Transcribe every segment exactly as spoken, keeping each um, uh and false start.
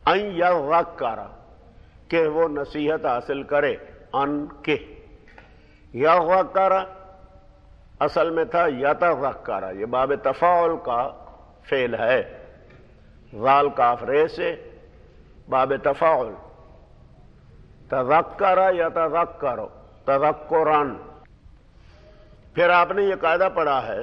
ان یذکر کہ وہ نصیحت حاصل کرے، ان کے یذکر اصل میں تھا یتذکر، یہ باب تفاعل کا فعل ہے، ذال کاف رے سے باب تفاعل، تذکر یتذکر تذکرن۔ پھر آپ نے یہ قاعدہ پڑھا ہے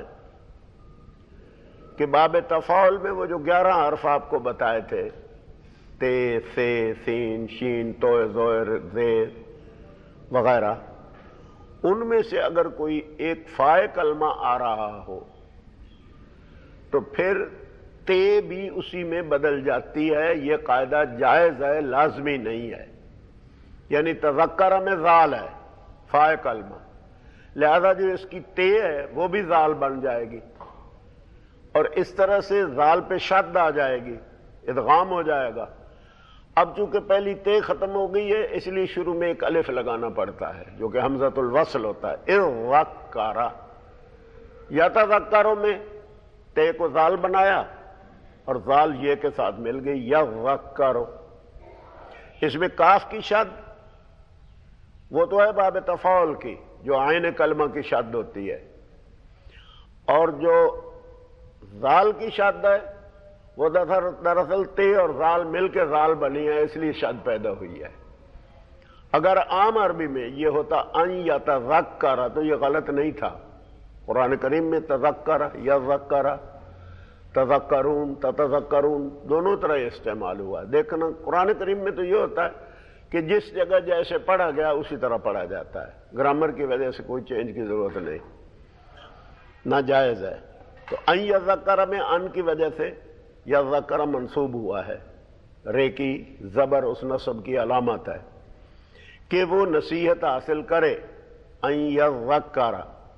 کہ باب تفاعل میں وہ جو گیارہ حرف آپ کو بتائے تھے، تے، سے، سین، شین، تو، زور، زے وغیرہ، ان میں سے اگر کوئی ایک فائے کلمہ آ رہا ہو تو پھر تے بھی اسی میں بدل جاتی ہے۔ یہ قاعدہ جائز ہے، لازمی نہیں ہے۔ یعنی تذکرہ میں ذال ہے فائے کلمہ، لہذا جو اس کی تے ہے وہ بھی ذال بن جائے گی، اور اس طرح سے ذال پہ شد آ جائے گی، ادغام ہو جائے گا۔ اب چونکہ پہلی تے ختم ہو گئی ہے اس لیے شروع میں ایک الف لگانا پڑتا ہے جو کہ حمزۃ الوصل ہوتا ہے، اذکر۔ یتذکروا میں تے کو ذال بنایا اور ذال یہ کے ساتھ مل گئی، یذکر۔ اس میں کاف کی شد وہ تو ہے باب تفاعل کی جو عین کلمہ کی شد ہوتی ہے، اور جو ذال کی شد ہے وہ دراصل تے اور ذال مل کے ذال بنی ہے، اس لیے شد پیدا ہوئی ہے۔ اگر عام عربی میں یہ ہوتا ان یتذکر تو یہ غلط نہیں تھا۔ قرآن کریم میں تذکر، یذکر، تذکرون، تتذکرون دونوں طرح استعمال ہوا۔ دیکھنا قرآن کریم میں تو یہ ہوتا ہے کہ جس جگہ جیسے پڑھا گیا اسی طرح پڑھا جاتا ہے، گرامر کی وجہ سے کوئی چینج کی ضرورت نہیں، ناجائز ہے۔ تو ان یذکر میں ان کی وجہ سے یذکر منصوب ہوا ہے، رے کی زبر اس نصب کی علامت ہے کہ وہ نصیحت حاصل کرے، ان یذکر۔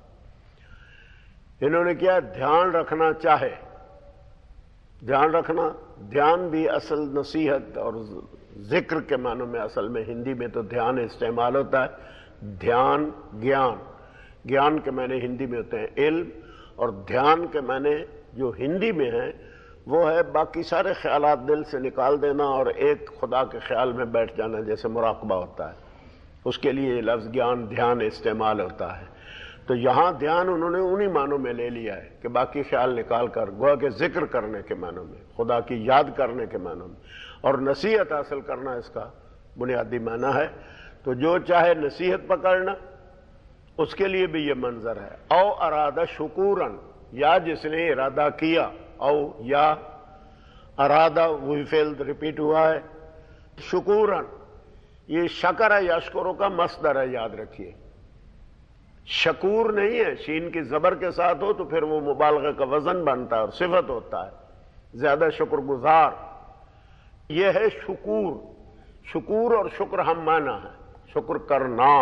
انہوں نے کیا دھیان رکھنا چاہے، دھیان رکھنا، دھیان بھی اصل نصیحت اور ذکر کے معنوں میں اصل میں ہندی میں تو دھیان استعمال ہوتا ہے، دھیان گیان، گیان کے معنی ہندی میں ہوتے ہیں علم، اور دھیان کے معنی جو ہندی میں ہیں وہ ہے باقی سارے خیالات دل سے نکال دینا اور ایک خدا کے خیال میں بیٹھ جانا، جیسے مراقبہ ہوتا ہے، اس کے لیے یہ لفظ گیان دھیان استعمال ہوتا ہے۔ تو یہاں دھیان انہوں نے انہی معنوں میں لے لیا ہے کہ باقی خیال نکال کر گویا کہ ذکر کرنے کے معنوں میں، خدا کی یاد کرنے کے معنوں میں، اور نصیحت حاصل کرنا اس کا بنیادی معنی ہے۔ تو جو چاہے نصیحت پکڑنا اس کے لیے بھی یہ منظر ہے، او ارادہ شکورن، یا جس نے ارادہ کیا، او یا ارادہ وہی فعل ریپیٹ ہوا ہے، شکورن یہ شکر ہے یشکروں کا مصدر ہے، یاد رکھیے، شکور نہیں ہے، شین کی زبر کے ساتھ ہو تو پھر وہ مبالغہ کا وزن بنتا ہے اور صفت ہوتا ہے، زیادہ شکر گزار۔ یہ ہے شکور، شکور اور شکر ہم معنی ہے، شکر کرنا۔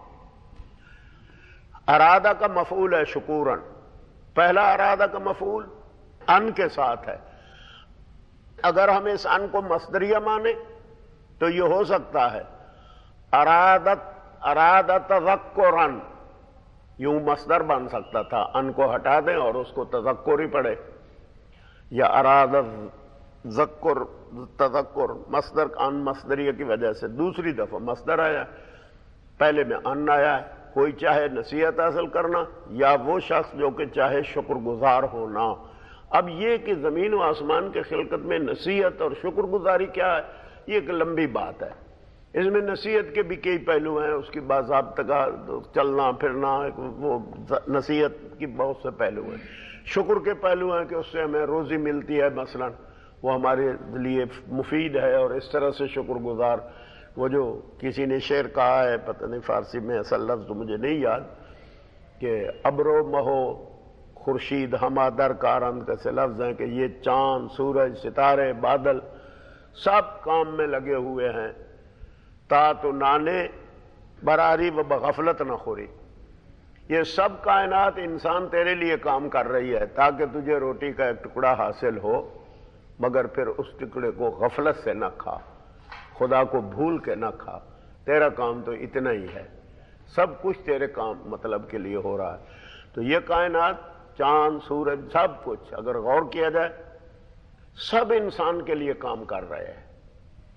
ارادہ کا مفعول ہے شکورن، پہلا ارادہ کا مفعول ان کے ساتھ ہے۔ اگر ہم اس ان کو مصدریہ مانے تو یہ ہو سکتا ہے ارادت، ارادہ تذکرن، یوں مصدر بن سکتا تھا، ان کو ہٹا دیں اور اس کو تذکر ہی پڑھے، یا ارادہ ذکر تذکر، مصدر ان مصدریہ کی وجہ سے دوسری دفعہ مصدر آیا، پہلے میں ان آیا ہے۔ کوئی چاہے نصیحت حاصل کرنا یا وہ شخص جو کہ چاہے شکر گزار ہونا۔ اب یہ کہ زمین و آسمان کے خلقت میں نصیحت اور شکر گزاری کیا ہے، یہ ایک لمبی بات ہے۔ اس میں نصیحت کے بھی کئی پہلو ہیں، اس کی باضابطہ چلنا پھرنا، وہ نصیحت کی بہت سے پہلو ہیں۔ شکر کے پہلو ہیں کہ اس سے ہمیں روزی ملتی ہے، مثلا وہ ہمارے لیے مفید ہے، اور اس طرح سے شکر گزار۔ وہ جو کسی نے شعر کہا ہے، پتہ نہیں فارسی میں اصل لفظ تو مجھے نہیں یاد، کہ ابرو مہو خورشید ہما در کارند کیسے لفظ ہیں کہ یہ چاند، سورج، ستارے، بادل سب کام میں لگے ہوئے ہیں، تا تو نانے براری و بغفلت نہ خوری، یہ سب کائنات انسان تیرے لیے کام کر رہی ہے تاکہ تجھے روٹی کا ایک ٹکڑا حاصل ہو، مگر پھر اس ٹکڑے کو غفلت سے نہ کھا، خدا کو بھول کے نہ کھا، تیرا کام تو اتنا ہی ہے، سب کچھ تیرے کام مطلب کے لیے ہو رہا ہے۔ تو یہ کائنات، چاند، سورج، سب کچھ اگر غور کیا جائے سب انسان کے لیے کام کر رہے ہیں،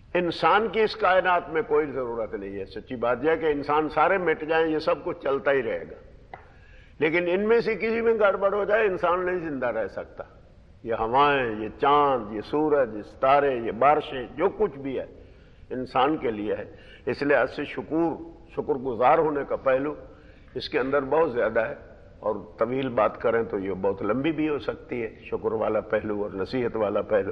انسان کی اس کائنات میں کوئی ضرورت نہیں ہے. سچی بات یہ ہے کہ انسان سارے مٹ جائیں یہ سب کچھ چلتا ہی رہے گا، لیکن ان میں سے کسی میں گڑبڑ ہو جائے انسان نہیں زندہ رہ سکتا. یہ ہوائیں، یہ چاند، یہ سورج، یہ ستارے، یہ بارشیں، جو کچھ بھی ہے انسان کے لیے ہے. اس لیے اس سے شکر شکر گزار ہونے کا پہلو اس کے اندر بہت زیادہ ہے، اور طویل بات کریں تو یہ بہت لمبی بھی ہو سکتی ہے، شکر والا پہلو اور نصیحت والا پہلو.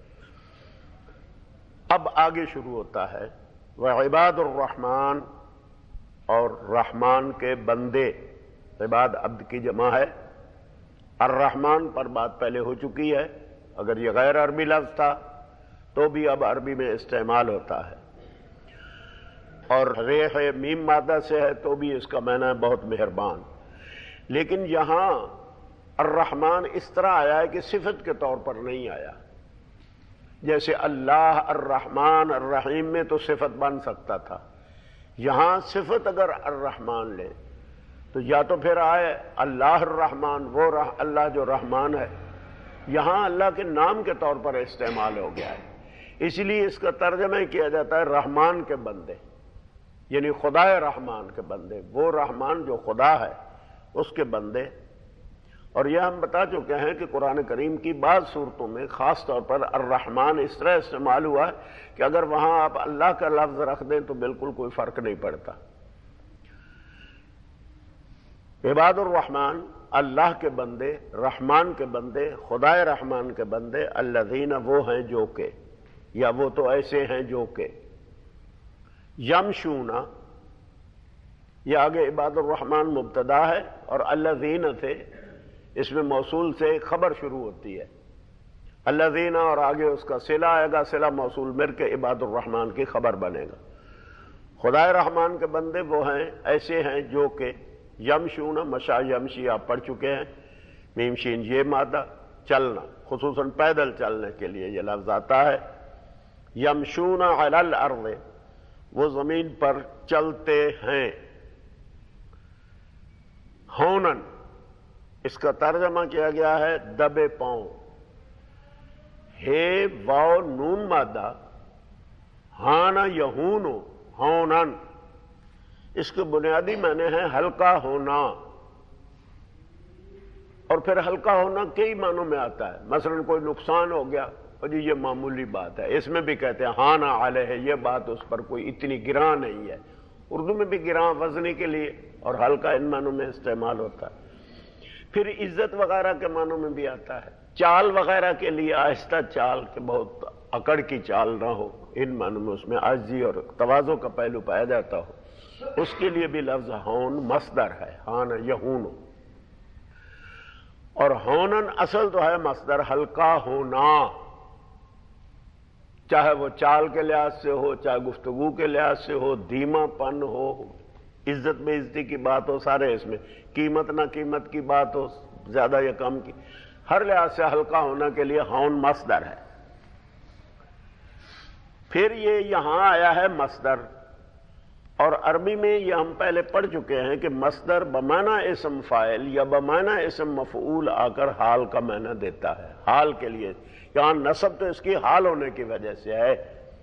اب آگے شروع ہوتا ہے وعباد الرحمن، اور رحمان کے بندے. عباد عبد کی جمع ہے. الرحمن پر بات پہلے ہو چکی ہے، اگر یہ غیر عربی لفظ تھا تو بھی اب عربی میں استعمال ہوتا ہے، اور ریح میم مادہ سے ہے تو بھی اس کا معنی ہے بہت مہربان. لیکن یہاں الرحمن اس طرح آیا ہے کہ صفت کے طور پر نہیں آیا. جیسے اللہ الرحمن الرحیم میں تو صفت بن سکتا تھا، یہاں صفت اگر الرحمن لے تو یا تو پھر آئے اللہ الرحمن، وہ رح اللہ جو رحمان ہے، یہاں اللہ کے نام کے طور پر استعمال ہو گیا ہے. اس لیے اس کا ترجمہ کیا جاتا ہے رحمان کے بندے، یعنی خدا رحمان کے بندے، وہ رحمان جو خدا ہے اس کے بندے. اور یہ ہم بتا چکے ہیں کہ قرآن کریم کی بعض صورتوں میں خاص طور پر الرحمن اس طرح استعمال ہوا ہے کہ اگر وہاں آپ اللہ کا لفظ رکھ دیں تو بالکل کوئی فرق نہیں پڑتا. عباد الرحمن اللہ کے بندے، رحمان کے بندے، خدا رحمان کے بندے. الذین وہ ہیں جو کہ، یا وہ تو ایسے ہیں جو کہ یمشون، یہ آگے عباد الرحمن مبتدا ہے اور الذین سے اس میں موصول سے ایک خبر شروع ہوتی ہے. الذین اور آگے اس کا صلہ آئے گا، صلہ موصول مل کے عباد الرحمن کی خبر بنے گا. خدا رحمان کے بندے وہ ہیں ایسے ہیں جو کہ یمشون، مشا یمشی آپ پڑھ چکے ہیں، میم شین یہ مادہ چلنا، خصوصاً پیدل چلنے کے لیے یہ لفظ آتا ہے. یمشون علی الارض، وہ زمین پر چلتے ہیں. ہونن، اس کا ترجمہ کیا گیا ہے دبے پاؤں. ہے واو نون مادہ، ہانا یہونو، ہونن، اس کے بنیادی معنی ہے ہلکا ہونا. اور پھر ہلکا ہونا کئی معنوں میں آتا ہے. مثلا کوئی نقصان ہو گیا اور جی یہ معمولی بات ہے، اس میں بھی کہتے ہیں ہانا علیہ، یہ بات اس پر کوئی اتنی گراں نہیں ہے. اردو میں بھی گراں وزنی کے لیے اور ہلکا ان معنوں میں استعمال ہوتا ہے. پھر عزت وغیرہ کے معنوں میں بھی آتا ہے. چال وغیرہ کے لیے آہستہ چال، کہ بہت اکڑ کی چال نہ ہو، ان معنوں میں اس میں عاجزی اور تواضع کا پہلو پایا جاتا ہو، اس کے لیے بھی لفظ ہون مصدر ہے، ہان یہون. اور ہونن اصل تو ہے مصدر ہلکا ہونا، چاہے وہ چال کے لحاظ سے ہو، چاہے گفتگو کے لحاظ سے ہو، دھیما پن ہو، عزت بے عزتی کی بات ہو، سارے اس میں، قیمت نہ قیمت کی بات ہو، زیادہ یا کم کی، ہر لحاظ سے ہلکا ہونا کے لیے ہون مصدر ہے. پھر یہ یہاں آیا ہے مصدر، اور عربی میں یہ ہم پہلے پڑھ چکے ہیں کہ مصدر بمعنی اسم فاعل یا بمعنی اسم مفعول آ کر حال کا معنی دیتا ہے. حال کے لیے یہاں نصب تو اس کی حال ہونے کی وجہ سے ہے.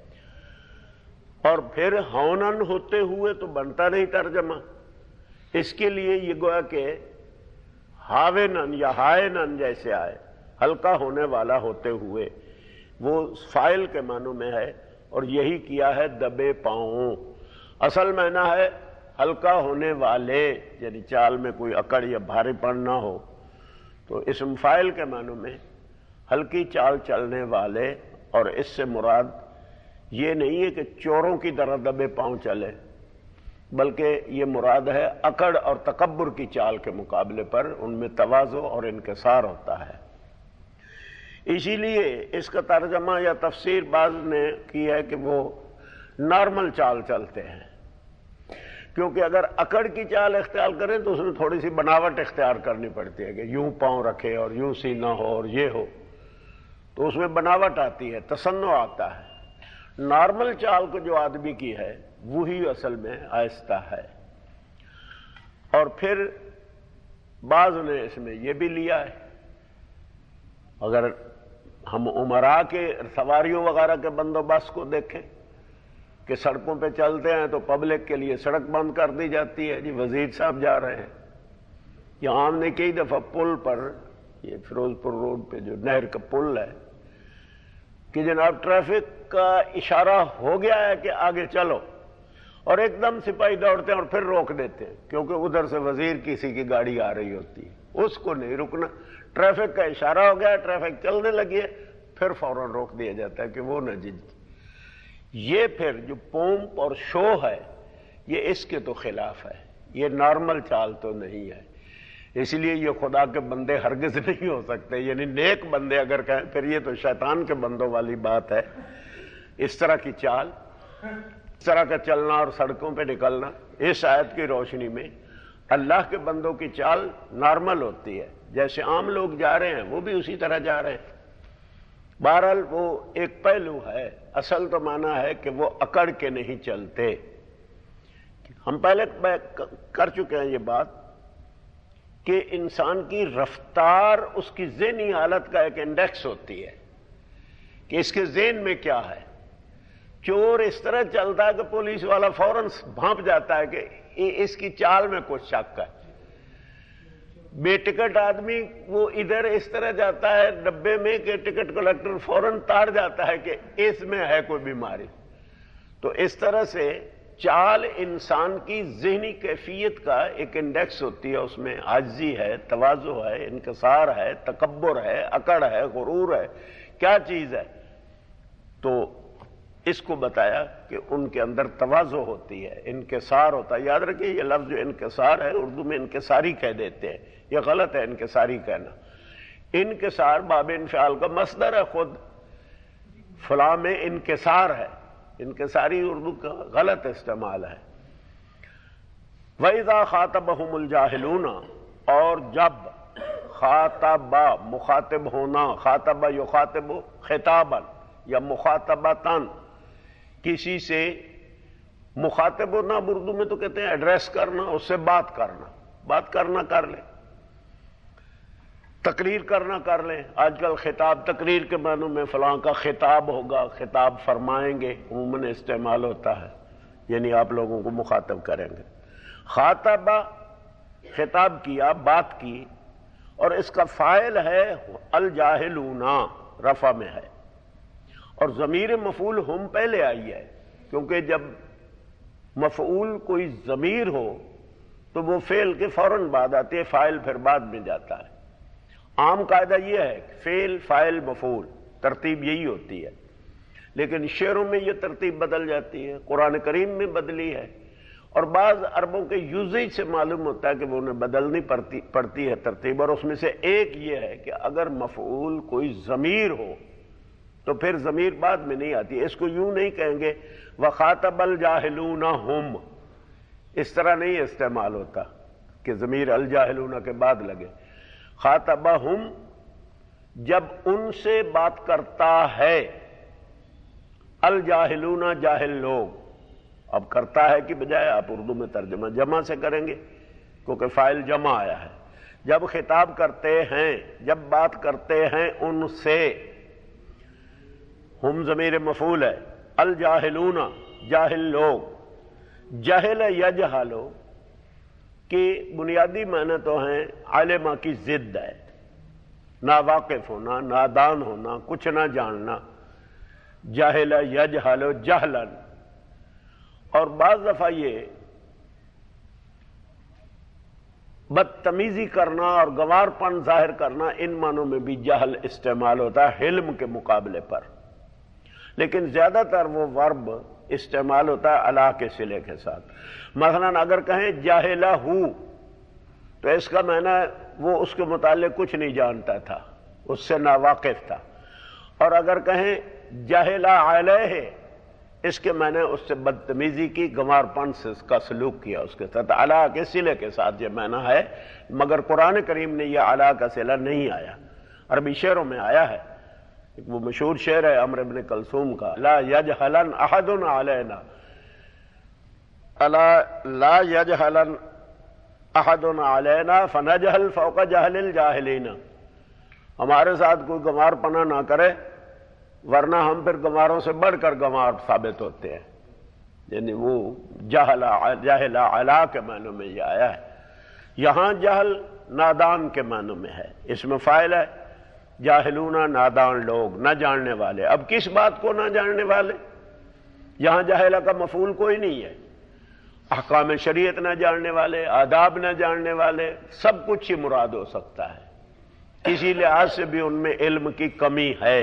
اور پھر ہونن ہوتے ہوئے تو بنتا نہیں ترجمہ، اس کے لیے یہ گویا کہ ہاونن یا ہائنن جیسے آئے، ہلکا ہونے والا ہوتے ہوئے، وہ فاعل کے معنوں میں ہے. اور یہی کیا ہے دبے پاؤں. اصل معنی ہے ہلکا ہونے والے، یعنی چال میں کوئی اکڑ یا بھاری پن نہ ہو. تو اسم فاعل کے معنوں میں ہلکی چال چلنے والے، اور اس سے مراد یہ نہیں ہے کہ چوروں کی طرح دبے پاؤں چلے، بلکہ یہ مراد ہے اکڑ اور تکبر کی چال کے مقابلے پر ان میں تواضع اور انکسار ہوتا ہے. اسی لیے اس کا ترجمہ یا تفسیر بعض نے کی ہے کہ وہ نارمل چال چلتے ہیں، کیونکہ اگر اکڑ کی چال اختیار کریں تو اس میں تھوڑی سی بناوٹ اختیار کرنی پڑتی ہے کہ یوں پاؤں رکھے اور یوں سینہ ہو اور یہ ہو، تو اس میں بناوٹ آتی ہے، تصنع آتا ہے. نارمل چال کو جو آدمی کی ہے وہی اصل میں آہستہ ہے. اور پھر بعض نے اس میں یہ بھی لیا ہے، اگر ہم عمراء کے سواریوں وغیرہ کے بندوبست کو دیکھیں کہ سڑکوں پہ چلتے ہیں تو پبلک کے لیے سڑک بند کر دی جاتی ہے، جی وزیر صاحب جا رہے ہیں. یہاں ہم نے کئی دفعہ پل پر، یہ فیروز پور روڈ پہ جو نہر کا پل ہے، کہ جناب ٹریفک کا اشارہ ہو گیا ہے کہ آگے چلو، اور ایک دم سپاہی دوڑتے ہیں اور پھر روک دیتے ہیں کیونکہ ادھر سے وزیر کسی کی گاڑی آ رہی ہوتی ہے، اس کو نہیں رکنا. ٹریفک کا اشارہ ہو گیا، ٹریفک چلنے لگی ہے، پھر فوراً روک دیا جاتا ہے کہ وہ نہ جی. یہ پھر جو پومپ اور شو ہے یہ اس کے تو خلاف ہے، یہ نارمل چال تو نہیں ہے. اس لیے یہ خدا کے بندے ہرگز نہیں ہو سکتے، یعنی نیک بندے اگر کہیں پھر یہ تو شیطان کے بندوں والی بات ہے. اس طرح کی چال، اس طرح کا چلنا اور سڑکوں پہ نکلنا، اس آیت کی روشنی میں اللہ کے بندوں کی چال نارمل ہوتی ہے، جیسے عام لوگ جا رہے ہیں وہ بھی اسی طرح جا رہے ہیں. بہرحال وہ ایک پہلو ہے، اصل تو معنی ہے کہ وہ اکڑ کے نہیں چلتے. ہم پہلے کر چکے ہیں یہ بات کہ انسان کی رفتار اس کی ذہنی حالت کا ایک انڈیکس ہوتی ہے کہ اس کے ذہن میں کیا ہے. چور اس طرح چلتا ہے کہ پولیس والا فوراً بھانپ جاتا ہے کہ اس کی چال میں کچھ شک ہے. بے ٹکٹ آدمی وہ ادھر اس طرح جاتا ہے ڈبے میں کہ ٹکٹ کلیکٹر فوراً تار جاتا ہے کہ اس میں ہے کوئی بیماری. تو اس طرح سے چال انسان کی ذہنی کیفیت کا ایک انڈیکس ہوتی ہے، اس میں عاجزی ہے، تواضع ہے، انکسار ہے، تکبر ہے، اکڑ ہے، غرور ہے، کیا چیز ہے. تو اس کو بتایا کہ ان کے اندر تواضع ہوتی ہے، انکسار ہوتا ہے. یاد رکھیے یہ لفظ جو انکسار ہے اردو میں انکساری کہہ دیتے ہیں، یہ غلط ہے انکساری کہنا. انکسار باب انفعال کا مصدر ہے، خود فلاں میں انکسار ہے. انکساری اردو کا غلط استعمال ہے. وَإِذَا خَاطَبَهُمُ الْجَاهِلُونَ، اور جب خاطبہ مخاطب ہونا، خاطبہ یخاطب خطابا یا مخاطبتاً، کسی سے مخاطب ہونا اردو میں تو کہتے ہیں ایڈریس کرنا، اس سے بات کرنا. بات کرنا کر لیں، تقریر کرنا کر لیں. آج کل خطاب تقریر کے معنوں میں فلاں کا خطاب ہوگا، خطاب فرمائیں گے عموماً استعمال ہوتا ہے، یعنی آپ لوگوں کو مخاطب کریں گے. خاطبہ خطاب کیا، بات کی، اور اس کا فاعل ہے الجاہلون، رفع میں ہے، اور ضمیر مفعول ہم پہلے آئی ہے کیونکہ جب مفعول کوئی ضمیر ہو تو وہ فعل کے فوراً بعد آتی ہے، فاعل پھر بعد میں جاتا ہے. عام قاعدہ یہ ہے کہ فعل فاعل مفعول ترتیب یہی ہوتی ہے، لیکن شعروں میں یہ ترتیب بدل جاتی ہے، قرآن کریم میں بدلی ہے، اور بعض عربوں کے یوزیج سے معلوم ہوتا ہے کہ وہ انہیں بدلنی پڑتی پڑتی ہے ترتیب. اور اس میں سے ایک یہ ہے کہ اگر مفعول کوئی ضمیر ہو تو پھر ضمیر بعد میں نہیں آتی. اس کو یوں نہیں کہیں گے وَخَاطَبَ الْجَاهِلُونَ هُمْ، اس طرح نہیں استعمال ہوتا کہ ضمیر الجاہلون کے بعد لگے. خاطبہم، جب ان سے بات کرتا ہے، الجاہلون جاہل لوگ. اب کرتا ہے کہ بجائے آپ اردو میں ترجمہ جمع سے کریں گے کیونکہ فاعل جمع آیا ہے. جب خطاب کرتے ہیں، جب بات کرتے ہیں ان سے، ہم ضمیر مفعول ہے، الجاہلون جاہل لوگ. جہل یجہلو کہ بنیادی معنی تو ہیں عالمہ کی ضد ہے، نا واقف ہونا، نادان ہونا، کچھ نہ جاننا. جاہل یجہلو جہلن. اور بعض دفعہ یہ بدتمیزی کرنا اور گوار پن ظاہر کرنا، ان معنوں میں بھی جہل استعمال ہوتا ہے علم کے مقابلے پر. لیکن زیادہ تر وہ ورب استعمال ہوتا ہے الا کے صلے کے ساتھ. مثلا اگر کہیں جاہلہ ہو تو اس کا معنی وہ اس کے متعلق کچھ نہیں جانتا تھا، اس سے ناواقف تھا. اور اگر کہیں جاہلہ علیہ، اس کے معنی اس سے بدتمیزی کی، گنوار پن سے اس کا سلوک کیا اس کے ساتھ. الا کے صلے کے ساتھ یہ معنی ہے، مگر قرآن کریم نے یہ الا کا صلہ نہیں آیا. عربی شعروں میں آیا ہے، وہ مشہور شعر ہے عمرو بن کلثوم کا، لا یجہلن احد علینا، الا لا یجہلن احد علینا فنجہل فوق جہل الجاہلین. ہمارے ساتھ کوئی گنوار پنا نہ کرے ورنہ ہم پھر گنواروں سے بڑھ کر گنوار ثابت ہوتے ہیں. یعنی وہ جہل جاہل علا کے معنوں میں یہ آیا ہے. یہاں جہل نادان کے معنوں میں ہے، اس میں فاعل ہے جاہلون، نادان لوگ، نہ جاننے والے. اب کس بات کو نہ جاننے والے؟ یہاں جاہلہ کا مفعول کوئی نہیں ہے. احکام شریعت نہ جاننے والے، آداب نہ جاننے والے، سب کچھ ہی مراد ہو سکتا ہے. کسی لحاظ سے بھی ان میں علم کی کمی ہے.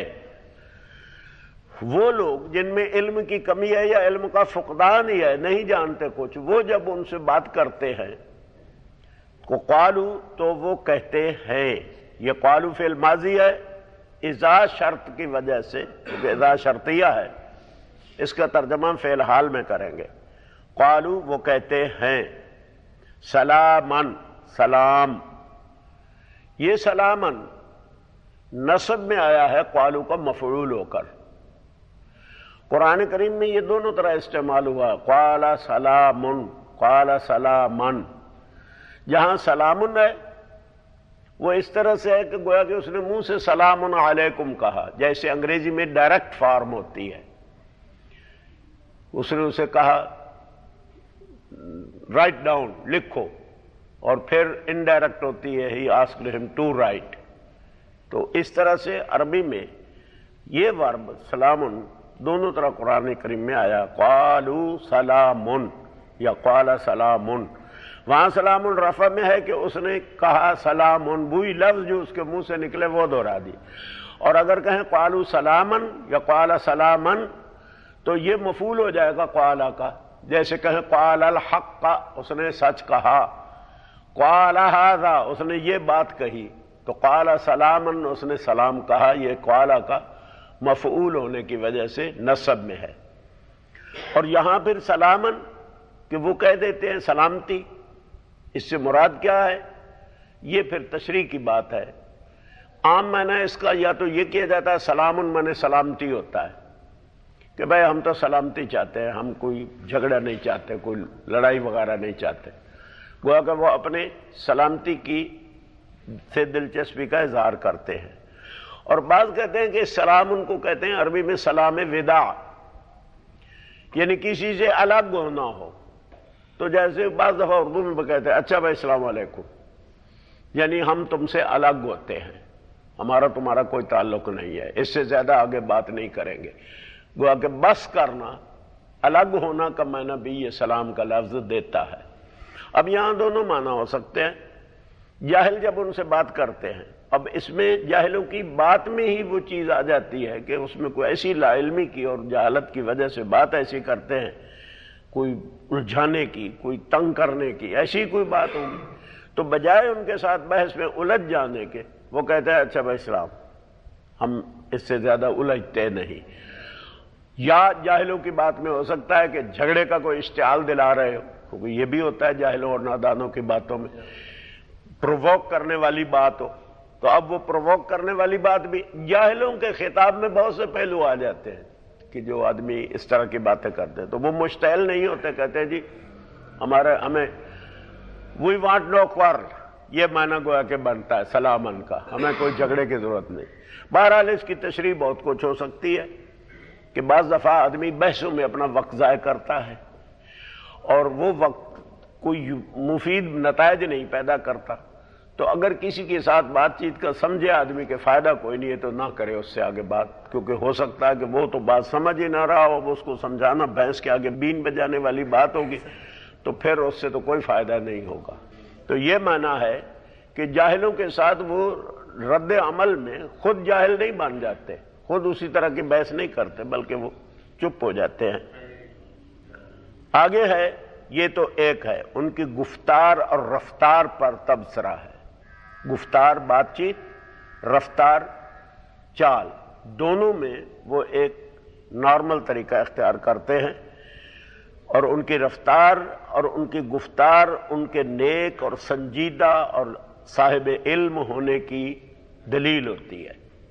وہ لوگ جن میں علم کی کمی ہے یا علم کا فقدان ہی ہے، نہیں جانتے کچھ، وہ جب ان سے بات کرتے ہیں کو قالو تو وہ کہتے ہیں. یہ قالو فعل ماضی ہے اذا شرط کی وجہ سے، کیونکہ اذا شرطیہ ہے، اس کا ترجمہ فعل حال میں کریں گے. قالو وہ کہتے ہیں، سلامن سلام. یہ سلامن نصب میں آیا ہے قالو کا مفعول ہو کر. قرآن کریم میں یہ دونوں طرح استعمال ہوا، قال سلامن، قال سلامن. جہاں سلامن ہے وہ اس طرح سے ہے کہ گویا کہ اس نے منہ سے سلام علیکم کہا، جیسے انگریزی میں ڈائریکٹ فارم ہوتی ہے. اس نے اسے کہا رائٹ ڈاؤن، لکھو، اور پھر انڈائریکٹ ہوتی ہے he asked him to write. تو اس طرح سے عربی میں یہ ورب سلامن دونوں طرح قرآن کریم میں آیا، قالوا سلامن یا قال سلامن. وہاں سلام رفع میں ہے کہ اس نے کہا سلامن، وہی لفظ جو اس کے منہ سے نکلے وہ دہرا دی. اور اگر کہیں قالوا سلامن یا قال سلامن تو یہ مفعول ہو جائے گا قالا کا. جیسے کہیں قال الحق، اس نے سچ کہا، قال ھذا، اس نے یہ بات کہی. تو قال سلامن، اس نے سلام کہا، یہ قالا کا مفعول ہونے کی وجہ سے نصب میں ہے. اور یہاں پھر سلامن کہ وہ کہہ دیتے ہیں سلامتی، اس سے مراد کیا ہے؟ یہ پھر تشریح کی بات ہے. عام معنی اس کا یا تو یہ کیا جاتا ہے سلامن معنی سلامتی ہوتا ہے کہ بھائی ہم تو سلامتی چاہتے ہیں، ہم کوئی جھگڑا نہیں چاہتے، کوئی لڑائی وغیرہ نہیں چاہتے. گویا کہ وہ اپنے سلامتی کی سے دلچسپی کا اظہار کرتے ہیں. اور بعض کہتے ہیں کہ سلام ان کو کہتے ہیں عربی میں سلام وداع، یعنی کسی سے الگ ہونا ہو. تو جیسے بعض دفعہ اردو میں کہتے ہیں اچھا بھائی السلام علیکم، یعنی ہم تم سے الگ ہوتے ہیں، ہمارا تمہارا کوئی تعلق نہیں ہے، اس سے زیادہ آگے بات نہیں کریں گے. گویا کہ بس کرنا، الگ ہونا کا معنی بھی یہ سلام کا لفظ دیتا ہے. اب یہاں دونوں معنی ہو سکتے ہیں. جاہل جب ان سے بات کرتے ہیں، اب اس میں جاہلوں کی بات میں ہی وہ چیز آ جاتی ہے کہ اس میں کوئی ایسی لا علمی کی اور جہالت کی وجہ سے بات ایسی کرتے ہیں، کوئی الجھانے کی، کوئی تنگ کرنے کی، ایسی کوئی بات ہوگی. تو بجائے ان کے ساتھ بحث میں الجھ جانے کے وہ کہتے ہیں اچھا بھائی اسلام، ہم اس سے زیادہ الجھتے نہیں. یا جاہلوں کی بات میں ہو سکتا ہے کہ جھگڑے کا کوئی اشتعال دلا رہے ہو، کیونکہ یہ بھی ہوتا ہے جاہلوں اور نادانوں کی باتوں میں پرووک کرنے والی بات ہو. تو اب وہ پرووک کرنے والی بات بھی جاہلوں کے خطاب میں بہت سے پہلو آ جاتے ہیں کہ جو آدمی اس طرح کی باتیں کرتے ہیں تو وہ مشتعل نہیں ہوتے، کہتے ہیں جی ہمارے ہمیں وی وانٹ نو quarrel، یہ معنی گویا کہ بنتا ہے سلامن کا، ہمیں کوئی جھگڑے کی ضرورت نہیں. بہرحال اس کی تشریح بہت کچھ ہو سکتی ہے کہ بعض دفعہ آدمی بحثوں میں اپنا وقت ضائع کرتا ہے اور وہ وقت کوئی مفید نتائج نہیں پیدا کرتا. تو اگر کسی کے ساتھ بات چیت کا سمجھے آدمی کے فائدہ کوئی نہیں ہے تو نہ کرے اس سے آگے بات، کیونکہ ہو سکتا ہے کہ وہ تو بات سمجھ ہی نہ رہا ہو، اس کو سمجھانا بھینس کے آگے بین بجانے والی بات ہوگی، تو پھر اس سے تو کوئی فائدہ نہیں ہوگا. تو یہ معنی ہے کہ جاہلوں کے ساتھ وہ رد عمل میں خود جاہل نہیں بن جاتے، خود اسی طرح کی بحث نہیں کرتے، بلکہ وہ چپ ہو جاتے ہیں. آگے ہے، یہ تو ایک ہے ان کی گفتار اور رفتار پر تبصرہ ہے. گفتار بات چیت، رفتار چال، دونوں میں وہ ایک نارمل طریقہ اختیار کرتے ہیں، اور ان کی رفتار اور ان کی گفتار ان کے نیک اور سنجیدہ اور صاحب علم ہونے کی دلیل ہوتی ہے.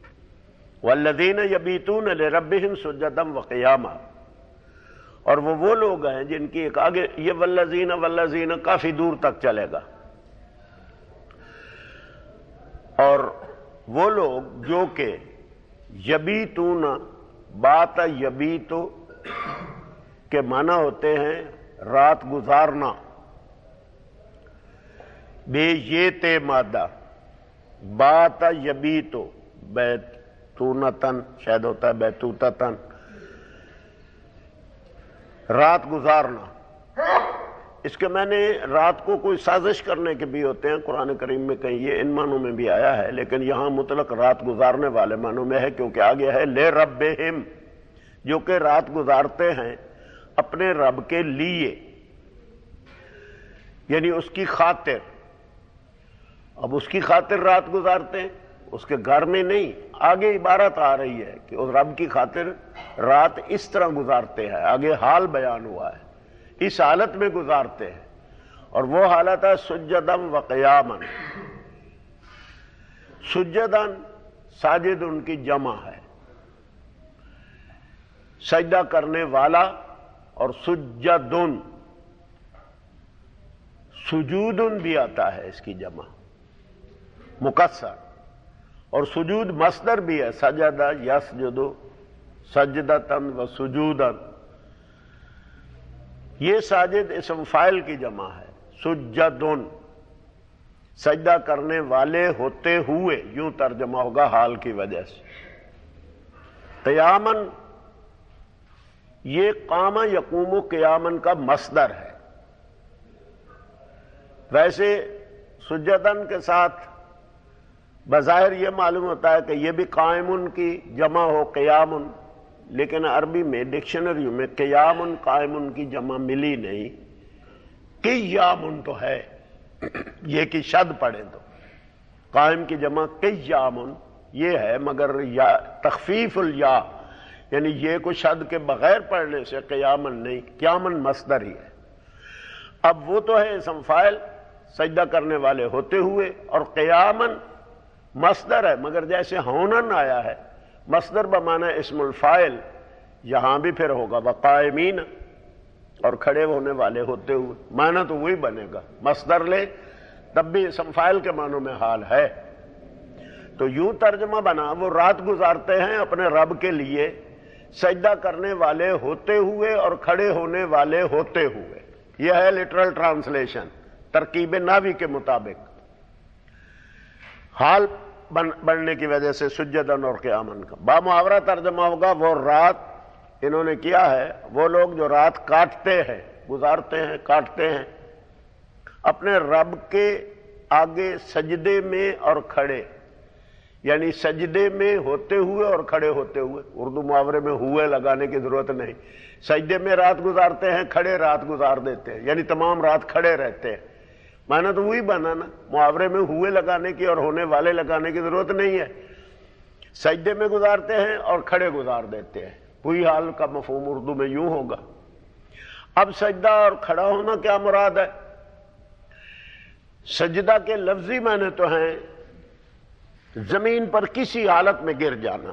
والذین یبیتون لربہم سجدا وقیاما، اور وہ وہ لوگ ہیں جن کی ایک آگے یہ والذین والذین کافی دور تک چلے گا، اور وہ لوگ جو کہ یبیتون، بات یبیتو کے معنی ہوتے ہیں رات گزارنا، بے یہ تے مادہ، بات یبیتو، بیتونتن شاید ہوتا ہے بیتوتتن، رات گزارنا۔ اس کے میں نے رات کو کوئی سازش کرنے کے بھی ہوتے ہیں، قرآن کریم میں کہیں یہ ان معنوں میں بھی آیا ہے، لیکن یہاں مطلق رات گزارنے والے معنوں میں ہے، کیونکہ آگے ہے لے ربہم، جو کہ رات گزارتے ہیں اپنے رب کے لیے، یعنی اس کی خاطر۔ اب اس کی خاطر رات گزارتے ہیں، اس کے گھر میں نہیں، آگے عبارت آ رہی ہے کہ اس رب کی خاطر رات اس طرح گزارتے ہیں، آگے حال بیان ہوا ہے، اس حالت میں گزارتے ہیں، اور وہ حالت ہے سجدن و قیامن۔ سجدن ساجد ان کی جمع ہے، سجدہ کرنے والا، اور سجدن سجودن بھی آتا ہے اس کی جمع مکسر، اور سجود مصدر بھی ہے، سجدہ یسجد سجدتن و سجودن، یہ ساجد اسم فاعل کی جمع ہے، سجدن سجدہ کرنے والے ہوتے ہوئے، یوں ترجمہ ہوگا حال کی وجہ سے۔ قیامن یہ قام یقوم قیامن کا مصدر ہے، ویسے سجدن کے ساتھ بظاہر یہ معلوم ہوتا ہے کہ یہ بھی قائمن کی جمع ہو قیامن، لیکن عربی میں ڈکشنری میں قیامن قائمن کی جمع ملی نہیں، قیامن تو ہے، یہ کی شد پڑھیں تو قائم کی جمع قیامن یہ ہے، مگر یا تخفیف الیا، یعنی یہ کو شد کے بغیر پڑھنے سے قیامن نہیں، قیامن مصدر ہی ہے۔ اب وہ تو ہے اسم فاعل سجدہ کرنے والے ہوتے ہوئے، اور قیامن مصدر ہے، مگر جیسے ہونن آیا ہے مصدر بمعنی اسم الفاعل، یہاں بھی پھر ہوگا وقائمین، اور کھڑے ہونے والے ہوتے ہوئے، معنی تو وہی بنے گا، مصدر لے تب بھی اسم فاعل کے معنوں میں حال ہے۔ تو یوں ترجمہ بنا وہ رات گزارتے ہیں اپنے رب کے لیے، سجدہ کرنے والے ہوتے ہوئے اور کھڑے ہونے والے ہوتے ہوئے، یہ ہے لٹرل ٹرانسلیشن ترکیب ناوی کے مطابق، حال بننے کی وجہ سے سجدن اور قیامن کا۔ با محاورہ ترجمہ ہوگا وہ رات انہوں نے کیا ہے، وہ لوگ جو رات کاٹتے ہیں، گزارتے ہیں، کاٹتے ہیں اپنے رب کے آگے سجدے میں اور کھڑے، یعنی سجدے میں ہوتے ہوئے اور کھڑے ہوتے ہوئے، اردو محاورے میں ہوئے لگانے کی ضرورت نہیں، سجدے میں رات گزارتے ہیں، کھڑے رات گزار دیتے ہیں، یعنی تمام رات کھڑے رہتے ہیں، معنی تو وہی بنا نا، محاورے میں ہوئے لگانے کی اور ہونے والے لگانے کی ضرورت نہیں ہے، سجدے میں گزارتے ہیں اور کھڑے گزار دیتے ہیں، وہی حال کا مفہوم اردو میں یوں ہوگا۔ اب سجدہ اور کھڑا ہونا کیا مراد ہے؟ سجدہ کے لفظی معنی تو ہیں زمین پر کسی حالت میں گر جانا،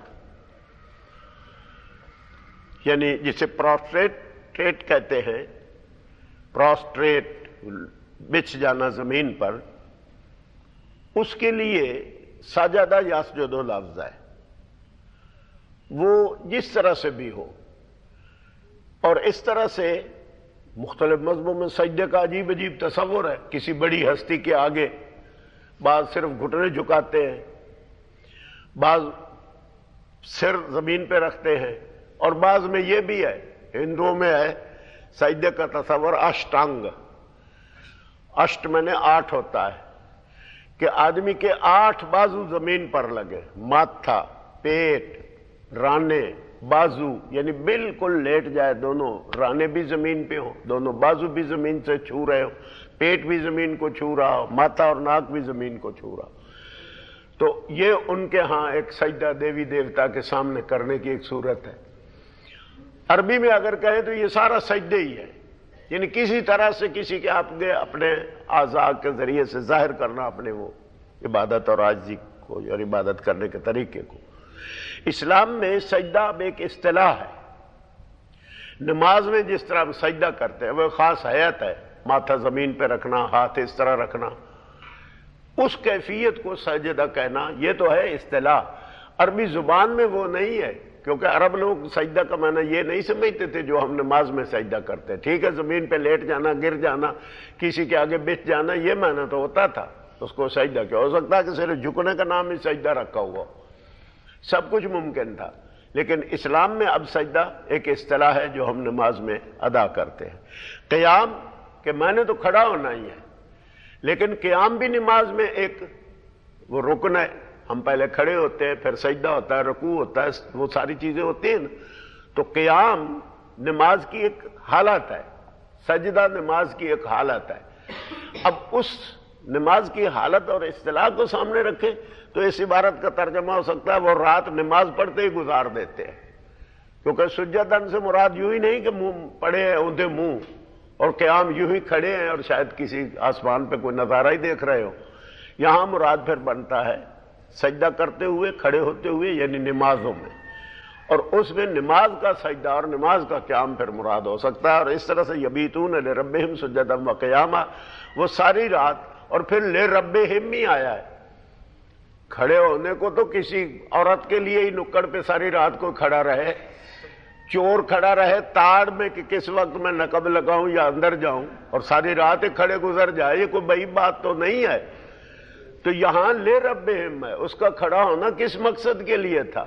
یعنی جسے پروسٹریٹ کہتے ہیں، پروسٹریٹ بچھ جانا زمین پر، اس کے لیے سجدہ یسجد لفظ ہے، وہ جس طرح سے بھی ہو، اور اس طرح سے مختلف مذہبوں میں سجدے کا عجیب عجیب تصور ہے، کسی بڑی ہستی کے آگے بعض صرف گھٹنے جھکاتے ہیں، بعض سر زمین پہ رکھتے ہیں، اور بعض میں یہ بھی ہے، ہندوؤں میں ہے سجدے کا تصور اشٹانگ، اشٹ میں نے آٹھ ہوتا ہے کہ آدمی کے آٹھ بازو زمین پر لگے، ماتھا، پیٹ، رانے، بازو، یعنی بالکل لیٹ جائے، دونوں رانے بھی زمین پہ ہوں، دونوں بازو بھی زمین سے چھو رہے ہو، پیٹ بھی زمین کو چھو رہا ہو، ماتھا اور ناک بھی زمین کو چھو رہا ہو، تو یہ ان کے ہاں ایک سجدہ دیوی دیوتا کے سامنے کرنے کی ایک صورت ہے۔ عربی میں اگر کہیں تو یہ سارا سجدے ہی ہے، یعنی کسی طرح سے کسی کے آگے اپنے اعضاء کے ذریعے سے ظاہر کرنا اپنے وہ عبادت اور عاجزی کو اور عبادت کرنے کے طریقے کو۔ اسلام میں سجدہ اب ایک اصطلاح ہے، نماز میں جس طرح ہم سجدہ کرتے ہیں وہ خاص حیت ہے، ماتھا زمین پہ رکھنا، ہاتھ اس طرح رکھنا، اس کیفیت کو سجدہ کہنا، یہ تو ہے اصطلاح، عربی زبان میں وہ نہیں ہے، کیونکہ عرب لوگ سجدہ کا معنی یہ نہیں سمجھتے تھے جو ہم نماز میں سجدہ کرتے. ٹھیک ہے زمین پہ لیٹ جانا, گر جانا, کسی کے آگے بچ جانا, یہ معنی تو ہوتا تھا. اس کو سجدہ کیا ہو سکتا ہے کہ صرف جھکنے کا نام ہی سجدہ رکھا ہوا, سب کچھ ممکن تھا. لیکن اسلام میں اب سجدہ ایک اصطلاح ہے جو ہم نماز میں ادا کرتے ہیں. قیام کہ میں نے تو کھڑا ہونا ہی ہے, لیکن قیام بھی نماز میں ایک وہ رکن ہے. ہم پہلے کھڑے ہوتے ہیں, پھر سجدہ ہوتا ہے, رکوع ہوتا ہے, وہ ساری چیزیں ہوتی ہیں. تو قیام نماز کی ایک حالت ہے, سجدہ نماز کی ایک حالت ہے. اب اس نماز کی حالت اور اصطلاح کو سامنے رکھیں تو اس عبارت کا ترجمہ ہو سکتا ہے وہ رات نماز پڑھتے ہی گزار دیتے ہیں. کیونکہ سجدن سے مراد یوں ہی نہیں کہ منہ پڑے ہیں اوندھے منہ, اور قیام یوں ہی کھڑے ہیں اور شاید کسی آسمان پہ کوئی نظارہ ہی دیکھ رہے ہو. یہاں مراد پھر بنتا ہے سجدہ کرتے ہوئے, کھڑے ہوتے ہوئے, یعنی نمازوں میں. اور اس میں نماز کا سجدہ اور نماز کا قیام پھر مراد ہو سکتا ہے. اور اس طرح سے یبیتون لربہم سجدا و قیاما, وہ ساری رات, اور پھر لربہم ہی آیا ہے. کھڑے ہونے کو تو کسی عورت کے لیے ہی نکڑ پہ ساری رات کو کھڑا رہے, چور کھڑا رہے تاڑ میں کہ کس وقت میں نقب لگاؤں یا اندر جاؤں, اور ساری رات کھڑے گزر جائے, یہ کوئی بڑی بات تو نہیں ہے. تو یہاں لے ربہم ہے, اس کا کھڑا ہونا کس مقصد کے لیے تھا؟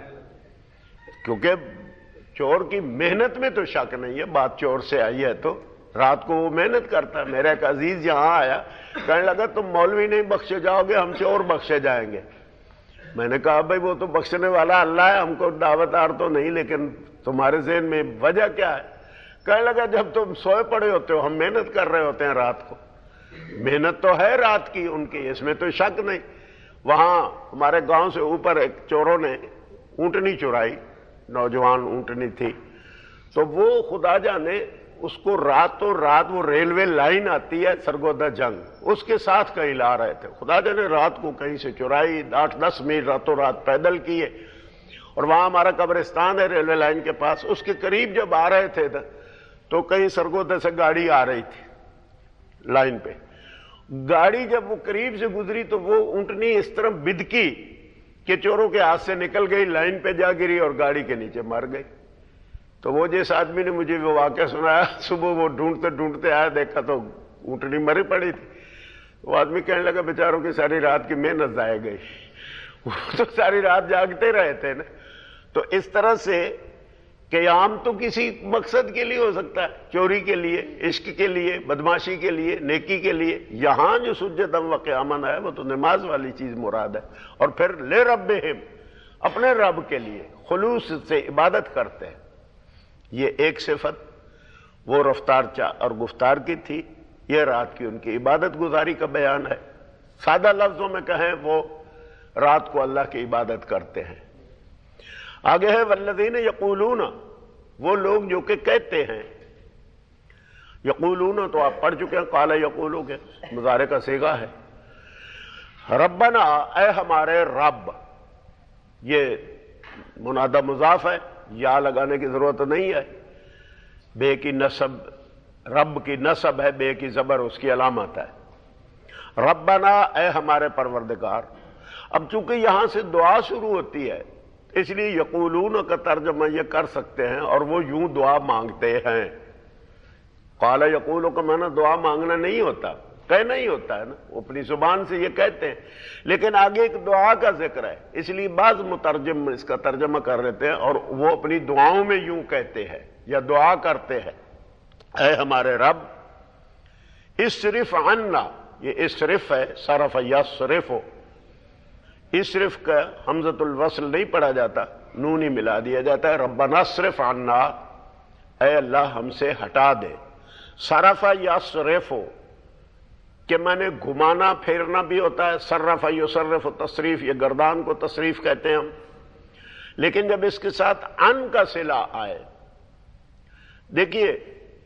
کیونکہ چور کی محنت میں تو شک نہیں ہے, بات چور سے آئی ہے تو رات کو وہ محنت کرتا ہے. میرا ایک عزیز یہاں آیا, کہنے لگا تم مولوی نہیں بخشے جاؤ گے, ہم چور بخشے جائیں گے. میں نے کہا بھائی وہ تو بخشنے والا اللہ ہے, ہم کو دعوت آر تو نہیں, لیکن تمہارے ذہن میں وجہ کیا ہے؟ کہنے لگا جب تم سوئے پڑے ہوتے ہو ہم محنت کر رہے ہوتے ہیں رات کو. محنت تو ہے رات کی ان کی, اس میں تو شک نہیں. وہاں ہمارے گاؤں سے اوپر ایک چوروں نے اونٹنی چرائی, نوجوان اونٹنی تھی, تو وہ خدا جانے اس کو راتوں رات, وہ ریلوے لائن آتی ہے سرگودا جنگ, اس کے ساتھ کہیں لا رہے تھے. خدا جانے رات کو کہیں سے چرائی, آٹھ دس میل راتوں رات پیدل کیے. اور وہاں ہمارا قبرستان ہے ریلوے لائن کے پاس, اس کے قریب جب آ رہے تھے تو کہیں سرگودا سے گاڑی آ رہی تھی لائن پہ. گاڑی جب وہ قریب سے گزری تو وہ اونٹنی اس طرح بدکی کہ چوروں کے ہاتھ سے نکل گئی, لائن پہ جا گری اور گاڑی کے نیچے مر گئی. تو وہ جس آدمی نے مجھے وہ واقعہ سنایا, صبح وہ ڈھونڈتے ڈھونڈتے آیا, دیکھا تو اونٹنی مری پڑی تھی. وہ آدمی کہنے لگا بیچاروں کی ساری رات کی محنت ضائع گئی, وہ تو ساری رات جاگتے رہے تھے نا. تو اس طرح سے قیام تو کسی مقصد کے لیے ہو سکتا ہے, چوری کے لیے, عشق کے لیے, بدماشی کے لیے, نیکی کے لیے. یہاں جو سجدم و قیامن ہے وہ تو نماز والی چیز مراد ہے. اور پھر لے ربہم, اپنے رب کے لیے خلوص سے عبادت کرتے ہیں. یہ ایک صفت وہ رفتار چا اور گفتار کی تھی, یہ رات کی ان کی عبادت گزاری کا بیان ہے. سادہ لفظوں میں کہیں وہ رات کو اللہ کی عبادت کرتے ہیں. آگے ہے والذین یقولون, وہ لوگ جو کہ کہتے ہیں. یقولون تو آپ پڑھ چکے ہیں, قال یقولو کے مضارع کا صیغہ ہے. ربنا, اے ہمارے رب, یہ منادہ مضاف ہے, یا لگانے کی ضرورت نہیں ہے. بے کی نسب, رب کی نسب ہے, بے کی زبر اس کی علامت ہے. ربنا, اے ہمارے پروردگار. اب چونکہ یہاں سے دعا شروع ہوتی ہے اس لیے یقولون کا ترجمہ یہ کر سکتے ہیں, اور وہ یوں دعا مانگتے ہیں. قال یقولو کا معنی دعا مانگنا نہیں ہوتا, کہنا ہی ہوتا ہے نا, وہ اپنی زبان سے یہ کہتے ہیں. لیکن آگے ایک دعا کا ذکر ہے, اس لیے بعض مترجم اس کا ترجمہ کر رہتے ہیں, اور وہ اپنی دعاؤں میں یوں کہتے ہیں یا دعا کرتے ہیں, اے ہمارے رب اصرف عنا. یہ اصرف ہے, صرف یصرف, اصرف کا حمزۃ الوصل نہیں پڑھا جاتا, نون ہی ملا دیا جاتا ہے. ربنا اصرف عنا, اے اللہ ہم سے ہٹا دے. صرف یصرف کہ میں نے گھمانا پھیرنا بھی ہوتا ہے, صرف یصرف تصریف, یہ گردان کو تصریف کہتے ہیں ہم. لیکن جب اس کے ساتھ ان کا صلہ آئے, دیکھیے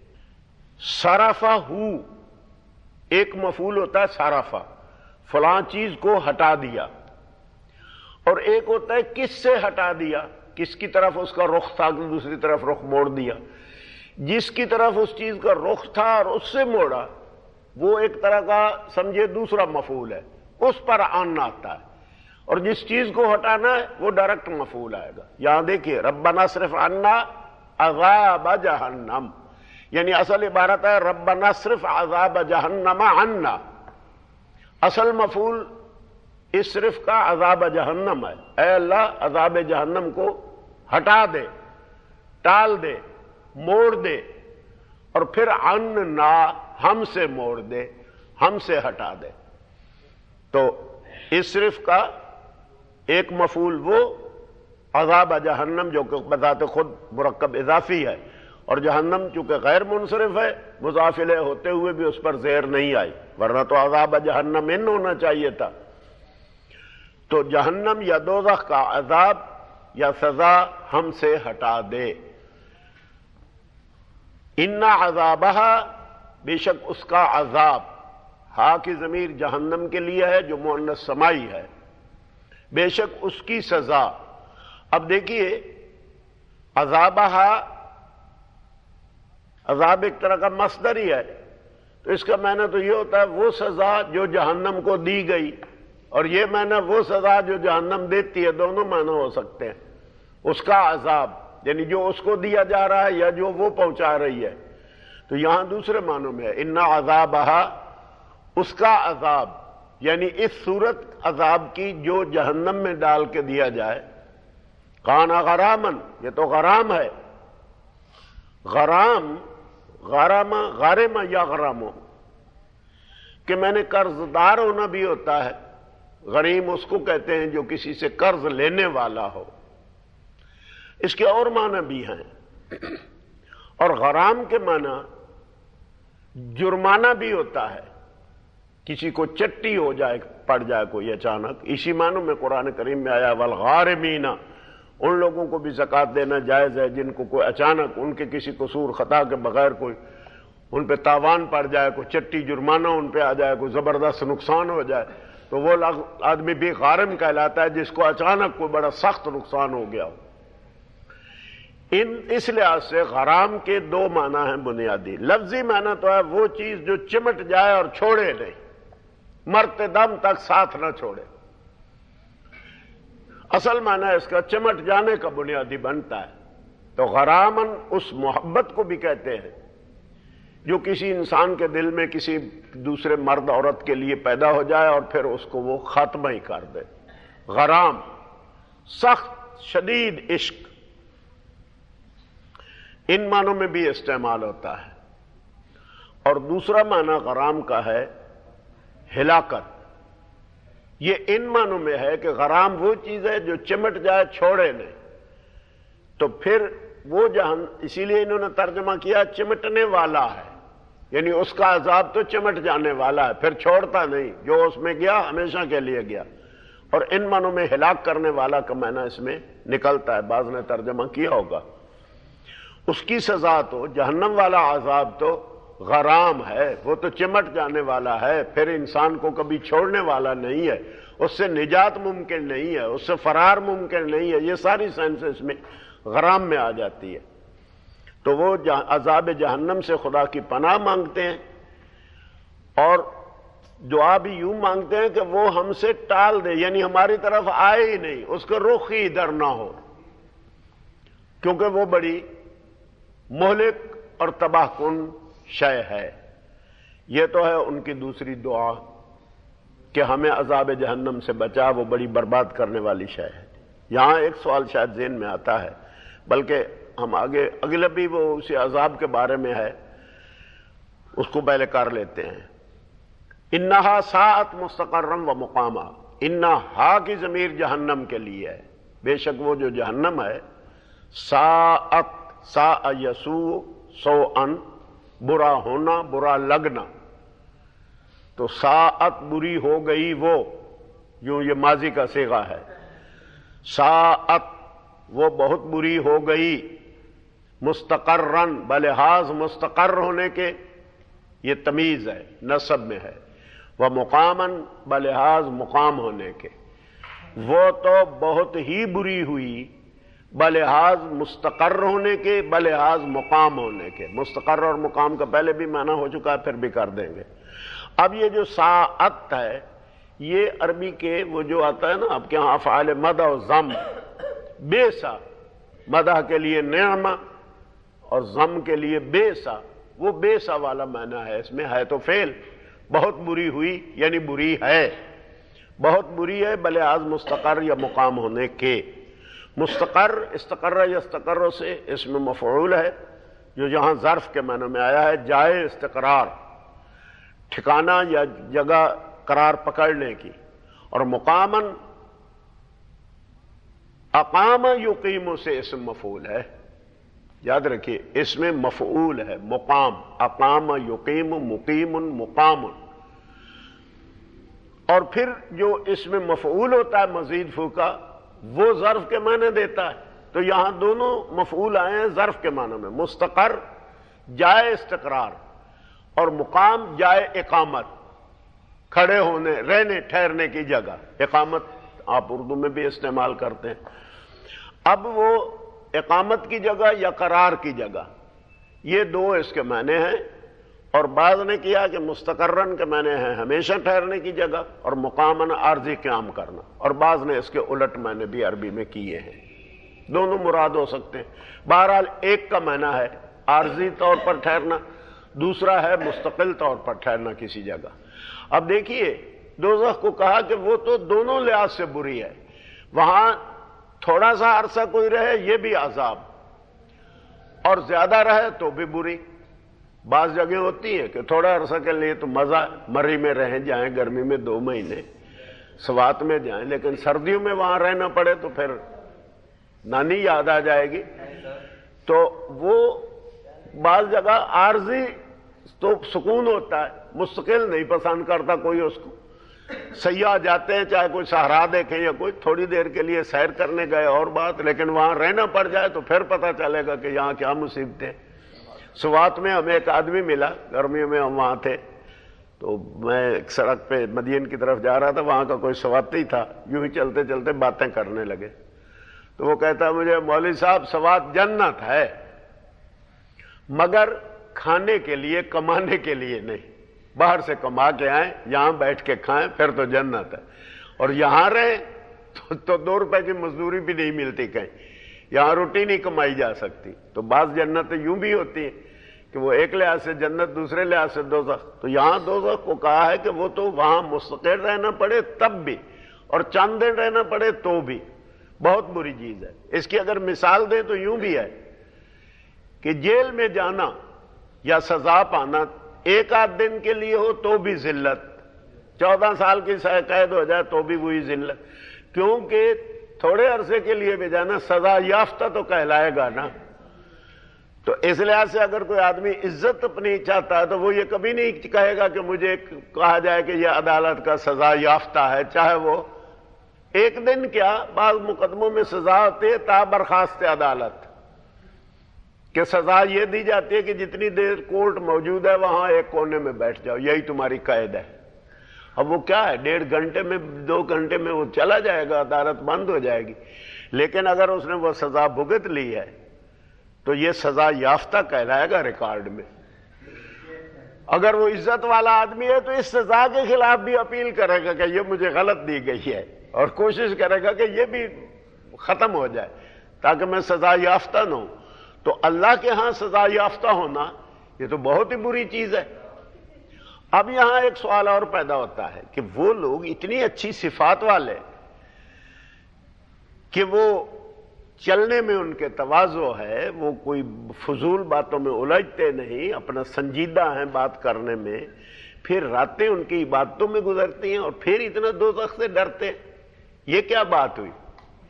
صرفہ ہو ایک مفعول ہوتا ہے, صرفہ فلاں چیز کو ہٹا دیا, اور ایک ہوتا ہے کس سے ہٹا دیا, کس کی طرف اس کا رخ تھا دوسری طرف رخ موڑ دیا. جس کی طرف اس چیز کا رخ تھا اور اس سے موڑا وہ ایک طرح کا سمجھے دوسرا مفعول ہے, اس پر ان آتا ہے. اور جس چیز کو ہٹانا ہے وہ ڈائریکٹ مفعول آئے گا. یہاں دیکھیے ربنا اصرف عنا عذاب جہنم، یعنی اصل عبارت ہے ربنا اصرف عذاب جہنم عنا. اصل مفعول اصرف کا عذاب جہنم ہے. اے اللہ عذاب جہنم کو ہٹا دے، ٹال دے، موڑ دے، اور پھر عنا ہم سے موڑ دے، ہم سے ہٹا دے. تو اصرف کا ایک مفعول وہ عذاب جہنم جو کہ بذات خود مرکب اضافی ہے، اور جہنم چونکہ غیر منصرف ہے مضاف الیہ ہوتے ہوئے بھی اس پر زیر نہیں آئی، ورنہ تو عذاب جہنم ان ہونا چاہیے تھا. تو جہنم یا دوزخ کا عذاب یا سزا ہم سے ہٹا دے. اِنَّ عَذَابَهَا، بے شک اس کا عذاب، ہا کی ضمیر جہنم کے لیے ہے جو مؤنث سمائی ہے، بے شک اس کی سزا. اب دیکھیے عذابہا، عذاب ایک طرح کا مصدر ہی ہے، تو اس کا معنی تو یہ ہوتا ہے وہ سزا جو جہنم کو دی گئی، اور یہ معنی وہ سزا جو جہنم دیتی ہے. دونوں معنی ہو سکتے ہیں. اس کا عذاب یعنی جو اس کو دیا جا رہا ہے یا جو وہ پہنچا رہی ہے. تو یہاں دوسرے معنوں میں ہے اِنَّ عَذَابَهَا، اس کا عذاب یعنی اس صورت عذاب کی جو جہنم میں ڈال کے دیا جائے. کان غرامن، یہ تو غرام ہے. غرام، غرام، غارم یا غرامو، کہ میں نے قرض دار ہونا بھی ہوتا ہے. غریم اس کو کہتے ہیں جو کسی سے قرض لینے والا ہو. اس کے اور معنی بھی ہیں، اور غرام کے معنی جرمانہ بھی ہوتا ہے. کسی کو چٹی ہو جائے، پڑ جائے کوئی اچانک، اسی معنی میں قرآن کریم میں آیا والغارمین، ان لوگوں کو بھی زکوٰۃ دینا جائز ہے جن کو کوئی اچانک ان کے کسی قصور خطا کے بغیر کوئی ان پہ تاوان پڑ جائے، کوئی چٹی جرمانہ ان پہ آ جائے، کوئی زبردست نقصان ہو جائے، تو وہ آدمی بھی غارم کہلاتا ہے جس کو اچانک کوئی بڑا سخت نقصان ہو گیا ہو. ان اس لحاظ سے غرام کے دو معنی ہیں بنیادی. لفظی معنی تو ہے وہ چیز جو چمٹ جائے اور چھوڑے نہیں، مرتے دم تک ساتھ نہ چھوڑے. اصل معنی اس کا چمٹ جانے کا بنیادی بنتا ہے. تو غرامن اس محبت کو بھی کہتے ہیں جو کسی انسان کے دل میں کسی دوسرے مرد عورت کے لیے پیدا ہو جائے اور پھر اس کو وہ ختم ہی کر دے. غرام سخت شدید عشق، ان معنوں میں بھی استعمال ہوتا ہے. اور دوسرا معنی غرام کا ہے ہلاکت. یہ ان معنوں میں ہے کہ غرام وہ چیز ہے جو چمٹ جائے چھوڑے نہیں. تو پھر وہ جہن اسی لیے انہوں نے ترجمہ کیا چمٹنے والا ہے، یعنی اس کا عذاب تو چمٹ جانے والا ہے، پھر چھوڑتا نہیں، جو اس میں گیا ہمیشہ کے لیے گیا. اور ان معنوں میں ہلاک کرنے والا کا معنی اس میں نکلتا ہے. بعض نے ترجمہ کیا ہوگا اس کی سزا تو جہنم والا عذاب تو غرام ہے، وہ تو چمٹ جانے والا ہے، پھر انسان کو کبھی چھوڑنے والا نہیں ہے، اس سے نجات ممکن نہیں ہے، اس سے فرار ممکن نہیں ہے. یہ ساری سائنس اس میں غرام میں آ جاتی ہے. تو وہ عذاب جہنم سے خدا کی پناہ مانگتے ہیں، اور دعا بھی یوں مانگتے ہیں کہ وہ ہم سے ٹال دے، یعنی ہماری طرف آئے ہی نہیں، اس کا رخ ہی ادھر نہ ہو، کیونکہ وہ بڑی مہلک اور تباہ کن شے ہے. یہ تو ہے ان کی دوسری دعا کہ ہمیں عذاب جہنم سے بچا، وہ بڑی برباد کرنے والی شے ہے. یہاں ایک سوال شاید ذہن میں آتا ہے، بلکہ ہم آگے اگلے بھی وہ اسی عذاب کے بارے میں ہے، اس کو پہلے کر لیتے ہیں. انہا ساعت مستقرم و مقامہ، انہا کی ضمیر جہنم کے لیے ہے. بے شک وہ جو جہنم ہے، ساعت، سا یسو، سو ان، برا ہونا، برا لگنا. تو ساعت بری ہو گئی وہ، یوں یہ ماضی کا صیغہ ہے. ساعت وہ بہت بری ہو گئی، مستقرن بلحاظ مستقر ہونے کے، یہ تمیز ہے، نصب میں ہے. وہ مقامن بلحاظ مقام ہونے کے، وہ تو بہت ہی بری ہوئی بلحاظ مستقر ہونے کے، بلحاظ مقام ہونے کے. مستقر اور مقام کا پہلے بھی معنی ہو چکا ہے، پھر بھی کر دیں گے. اب یہ جو ساعت ہے یہ عربی کے وہ جو آتا ہے نا آپ کے ہاں افعال مدح و ضم، بیسا، مدح کے لیے نعمہ اور ضم کے لیے بیسا، وہ بیسا والا معنی ہے اس میں، ہے تو فعل، بہت بری ہوئی یعنی بری ہے، بہت بری ہے بلحاظ مستقر یا مقام ہونے کے۔ مستقر استقر یستقر سے اس میں مفعول ہے جو یہاں ظرف کے معنی میں آیا ہے، جائے استقرار، ٹھکانہ یا جگہ قرار پکڑنے کی، اور مقامن اقام یقیم سے اسم مفعول ہے، یاد رکھیے اس میں مفعول ہے مقام، اقام یقیم مقیم مقام، اور پھر جو اس میں مفعول ہوتا ہے مزید فو کا وہ ظرف کے معنی دیتا ہے، تو یہاں دونوں مفعول آئے ہیں ظرف کے معنی میں، مستقر جائے استقرار اور مقام جائے اقامت، کھڑے ہونے رہنے ٹھہرنے کی جگہ، اقامت آپ اردو میں بھی استعمال کرتے ہیں۔ اب وہ اقامت کی جگہ یا قرار کی جگہ، یہ دو اس کے معنی ہیں، اور بعض نے کیا کہ مستقرن کے معنی ہیں ہمیشہ ٹھہرنے کی جگہ اور مقامن عارضی قیام کرنا، اور بعض نے اس کے الٹ معنی بھی عربی میں کیے ہیں، دونوں مراد ہو سکتے ہیں۔ بہرحال ایک کا معنی ہے عارضی طور پر ٹھہرنا، دوسرا ہے مستقل طور پر ٹھہرنا کسی جگہ۔ اب دیکھیے دوزخ کو کہا کہ وہ تو دونوں لحاظ سے بری ہے، وہاں تھوڑا سا عرصہ کوئی رہے یہ بھی عذاب، اور زیادہ رہے تو بھی بری۔ بعض جگہ ہوتی ہے کہ تھوڑا عرصہ کے لیے تو مزہ، مری میں رہیں جائیں گرمی میں دو مہینے، سوات میں جائیں، لیکن سردیوں میں وہاں رہنا پڑے تو پھر نانی یاد آ جائے گی۔ تو وہ بعض جگہ عارضی تو سکون ہوتا ہے، مستقل نہیں پسند کرتا کوئی اس کو۔ سیاح جاتے ہیں چاہے کوئی صحرا دیکھیں یا کوئی تھوڑی دیر کے لیے سیر کرنے گئے اور بات، لیکن وہاں رہنا پڑ جائے تو پھر پتہ چلے گا کہ یہاں کیا مصیبتیں۔ سوات میں ہمیں ایک آدمی ملا، گرمیوں میں ہم وہاں تھے، تو میں ایک سڑک پہ مدین کی طرف جا رہا تھا، وہاں کا کوئی سواتی تھا، یوں ہی چلتے چلتے باتیں کرنے لگے، تو وہ کہتا مجھے مولوی صاحب سوات جنت ہے مگر کھانے کے لیے کمانے کے لیے نہیں، باہر سے کما کے آئیں یہاں بیٹھ کے کھائیں پھر تو جنت ہے، اور یہاں رہیں تو, تو دو روپے کی مزدوری بھی نہیں ملتی کہیں، یہاں روٹی نہیں کمائی جا سکتی۔ تو بعض جنتیں یوں بھی ہوتی ہیں کہ وہ ایک لحاظ سے جنت دوسرے لحاظ سے دوزخ، تو یہاں دوزخ کو کہا ہے کہ وہ تو وہاں مستقل رہنا پڑے تب بھی، اور چند دن رہنا پڑے تو بھی، بہت بری چیز ہے۔ اس کی اگر مثال دیں تو یوں بھی ہے کہ جیل میں جانا یا سزا پانا ایک آدھ دن کے لیے ہو تو بھی ذلت، چودہ سال کی قید ہو جائے تو بھی وہی ذلت، کیونکہ تھوڑے عرصے کے لیے بھی جانا سزا یافتہ تو کہلائے گا نا۔ تو اس لحاظ سے اگر کوئی آدمی عزت اپنی چاہتا ہے تو وہ یہ کبھی نہیں کہے گا کہ مجھے کہا جائے کہ یہ عدالت کا سزا یافتہ ہے، چاہے وہ ایک دن کیا، بعض مقدموں میں سزا ہوتی ہے تا برخاست عدالت، کہ سزا یہ دی جاتی ہے کہ جتنی دیر کورٹ موجود ہے وہاں ایک کونے میں بیٹھ جاؤ، یہی تمہاری قید ہے۔ اب وہ کیا ہے، ڈیڑھ گھنٹے میں دو گھنٹے میں وہ چلا جائے گا، عدالت بند ہو جائے گی، لیکن اگر اس نے وہ سزا بھگت لی ہے تو یہ سزا یافتہ کہلائے گا ریکارڈ میں۔ اگر وہ عزت والا آدمی ہے تو اس سزا کے خلاف بھی اپیل کرے گا کہ یہ مجھے غلط دی گئی ہے، اور کوشش کرے گا کہ یہ بھی ختم ہو جائے تاکہ میں سزا یافتہ نہ ہوں۔ تو اللہ کے ہاں سزا یافتہ ہونا یہ تو بہت ہی بری چیز ہے۔ اب یہاں ایک سوال اور پیدا ہوتا ہے کہ وہ لوگ اتنی اچھی صفات والے کہ وہ چلنے میں ان کے تواضع ہے، وہ کوئی فضول باتوں میں الجھتے نہیں، اپنا سنجیدہ ہیں بات کرنے میں، پھر راتیں ان کی عبادتوں میں گزرتی ہیں اور پھر اتنا دوزخ سے ڈرتے ہیں، یہ کیا بات ہوئی؟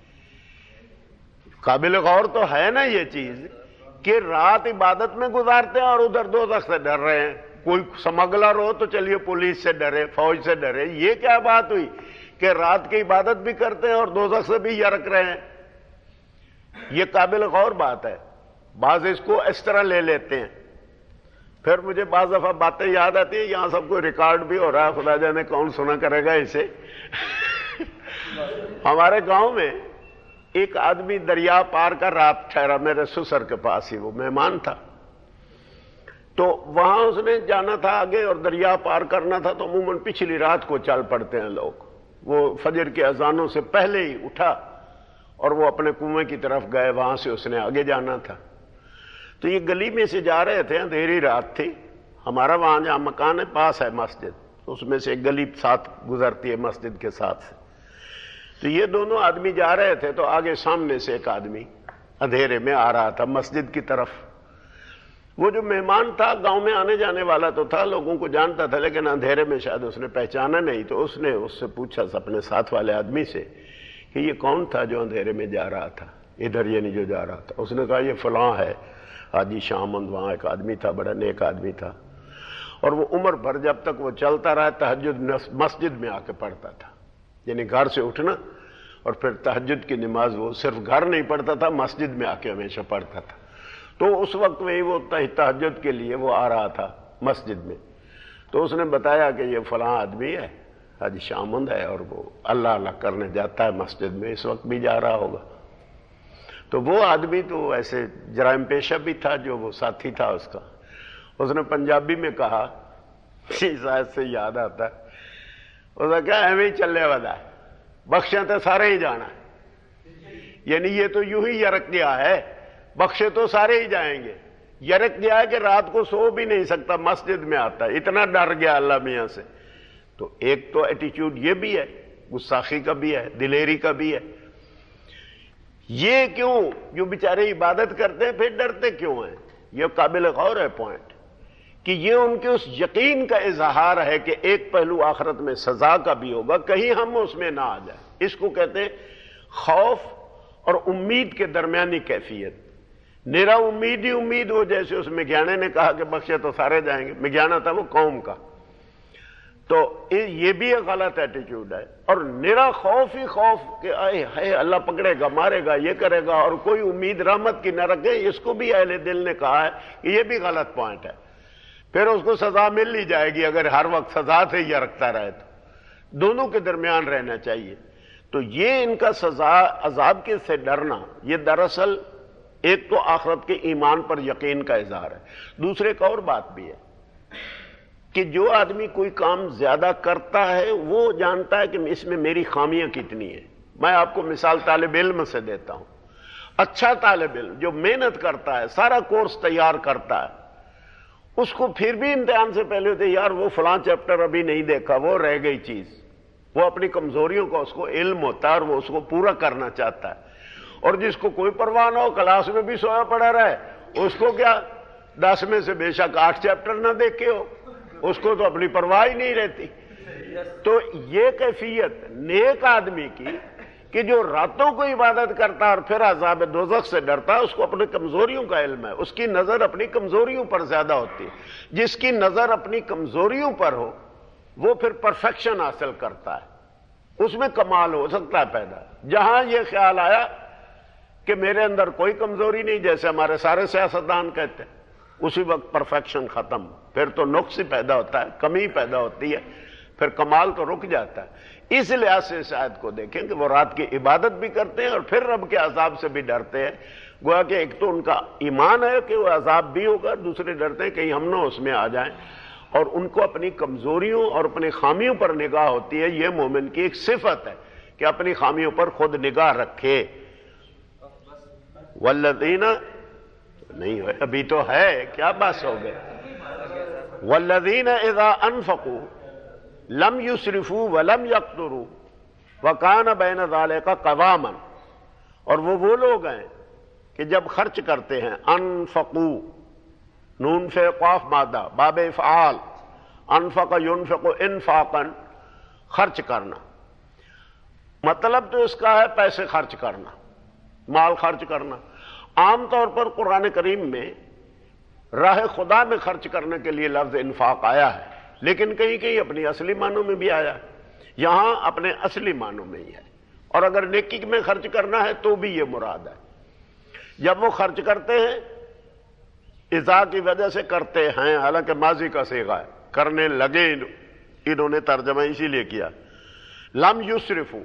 قابل غور تو ہے نا یہ چیز کہ رات عبادت میں گزارتے ہیں اور ادھر دوزخ سے ڈر رہے ہیں۔ کوئی سمگلر ہو تو چلیے پولیس سے ڈرے، فوج سے ڈرے، یہ کیا بات ہوئی کہ رات کی عبادت بھی کرتے ہیں اور دوزخ سے بھی یرک رہے ہیں؟ یہ قابل غور بات ہے۔ بعض اس کو اس طرح لے لیتے ہیں، پھر مجھے بعض دفعہ باتیں یاد آتی ہیں، یہاں سب کو ریکارڈ بھی ہو رہا ہے، خدا جانے کون سنا کرے گا اسے۔ ہمارے گاؤں میں ایک آدمی دریا پار کر رات ٹھہرا، میرے سسر کے پاس ہی، وہ مہمان تھا۔ تو وہاں اس نے جانا تھا آگے اور دریا پار کرنا تھا، تو عموماً پچھلی رات کو چل پڑتے ہیں لوگ. وہ فجر کے اذانوں سے پہلے ہی اٹھا اور وہ اپنے کنویں کی طرف گئے، وہاں سے اس نے آگے جانا تھا. تو یہ گلی میں سے جا رہے تھے، اندھیری رات تھی. ہمارا وہاں جہاں مکان ہے پاس ہے مسجد، اس میں سے ایک گلی ساتھ گزرتی ہے مسجد کے ساتھ سے. تو یہ دونوں آدمی جا رہے تھے، تو آگے سامنے سے ایک آدمی اندھیرے میں آ رہا تھا مسجد کی طرف. وہ جو مہمان تھا گاؤں میں آنے جانے والا تو تھا، لوگوں کو جانتا تھا، لیکن اندھیرے میں شاید اس نے پہچانا نہیں. تو اس نے اس سے پوچھا اپنے ساتھ والے آدمی سے کہ یہ کون تھا جو اندھیرے میں جا رہا تھا ادھر، یعنی جو جا رہا تھا. اس نے کہا یہ فلاں ہے حاجی شامند، وہاں ایک آدمی تھا، بڑا نیک آدمی تھا، اور وہ عمر بھر جب تک وہ چلتا رہا تہجد مسجد میں آ کے پڑھتا تھا. یعنی گھر سے اٹھنا اور پھر تہجد کی نماز وہ صرف گھر نہیں پڑھتا تھا، مسجد میں آ کے ہمیشہ پڑھتا تھا. تو اس وقت میں وہ تہجد کے لیے وہ آ رہا تھا مسجد میں. تو اس نے بتایا کہ یہ فلاں آدمی ہے، حاجی شامند ہے، اور وہ اللہ اللہ کرنے جاتا ہے مسجد میں، اس وقت بھی جا رہا ہوگا. تو وہ آدمی تو ایسے جرائم پیشہ بھی تھا جو وہ ساتھی تھا اس کا. اس نے پنجابی میں کہا، شاید سے یاد آتا ہے، اس نے کہا ایویں ہی چلنے والا ہے، بخشیں تو سارے ہی جانا ہے. یعنی یہ تو یوں ہی یرک گیا ہے، بخشے تو سارے ہی جائیں گے. یرک گیا ہے کہ رات کو سو بھی نہیں سکتا، مسجد میں آتا ہے، اتنا ڈر گیا اللہ میاں سے. تو ایک تو ایٹیچیوڈ یہ بھی ہے، گستاخی کا بھی ہے، دلیری کا بھی ہے. یہ کیوں جو بیچارے عبادت کرتے ہیں پھر ڈرتے کیوں ہیں؟ یہ قابل غور ہے پوائنٹ، کہ یہ ان کے اس یقین کا اظہار ہے کہ ایک پہلو آخرت میں سزا کا بھی ہوگا، کہیں ہم اس میں نہ آ جائیں. اس کو کہتے ہیں خوف اور امید کے درمیانی کیفیت. میرا امید ہی امید ہو، جیسے اس مگیانے نے کہا کہ بخشے تو سارے جائیں گے. مگیانا تھا وہ قوم کا. تو یہ بھی ایک غلط ایٹیچیوڈ ہے. اور میرا خوف ہی خوف کہ اے ہے اللہ پکڑے گا، مارے گا، یہ کرے گا، اور کوئی امید رحمت کی نہ رکھے. اس کو بھی اہل دل نے کہا ہے کہ یہ بھی غلط پوائنٹ ہے. پھر اس کو سزا مل لی جائے گی اگر ہر وقت سزا سے یہ رکھتا رہے. تو دونوں کے درمیان رہنا چاہیے. تو یہ ان کا سزا عذاب کے سے ڈرنا، یہ دراصل ایک تو آخرت کے ایمان پر یقین کا اظہار ہے. دوسرے ایک اور بات بھی ہے کہ جو آدمی کوئی کام زیادہ کرتا ہے وہ جانتا ہے کہ اس میں میری خامیاں کتنی ہیں. میں آپ کو مثال طالب علم سے دیتا ہوں. اچھا طالب علم جو محنت کرتا ہے، سارا کورس تیار کرتا ہے، اس کو پھر بھی امتحان سے پہلے ہوتے یار وہ فلاں چیپٹر ابھی نہیں دیکھا، وہ رہ گئی چیز. وہ اپنی کمزوریوں کا اس کو علم ہوتا ہے اور وہ اس کو پورا کرنا چاہتا ہے. اور جس کو کوئی پرواہ نہ ہو، کلاس میں بھی سویا پڑا رہے، اس کو کیا دس میں سے بے شک آٹھ چیپٹر نہ دیکھے ہو، اس کو تو اپنی پرواہ ہی نہیں رہتی. تو یہ کیفیت نیک آدمی کی کہ جو راتوں کو عبادت کرتا اور پھر عذاب دوزخ سے ڈرتا ہے، اس کو اپنی کمزوریوں کا علم ہے. اس کی نظر اپنی کمزوریوں پر زیادہ ہوتی ہے. جس کی نظر اپنی کمزوریوں پر ہو وہ پھر پرفیکشن حاصل کرتا ہے، اس میں کمال ہو سکتا ہے پیدا. جہاں یہ خیال آیا کہ میرے اندر کوئی کمزوری نہیں، جیسے ہمارے سارے سیاستدان کہتے ہیں، اسی وقت پرفیکشن ختم. پھر تو نقص ہی پیدا ہوتا ہے، کمی پیدا ہوتی ہے، پھر کمال تو رک جاتا ہے. اس لحاظ سے شاید کو دیکھیں کہ وہ رات کی عبادت بھی کرتے ہیں اور پھر رب کے عذاب سے بھی ڈرتے ہیں. گویا کہ ایک تو ان کا ایمان ہے کہ وہ عذاب بھی ہوگا، دوسرے ڈرتے ہیں کہ ہم نہ اس میں آ جائیں. اور ان کو اپنی کمزوریوں اور اپنی خامیوں پر نگاہ ہوتی ہے. یہ مومن کی ایک صفت ہے کہ اپنی خامیوں پر خود نگاہ رکھے. والذین نہیں ہوئے ابھی تو ہے، کیا بس ہو گئے. والذین اذا انفقوا لم یسرفوا ولم یقتروا وکان بین ذلک قواما. اور وہ وہ لوگ ہیں کہ جب خرچ کرتے ہیں، انفقوا، نون فے قاف مادہ، باب افعال، انفق ينفق انفاقا، خرچ کرنا. مطلب تو اس کا ہے پیسے خرچ کرنا، مال خرچ کرنا. عام طور پر قرآن کریم میں راہ خدا میں خرچ کرنے کے لیے لفظ انفاق آیا ہے، لیکن کہیں کہیں اپنی اصلی معنوں میں بھی آیا ہے. یہاں اپنے اصلی معنوں میں ہی ہے. اور اگر نیکی میں خرچ کرنا ہے تو بھی یہ مراد ہے. جب وہ خرچ کرتے ہیں اذا کی وجہ سے کرتے ہیں، حالانکہ ماضی کا صیغہ ہے، کرنے لگے، انہوں نے ترجمہ اسی لیے کیا. لم یسرفو،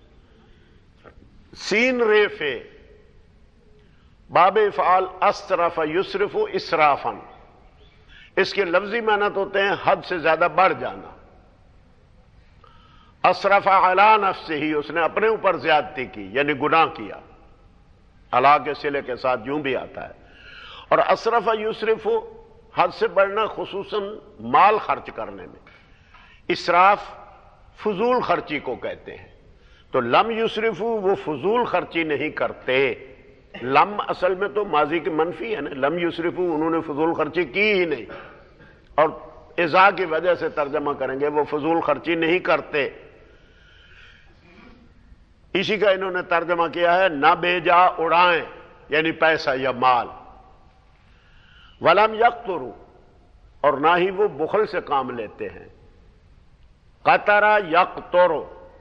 سین ریفے، باب افعال اسرف یسرف اسرافا، اس کے لفظی معنی تو ہوتے ہیں حد سے زیادہ بڑھ جانا. اسرف علی نفسہ، اس نے اپنے اوپر زیادتی کی یعنی گناہ کیا. علی کے صلے کے ساتھ یوں بھی آتا ہے. اور اسرف یسرف، حد سے بڑھنا خصوصاً مال خرچ کرنے میں. اسراف فضول خرچی کو کہتے ہیں. تو لم یسرفو، وہ فضول خرچی نہیں کرتے. لم اصل میں تو ماضی کے منفی ہے نا. لم یسرفو، انہوں نے فضول خرچی کی ہی نہیں، اور اذا کی وجہ سے ترجمہ کریں گے وہ فضول خرچی نہیں کرتے. اسی کا انہوں نے ترجمہ کیا ہے نہ بے جا اڑائیں، یعنی پیسہ یا مال. ولم یقتروا، اور نہ ہی وہ بخل سے کام لیتے ہیں. قطرہ یقتر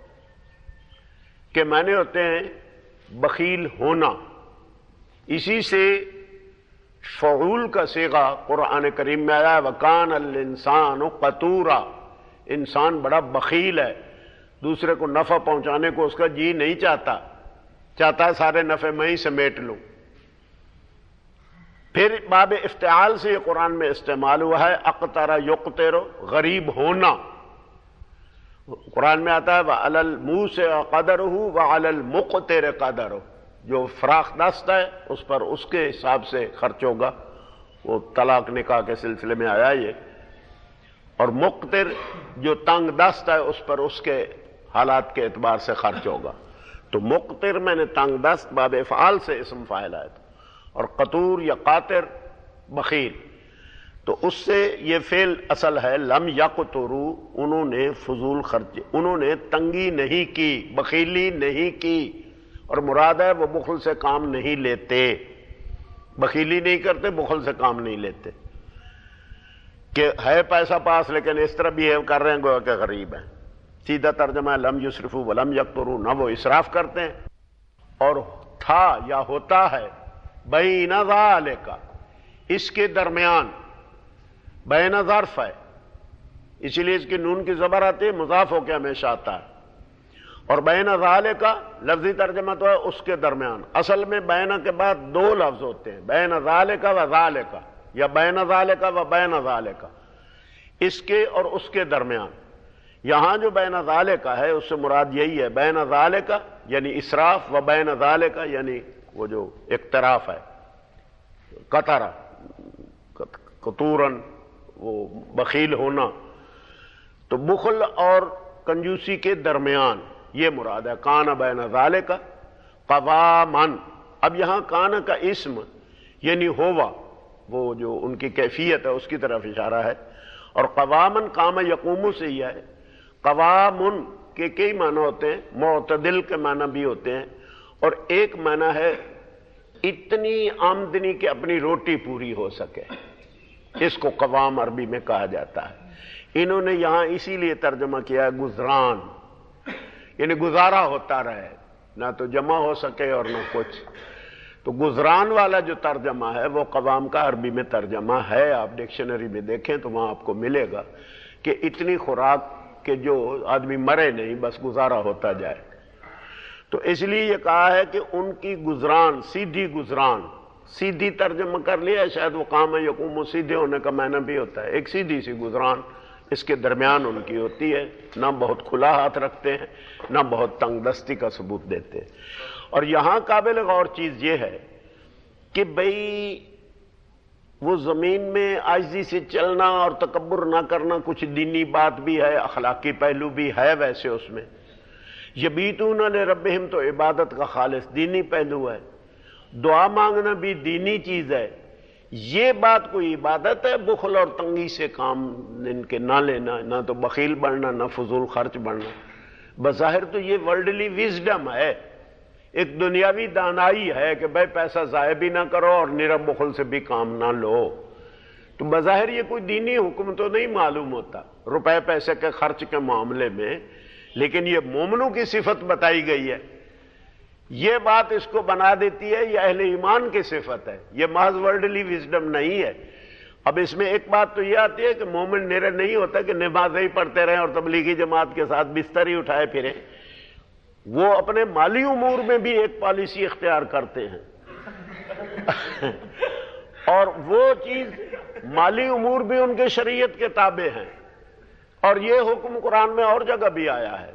کہ معنی ہوتے ہیں بخیل ہونا. اسی سے فعول کا صیغہ قرآن کریم میں آیا ہے وَكَانَ الْإِنسَانُ قَتُورًا، انسان بڑا بخیل ہے، دوسرے کو نفع پہنچانے کو اس کا جی نہیں چاہتا، چاہتا ہے سارے نفع میں ہی سمیٹ لوں. پھر باب افتعال سے یہ قرآن میں استعمال ہوا ہے اقتر یقتر، غریب ہونا. قرآن میں آتا ہے وَعَلَى الْمُوسِعِ قَدَرُهُ وَعَلَى الْمُقْتِرِ قَدَرُهُ، جو فراخ دست ہے اس پر اس کے حساب سے خرچ ہوگا. وہ طلاق نکاح کے سلسلے میں آیا یہ. اور مقتر جو تنگ دست ہے اس پر اس کے حالات کے اعتبار سے خرچ ہوگا. تو مقتر میں نے تنگ دست باب افعال سے اسم فاعل آیا تھا، اور قطور یا قاطر بخیل. تو اس سے یہ فعل اصل ہے لم یقتروا، انہوں نے فضول خرچ، انہوں نے تنگی نہیں کی، بخیلی نہیں کی. اور مراد ہے وہ بخل سے کام نہیں لیتے، بخیلی نہیں کرتے، بخل سے کام نہیں لیتے. کہ ہے پیسہ پاس لیکن اس طرح بیہیو کر رہے ہیں گویا کہ غریب ہیں. سیدھا ترجمہ ہے لم یسرفوا ولم یقتروا، نہ وہ اسراف کرتے ہیں اور تھا یا ہوتا ہے بین ذالک، اس کے درمیان. بین ظرف ہے اسی لیے اس کی نون کی زبر آتی ہے، مضاف ہو کے ہمیشہ آتا ہے. اور بین ذالک لفظی ترجمہ تو ہے اس کے درمیان. اصل میں بین کے بعد دو لفظ ہوتے ہیں، بین ذالک و ذالک، یا بین ذالک و بین ذالک، اس کے اور اس کے درمیان. یہاں جو بین ذالک ہے اس سے مراد یہی ہے، بین ذالک یعنی اسراف، و بین ذالک یعنی وہ جو اقتراف ہے، قطرہ قطوراً، وہ بخیل ہونا. تو بخل اور کنجوسی کے درمیان یہ مراد ہے. کان بین ذالک قواما، اب یہاں کان کا اسم یعنی ہوا، وہ جو ان کی کیفیت ہے اس کی طرف اشارہ ہے. اور قوامن قام یقوم سے ہی ہے. قوامن کے کئی معنی ہوتے ہیں، معتدل کے معنی بھی ہوتے ہیں، اور ایک معنی ہے اتنی آمدنی کہ اپنی روٹی پوری ہو سکے، اس کو قوام عربی میں کہا جاتا ہے. انہوں نے یہاں اسی لیے ترجمہ کیا ہے گزران، یعنی گزارا ہوتا رہے، نہ تو جمع ہو سکے اور نہ کچھ. تو گزران والا جو ترجمہ ہے وہ قوام کا عربی میں ترجمہ ہے. آپ ڈکشنری میں دیکھیں تو وہاں آپ کو ملے گا کہ اتنی خوراک کہ جو آدمی مرے نہیں، بس گزارا ہوتا جائے. تو اس لیے یہ کہا ہے کہ ان کی گزران، سیدھی گزران، سیدھی ترجمہ کر لیا شاید وہ قام یقوم، سیدھے ہونے کا معنی بھی ہوتا ہے. ایک سیدھی سی گزران اس کے درمیان ان کی ہوتی ہے، نہ بہت کھلا ہاتھ رکھتے ہیں نہ بہت تنگ دستی کا ثبوت دیتے ہیں. اور یہاں قابل غور چیز یہ ہے کہ بھئی وہ زمین میں عاجزی سے چلنا اور تکبر نہ کرنا کچھ دینی بات بھی ہے، اخلاقی پہلو بھی ہے. ویسے اس میں یبیتون لربہم تو عبادت کا خالص دینی پہلو ہے، دعا مانگنا بھی دینی چیز ہے. یہ بات کوئی عبادت ہے؟ بخل اور تنگی سے کام ان کے نہ لینا، نہ تو بخیل بننا نہ فضول خرچ بننا. بظاہر تو یہ ورلڈلی وزڈم ہے، ایک دنیاوی دانائی ہے کہ بھائی پیسہ ضائع بھی نہ کرو اور نرب بخل سے بھی کام نہ لو. تو بظاہر یہ کوئی دینی حکم تو نہیں معلوم ہوتا روپے پیسے کے خرچ کے معاملے میں، لیکن یہ مومنوں کی صفت بتائی گئی ہے. یہ بات اس کو بنا دیتی ہے یہ اہل ایمان کی صفت ہے، یہ محض ورلڈلی وزڈم نہیں ہے. اب اس میں ایک بات تو یہ آتی ہے کہ مومن نرے نہیں ہوتا کہ نمازیں ہی پڑھتے رہیں اور تبلیغی جماعت کے ساتھ بستر ہی اٹھائے پھریں. وہ اپنے مالی امور میں بھی ایک پالیسی اختیار کرتے ہیں اور وہ چیز مالی امور بھی ان کے شریعت کے تابع ہیں، اور یہ حکم قرآن میں اور جگہ بھی آیا ہے،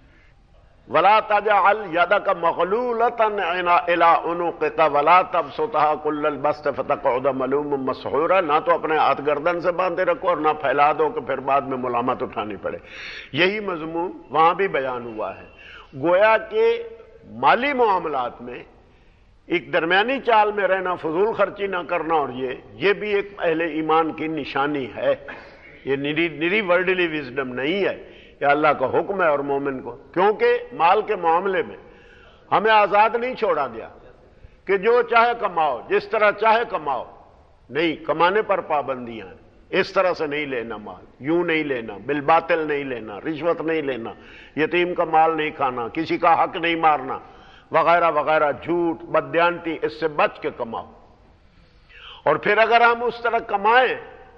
وَلَا تَجْعَلْ يَدَكَ مَغْلُولَةً إِلَىٰ عُنُقِكَ وَلَا تَبْسُطْهَا كُلَّ الْبَسْطِ فَتَقْعُدَ مَلُومًا مَسْحُورًا، نہ تو اپنے ہاتھ گردن سے باندھے رکھو اور نہ پھیلا دو کہ پھر بعد میں ملامت اٹھانی پڑے۔ یہی مضمون وہاں بھی بیان ہوا ہے۔ گویا کہ مالی معاملات میں ایک درمیانی چال میں رہنا، فضول خرچی نہ کرنا، اور یہ یہ بھی ایک اہل ایمان کی نشانی ہے۔ یہ نری نری ورڈلی وزڈم نہیں ہے، یہ اللہ کا حکم ہے اور مومن کو، کیونکہ مال کے معاملے میں ہمیں آزاد نہیں چھوڑا گیا کہ جو چاہے کماؤ، جس طرح چاہے کماؤ، نہیں، کمانے پر پابندیاں ہیں۔ اس طرح سے نہیں لینا مال، یوں نہیں لینا، بالباطل نہیں لینا، رشوت نہیں لینا، یتیم کا مال نہیں کھانا، کسی کا حق نہیں مارنا، وغیرہ وغیرہ، جھوٹ، بددیانتی، اس سے بچ کے کماؤ۔ اور پھر اگر ہم اس طرح کمائیں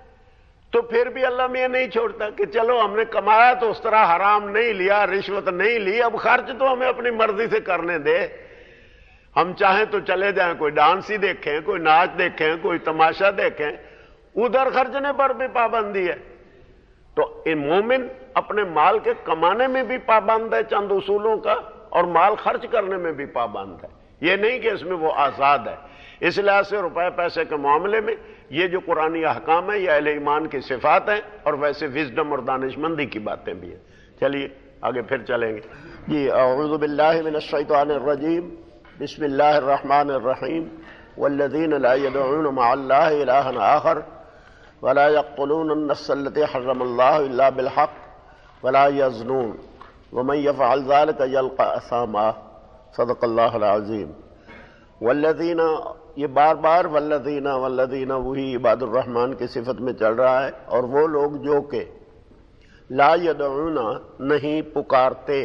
تو پھر بھی اللہ میاں نہیں چھوڑتا کہ چلو ہم نے کمایا تو اس طرح حرام نہیں لیا، رشوت نہیں لی، اب خرچ تو ہمیں اپنی مرضی سے کرنے دے، ہم چاہیں تو چلے جائیں، کوئی ڈانس ہی دیکھیں، کوئی ناچ دیکھیں، کوئی تماشا دیکھیں، ادھر خرچنے پر بھی پابندی ہے۔ تو مومن اپنے مال کے کمانے میں بھی پابند ہے چند اصولوں کا، اور مال خرچ کرنے میں بھی پابند ہے، یہ نہیں کہ اس میں وہ آزاد ہے۔ اس لحاظ سے روپے پیسے کے معاملے میں یہ جو قرآنی احکام ہے یہ اہل ایمان کی صفات ہیں، اور ویسے وزڈم اور دانشمندی کی باتیں بھی ہیں۔ چلیے آگے پھر چلیں گے۔ جی، اعوذ باللہ من الشیطان الرجیم، بسم اللہ الرحمن الرحیم، والذین لا يدعون مع اللہ الہا آخر ولا يقتلون النفس التي حرم اللہ الا بالحق ولا يزنون ومن يفعل ذلك يلقى اثاما، صدق اللہ العظیم۔ والذین، یہ بار بار والذین والذین وہی عباد الرحمن کی صفت میں چل رہا ہے، اور وہ لوگ جو کہ لا یدعون نہیں پکارتے،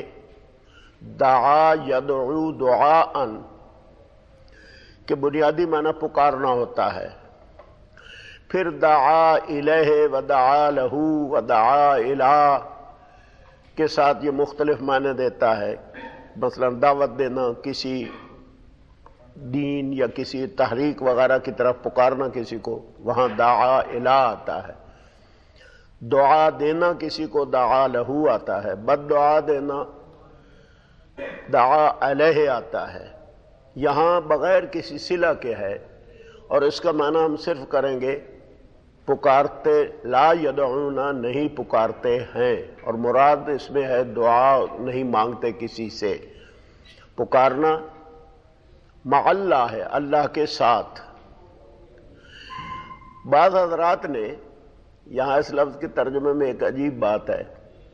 دعا یدعو دعاء کہ بنیادی معنی پکارنا ہوتا ہے، پھر دعا الیہ ودعا لہو ودعا الہ کے ساتھ یہ مختلف معنی دیتا ہے۔ مثلا دعوت دینا کسی دین یا کسی تحریک وغیرہ کی طرف پکارنا کسی کو، وہاں دعا الہ آتا ہے۔ دعا دینا کسی کو دعا لہو آتا ہے، بد دعا دینا دعا علیہ آتا ہے۔ یہاں بغیر کسی صلہ کے ہے، اور اس کا معنی ہم صرف کریں گے پکارتے، لا یدعون نہیں پکارتے ہیں، اور مراد اس میں ہے دعا نہیں مانگتے کسی سے۔ پکارنا مع اللہ ہے، اللہ کے ساتھ۔ بعض حضرات نے یہاں اس لفظ کے ترجمے میں ایک عجیب بات ہے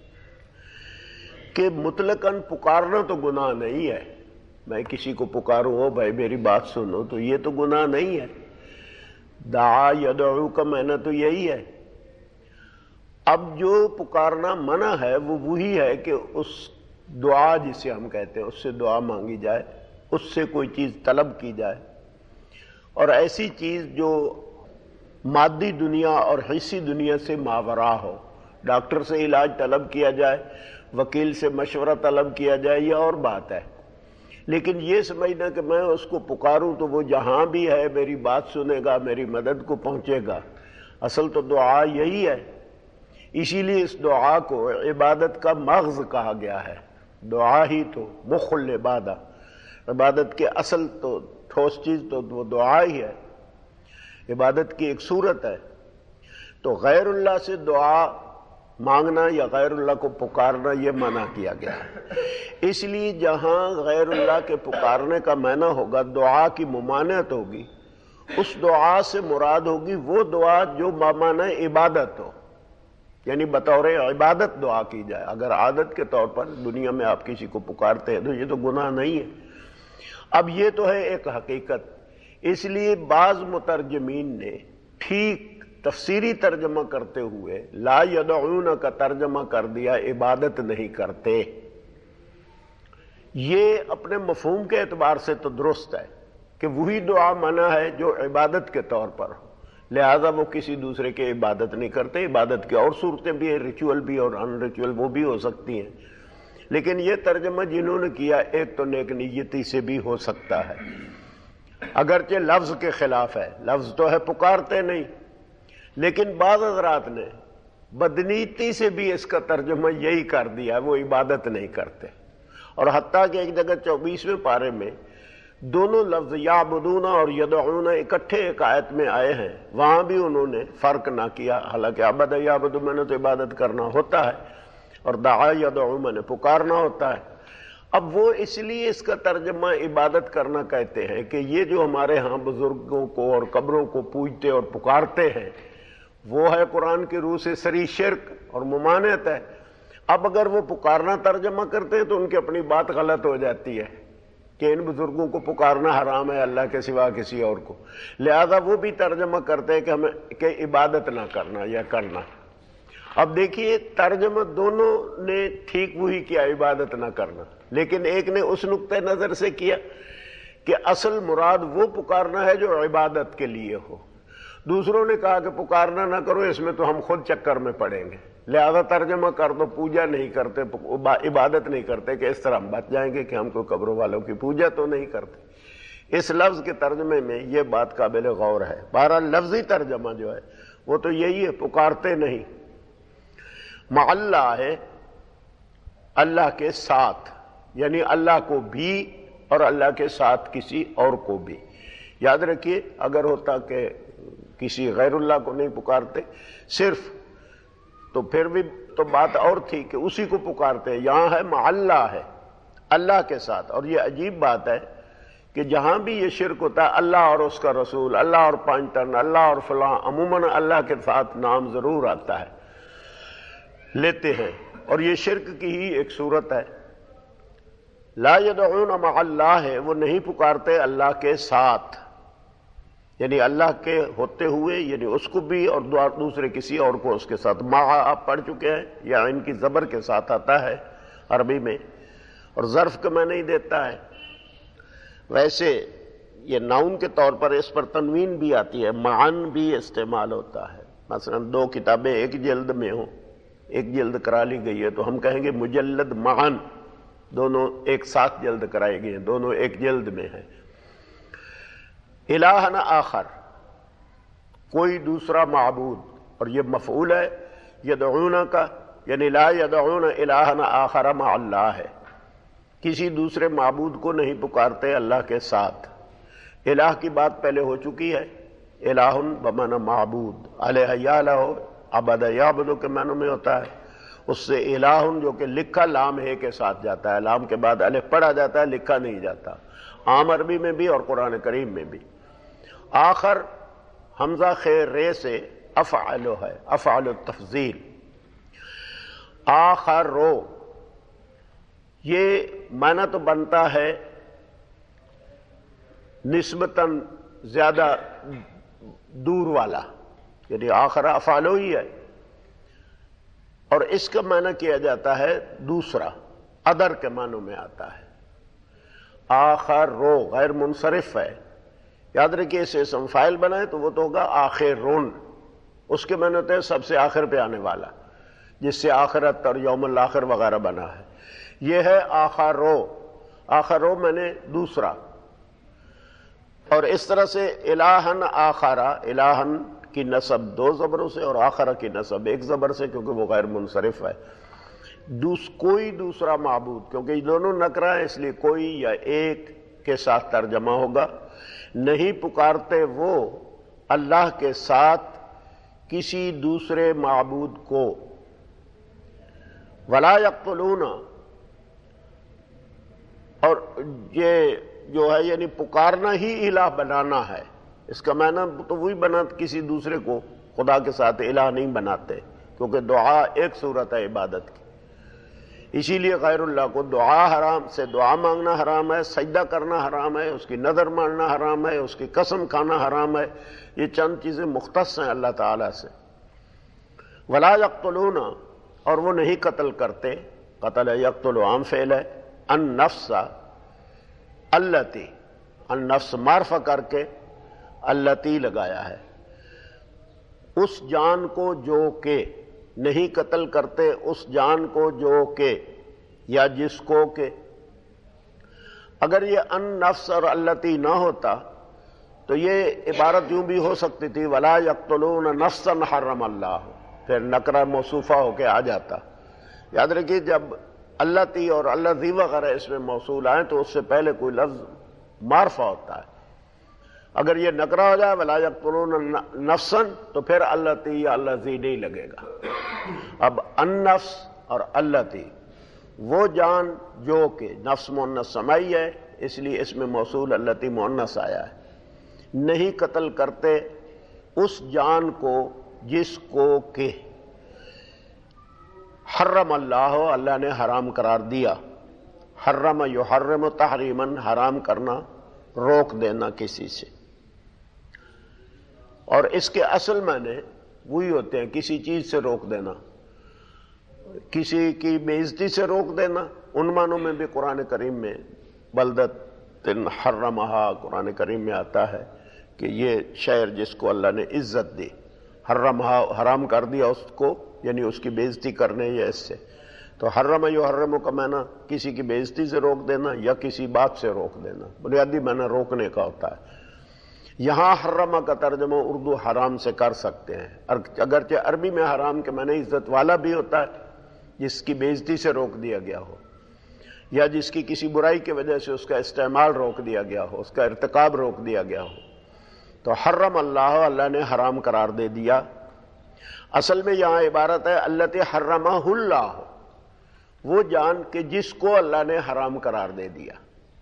کہ مطلقاً پکارنا تو گناہ نہیں ہے، میں کسی کو پکاروں، او بھائی میری بات سنو، تو یہ تو گناہ نہیں ہے۔ دعا یدعو کا معنی تو یہی ہے۔ اب جو پکارنا منع ہے وہ وہی ہے کہ اس دعا جسے ہم کہتے ہیں اس سے دعا مانگی جائے، اس سے کوئی چیز طلب کی جائے، اور ایسی چیز جو مادی دنیا اور حسی دنیا سے ماورا ہو۔ ڈاکٹر سے علاج طلب کیا جائے، وکیل سے مشورہ طلب کیا جائے، یہ اور بات ہے، لیکن یہ سمجھنا کہ میں اس کو پکاروں تو وہ جہاں بھی ہے میری بات سنے گا، میری مدد کو پہنچے گا۔ اصل تو دعا یہی ہے، اسی لیے اس دعا کو عبادت کا مغز کہا گیا ہے۔ دعا ہی تو مخ العبادہ، عبادت کے اصل تو ٹھوس چیز تو وہ دعا ہی ہے، عبادت کی ایک صورت ہے۔ تو غیر اللہ سے دعا مانگنا یا غیر اللہ کو پکارنا یہ منع کیا گیا ہے۔ اس لیے جہاں غیر اللہ کے پکارنے کا معنی ہوگا، دعا کی ممانعت ہوگی، اس دعا سے مراد ہوگی وہ دعا جو بمعنی عبادت ہو، یعنی بطور عبادت دعا کی جائے۔ اگر عادت کے طور پر دنیا میں آپ کسی کو پکارتے ہیں تو یہ تو گناہ نہیں ہے۔ اب یہ تو ہے ایک حقیقت، اس لیے بعض مترجمین نے ٹھیک تفسیری ترجمہ کرتے ہوئے لا یدعون کا ترجمہ کر دیا عبادت نہیں کرتے۔ یہ اپنے مفہوم کے اعتبار سے تو درست ہے کہ وہی دعا منع ہے جو عبادت کے طور پر ہو، لہذا وہ کسی دوسرے کی عبادت نہیں کرتے۔ عبادت کی اور صورتیں بھی ہیں، ریچول بھی اور ان ریچول وہ بھی ہو سکتی ہیں، لیکن یہ ترجمہ جنہوں نے کیا ایک تو نیک نیتی سے بھی ہو سکتا ہے، اگرچہ لفظ کے خلاف ہے، لفظ تو ہے پکارتے نہیں، لیکن بعض حضرات نے بدنیتی سے بھی اس کا ترجمہ یہی کر دیا، وہ عبادت نہیں کرتے۔ اور حتیٰ کہ ایک جگہ چوبیسویں پارے میں دونوں لفظ یعبدون اور یدعون اکٹھے ایک آیت میں آئے ہیں، وہاں بھی انہوں نے فرق نہ کیا، حالانکہ عبد یعبد میں نے تو عبادت کرنا ہوتا ہے اور دعا یدعو میں نے پکارنا ہوتا ہے۔ اب وہ اس لیے اس کا ترجمہ عبادت کرنا کہتے ہیں کہ یہ جو ہمارے ہاں بزرگوں کو اور قبروں کو پوجتے اور پکارتے ہیں وہ ہے قرآن کی روح سے صریح شرک اور ممانعت ہے۔ اب اگر وہ پکارنا ترجمہ کرتے ہیں تو ان کی اپنی بات غلط ہو جاتی ہے کہ ان بزرگوں کو پکارنا حرام ہے اللہ کے سوا کسی اور کو، لہذا وہ بھی ترجمہ کرتے ہیں کہ ہمیں کہ عبادت نہ کرنا یا کرنا۔ اب دیکھیے ترجمہ دونوں نے ٹھیک وہی کیا، عبادت نہ کرنا، لیکن ایک نے اس نقطہ نظر سے کیا کہ اصل مراد وہ پکارنا ہے جو عبادت کے لیے ہو، دوسروں نے کہا کہ پکارنا نہ کرو، اس میں تو ہم خود چکر میں پڑیں گے، لہذا ترجمہ کر دو پوجا نہیں کرتے، عبادت نہیں کرتے، کہ اس طرح ہم بچ جائیں گے کہ ہم کو قبروں والوں کی پوجا تو نہیں کرتے۔ اس لفظ کے ترجمے میں یہ بات قابل غور ہے۔ بہرحال لفظی ترجمہ جو ہے وہ تو یہی ہے، پکارتے نہیں۔ مع اللہ ہے اللہ کے ساتھ، یعنی اللہ کو بھی اور اللہ کے ساتھ کسی اور کو بھی۔ یاد رکھیے اگر ہوتا کہ کسی غیر اللہ کو نہیں پکارتے صرف، تو پھر بھی تو بات اور تھی کہ اسی کو پکارتے ہیں، یہاں ہے مع اللہ ہے اللہ کے ساتھ۔ اور یہ عجیب بات ہے کہ جہاں بھی یہ شرک ہوتا ہے اللہ اور اس کا رسول، اللہ اور پانچ تن، اللہ اور فلاں، عموماً اللہ کے ساتھ نام ضرور آتا ہے، لیتے ہیں، اور یہ شرک کی ہی ایک صورت ہے۔ لا یدعون مع اللہ ہے، وہ نہیں پکارتے اللہ کے ساتھ، یعنی اللہ کے ہوتے ہوئے، یعنی اس کو بھی اور دوسرے کسی اور کو اس کے ساتھ۔ مع آپ پڑھ چکے ہیں، یا ان کی زبر کے ساتھ آتا ہے عربی میں، اور ظرف کا معنی نہیں دیتا ہے۔ ویسے یہ ناؤن کے طور پر اس پر تنوین بھی آتی ہے، معن بھی استعمال ہوتا ہے۔ مثلا دو کتابیں ایک جلد میں ہوں، ایک جلد کرا لی گئی ہے تو ہم کہیں گے مجلد معن، دونوں ایک ساتھ جلد کرائی گئی ہیں، دونوں ایک جلد میں ہیں۔ الہن آخر، کوئی دوسرا معبود، اور یہ مفعول ہے یدعون کا، یعنی لا یدعون الہن آخر مع اللہ ہے، کسی دوسرے معبود کو نہیں پکارتے اللہ کے ساتھ۔ الہ کی بات پہلے ہو چکی ہے، الہ بمعنی معبود، الہ یالہ عبد یعبد کے معنوں میں ہوتا ہے، اس سے الہ جو کہ لکھا لام ہے کے ساتھ جاتا ہے، لام کے بعد الف پڑھا جاتا ہے، لکھا نہیں جاتا، عام عربی میں بھی اور قرآن کریم میں بھی۔ آخر حمزہ خیر رے سے افعل ہے، افعل التفضیل، آخر رو، یہ معنی تو بنتا ہے نسبتاً زیادہ دور والا، یعنی آخر افعالو ہی ہے، اور اس کا معنی کیا جاتا ہے دوسرا، ادر کے معنوں میں آتا ہے۔ آخر رو غیر منصرف ہے، یاد رکھیے اسے اسم فاعل بنائے تو وہ تو ہوگا آخرون، اس کے معنی ہوتے ہیں سب سے آخر پہ آنے والا، جس سے آخرت اور یوم الاخر وغیرہ بنا ہے۔ یہ ہے آخر رو، آخر رو میں نے دوسرا، اور اس طرح سے الہن آخرہ، الہن کی نسب دو زبروں سے اور آخرہ کی نسب ایک زبر سے، کیونکہ وہ غیر منصرف ہے۔ دوس کوئی دوسرا معبود، کیونکہ یہ دونوں نکرہ ہیں اس لیے کوئی یا ایک کے ساتھ ترجمہ ہوگا، نہیں پکارتے وہ اللہ کے ساتھ کسی دوسرے معبود کو۔ ولا یقتلون، اور یہ جو ہے یعنی پکارنا ہی الہ بنانا ہے، اس کا معنی تو وہی بنا کسی دوسرے کو خدا کے ساتھ الہ نہیں بناتے، کیونکہ دعا ایک صورت ہے عبادت کی، اسی لیے غیر اللہ کو دعا حرام سے دعا مانگنا حرام ہے، سجدہ کرنا حرام ہے، اس کی نظر ماننا حرام ہے، اس کی قسم کھانا حرام ہے، یہ چند چیزیں مختص ہیں اللہ تعالیٰ سے۔ ولا یقتلون، اور وہ نہیں قتل کرتے، قتل یقتل عام فعل ہے، النفس التی، النفس معرفہ کر کے التی لگایا ہے، اس جان کو جو کہ، نہیں قتل کرتے اس جان کو جو کہ، یا جس کو کہ۔ اگر یہ ان نفس اور التی نہ ہوتا تو یہ عبارت یوں بھی ہو سکتی تھی ولا یقتلون نفسا حرم اللہ، پھر نکرہ موصوفہ ہو کے آ جاتا۔ یاد رکھیے جب اللہ تی اور اللہ ذی وغیرہ اس میں موصول آئیں تو اس سے پہلے کوئی لفظ معرفہ ہوتا ہے۔ اگر یہ نکرہ ہو جائے ولا یقتلون نفسا تو پھر اللہ تی یا اللہ ذی نہیں لگے گا۔ اب النفس اور اللہ تی وہ جان جو کہ نفس مؤنث سمائی ہے، اس لیے اس میں موصول اللہ تی مؤنث آیا ہے، نہیں قتل کرتے اس جان کو جس کو کہ حرم اللہ، اللہ نے حرام قرار دیا۔ حرم یحرم تحریما، حرام کرنا، روک دینا کسی سے۔ اور اس کے اصل معنی وہی ہوتے ہیں، کسی چیز سے روک دینا، کسی کی بے عزتی سے روک دینا۔ ان معنوں میں بھی قرآن کریم میں بلدت حرمہا قرآن کریم میں آتا ہے کہ یہ شہر جس کو اللہ نے عزت دی، حرمہا حرام کر دیا اس کو، یعنی اس کی بے عزتی کرنے یا اس سے۔ تو حرم یحرم کا معنی کسی کی بے عزتی سے روک دینا یا کسی بات سے روک دینا، بنیادی معنی روکنے کا ہوتا ہے۔ یہاں حرم کا ترجمہ اردو حرام سے کر سکتے ہیں، اگرچہ عربی میں حرام کے معنی عزت والا بھی ہوتا ہے، جس کی بے عزتی سے روک دیا گیا ہو یا جس کی کسی برائی کی وجہ سے اس کا استعمال روک دیا گیا ہو، اس کا ارتکاب روک دیا گیا ہو۔ تو حرم اللہ، اللہ نے حرام قرار دے دیا۔ اصل میں یہاں عبارت ہے التی حرمہ اللہ، وہ جان کہ جس کو اللہ نے حرام قرار دے دیا۔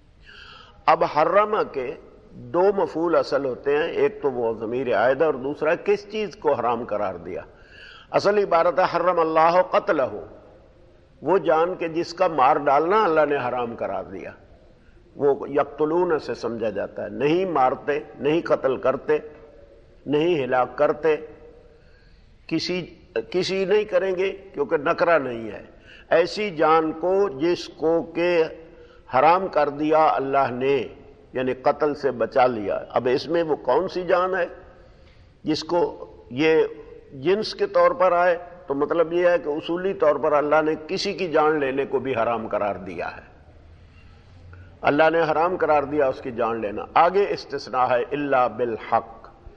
اب حرمہ کے دو مفعول اصل ہوتے ہیں، ایک تو وہ ضمیر عائدہ اور دوسرا کس چیز کو حرام قرار دیا۔ اصل عبارت ہے حرم اللہ قتلہ، وہ جان کے جس کا مار ڈالنا اللہ نے حرام قرار دیا۔ وہ یقتلون سے سمجھا جاتا ہے، نہیں مارتے، نہیں قتل کرتے، نہیں ہلاک کرتے، کسی کسی نہیں کریں گے کیونکہ نکرہ نہیں ہے، ایسی جان کو جس کو کہ حرام کر دیا اللہ نے، یعنی قتل سے بچا لیا۔ اب اس میں وہ کون سی جان ہے جس کو یہ جنس کے طور پر آئے، تو مطلب یہ ہے کہ اصولی طور پر اللہ نے کسی کی جان لینے کو بھی حرام قرار دیا ہے، اللہ نے حرام قرار دیا اس کی جان لینا۔ آگے استثناء ہے الا بالحق،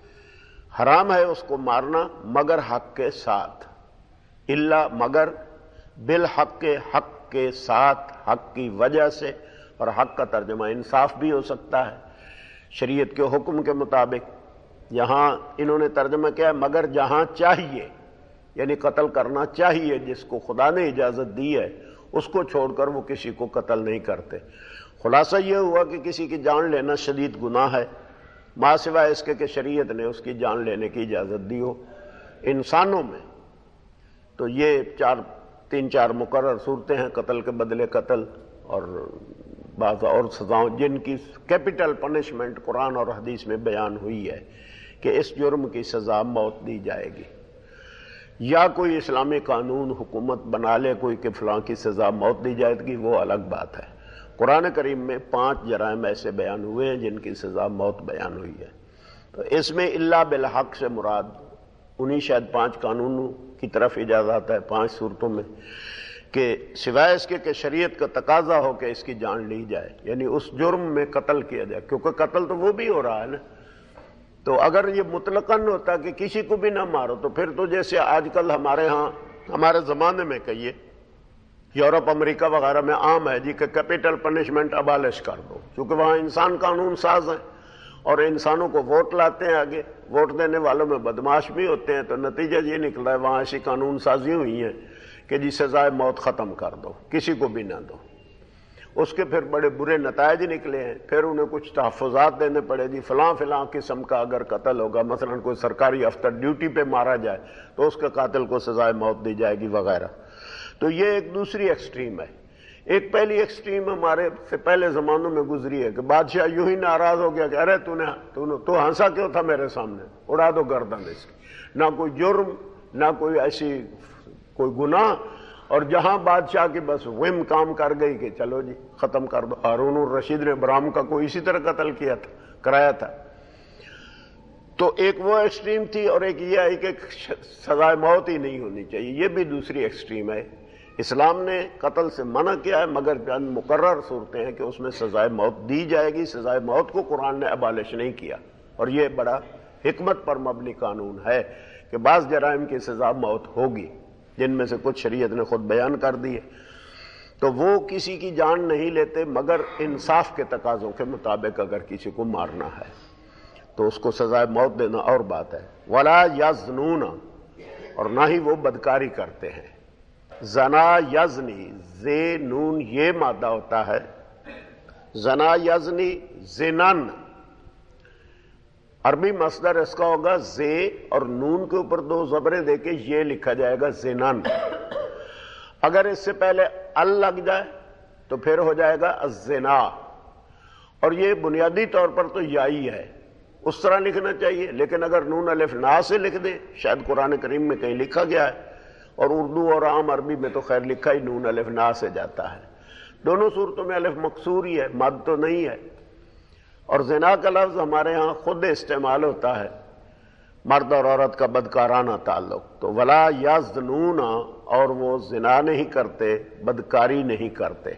حرام ہے اس کو مارنا مگر حق کے ساتھ، الا مگر، بالحق کے حق کے ساتھ، حق کی وجہ سے، اور حق کا ترجمہ انصاف بھی ہو سکتا ہے شریعت کے حکم کے مطابق۔ یہاں انہوں نے ترجمہ کیا ہے مگر جہاں چاہیے، یعنی قتل کرنا چاہیے، جس کو خدا نے اجازت دی ہے اس کو چھوڑ کر وہ کسی کو قتل نہیں کرتے۔ خلاصہ یہ ہوا کہ کسی کی جان لینا شدید گناہ ہے، ما سوائے اس کے کہ شریعت نے اس کی جان لینے کی اجازت دی ہو۔ انسانوں میں تو یہ چار تین چار مقرر صورتیں ہیں، قتل کے بدلے قتل اور بعض اور سزاؤں، جن کی کیپٹل پنشمنٹ قرآن اور حدیث میں بیان ہوئی ہے کہ اس جرم کی سزا موت دی جائے گی، یا کوئی اسلامی قانون حکومت بنا لے کوئی کہ فلاں کی سزا موت دی جائے گی، وہ الگ بات ہے۔ قرآن کریم میں پانچ جرائم ایسے بیان ہوئے ہیں جن کی سزا موت بیان ہوئی ہے۔ تو اس میں الا بالحق سے مراد انہی شاید پانچ قانونوں کی طرف اجازت ہے پانچ صورتوں میں، کہ سوائے اس کے کہ شریعت کا تقاضا ہو کہ اس کی جان لی جائے، یعنی اس جرم میں قتل کیا جائے، کیونکہ قتل تو وہ بھی ہو رہا ہے نا۔ تو اگر یہ مطلقاً ہوتا کہ کسی کو بھی نہ مارو، تو پھر تو جیسے آج کل ہمارے ہاں ہمارے زمانے میں کہیے یورپ امریکہ وغیرہ میں عام ہے جی کہ کیپٹل پنشمنٹ ابالش کر دو، کیونکہ وہاں انسان قانون ساز ہیں اور انسانوں کو ووٹ لاتے ہیں آگے، ووٹ دینے والوں میں بدماش بھی ہوتے ہیں، تو نتیجہ یہ نکلا ہے وہاں ایسی قانون سازی ہوئی ہیں کہ جی سزائے موت ختم کر دو، کسی کو بھی نہ دو۔ اس کے پھر بڑے برے نتائج نکلے ہیں، پھر انہیں کچھ تحفظات دینے پڑے جی فلاں فلاں قسم کا اگر قتل ہوگا، مثلا کوئی سرکاری افسر ڈیوٹی پہ مارا جائے تو اس کے قاتل کو سزائے موت دی جائے گی وغیرہ۔ تو یہ ایک دوسری ایکسٹریم ہے۔ ایک پہلی ایکسٹریم ہمارے سے پہلے زمانوں میں گزری ہے کہ بادشاہ یوں ہی ناراض ہو گیا کہ ارے تو نے تو ہنسا کیوں تھا میرے سامنے، اڑا دو گردن اس کی، نہ کوئی جرم نہ کوئی ایسی کوئی گناہ، اور جہاں بادشاہ کی بس وہم کام کر گئی کہ چلو جی ختم کر دو۔ ہارون الرشید نے برام کا کوئی اسی طرح قتل کیا تھا کرایا تھا۔ تو ایک وہ ایکسٹریم تھی، اور ایک یہ ہے کہ سزائے موت ہی نہیں ہونی چاہیے، یہ بھی دوسری ایکسٹریم ہے۔ اسلام نے قتل سے منع کیا ہے مگر چند مقرر صورتیں ہیں کہ اس میں سزائے موت دی جائے گی، سزائے موت کو قرآن نے ابالش نہیں کیا، اور یہ بڑا حکمت پر مبنی قانون ہے کہ بعض جرائم کی سزا موت ہوگی، جن میں سے کچھ شریعت نے خود بیان کر دیے، تو وہ کسی کی جان نہیں لیتے مگر انصاف کے تقاضوں کے مطابق اگر کسی کو مارنا ہے تو اس کو سزائے موت دینا اور بات ہے۔ ولا یزنون، اور نہ ہی وہ بدکاری کرتے ہیں۔ زنا یزنی، زے نون یہ مادہ ہوتا ہے، زنا یزنی زنن، عربی مصدر اس کا ہوگا زے اور نون کے اوپر دو زبریں دے کے یہ لکھا جائے گا زنن۔ اگر اس سے پہلے ال لگ جائے تو پھر ہو جائے گا الزنا، اور یہ بنیادی طور پر تو یائی ہے، اس طرح لکھنا چاہیے، لیکن اگر نون الف نا سے لکھ دیں، شاید قرآن کریم میں کہیں لکھا گیا ہے، اور اردو اور عام عربی میں تو خیر لکھا ہی نون الف نا سے جاتا ہے، دونوں صورتوں میں الف مکسور ہی ہے، مد تو نہیں ہے۔ اور زنا کا لفظ ہمارے ہاں خود استعمال ہوتا ہے، مرد اور عورت کا بدکارانہ تعلق، تو ولا یزنون، اور وہ زنا نہیں کرتے، بدکاری نہیں کرتے۔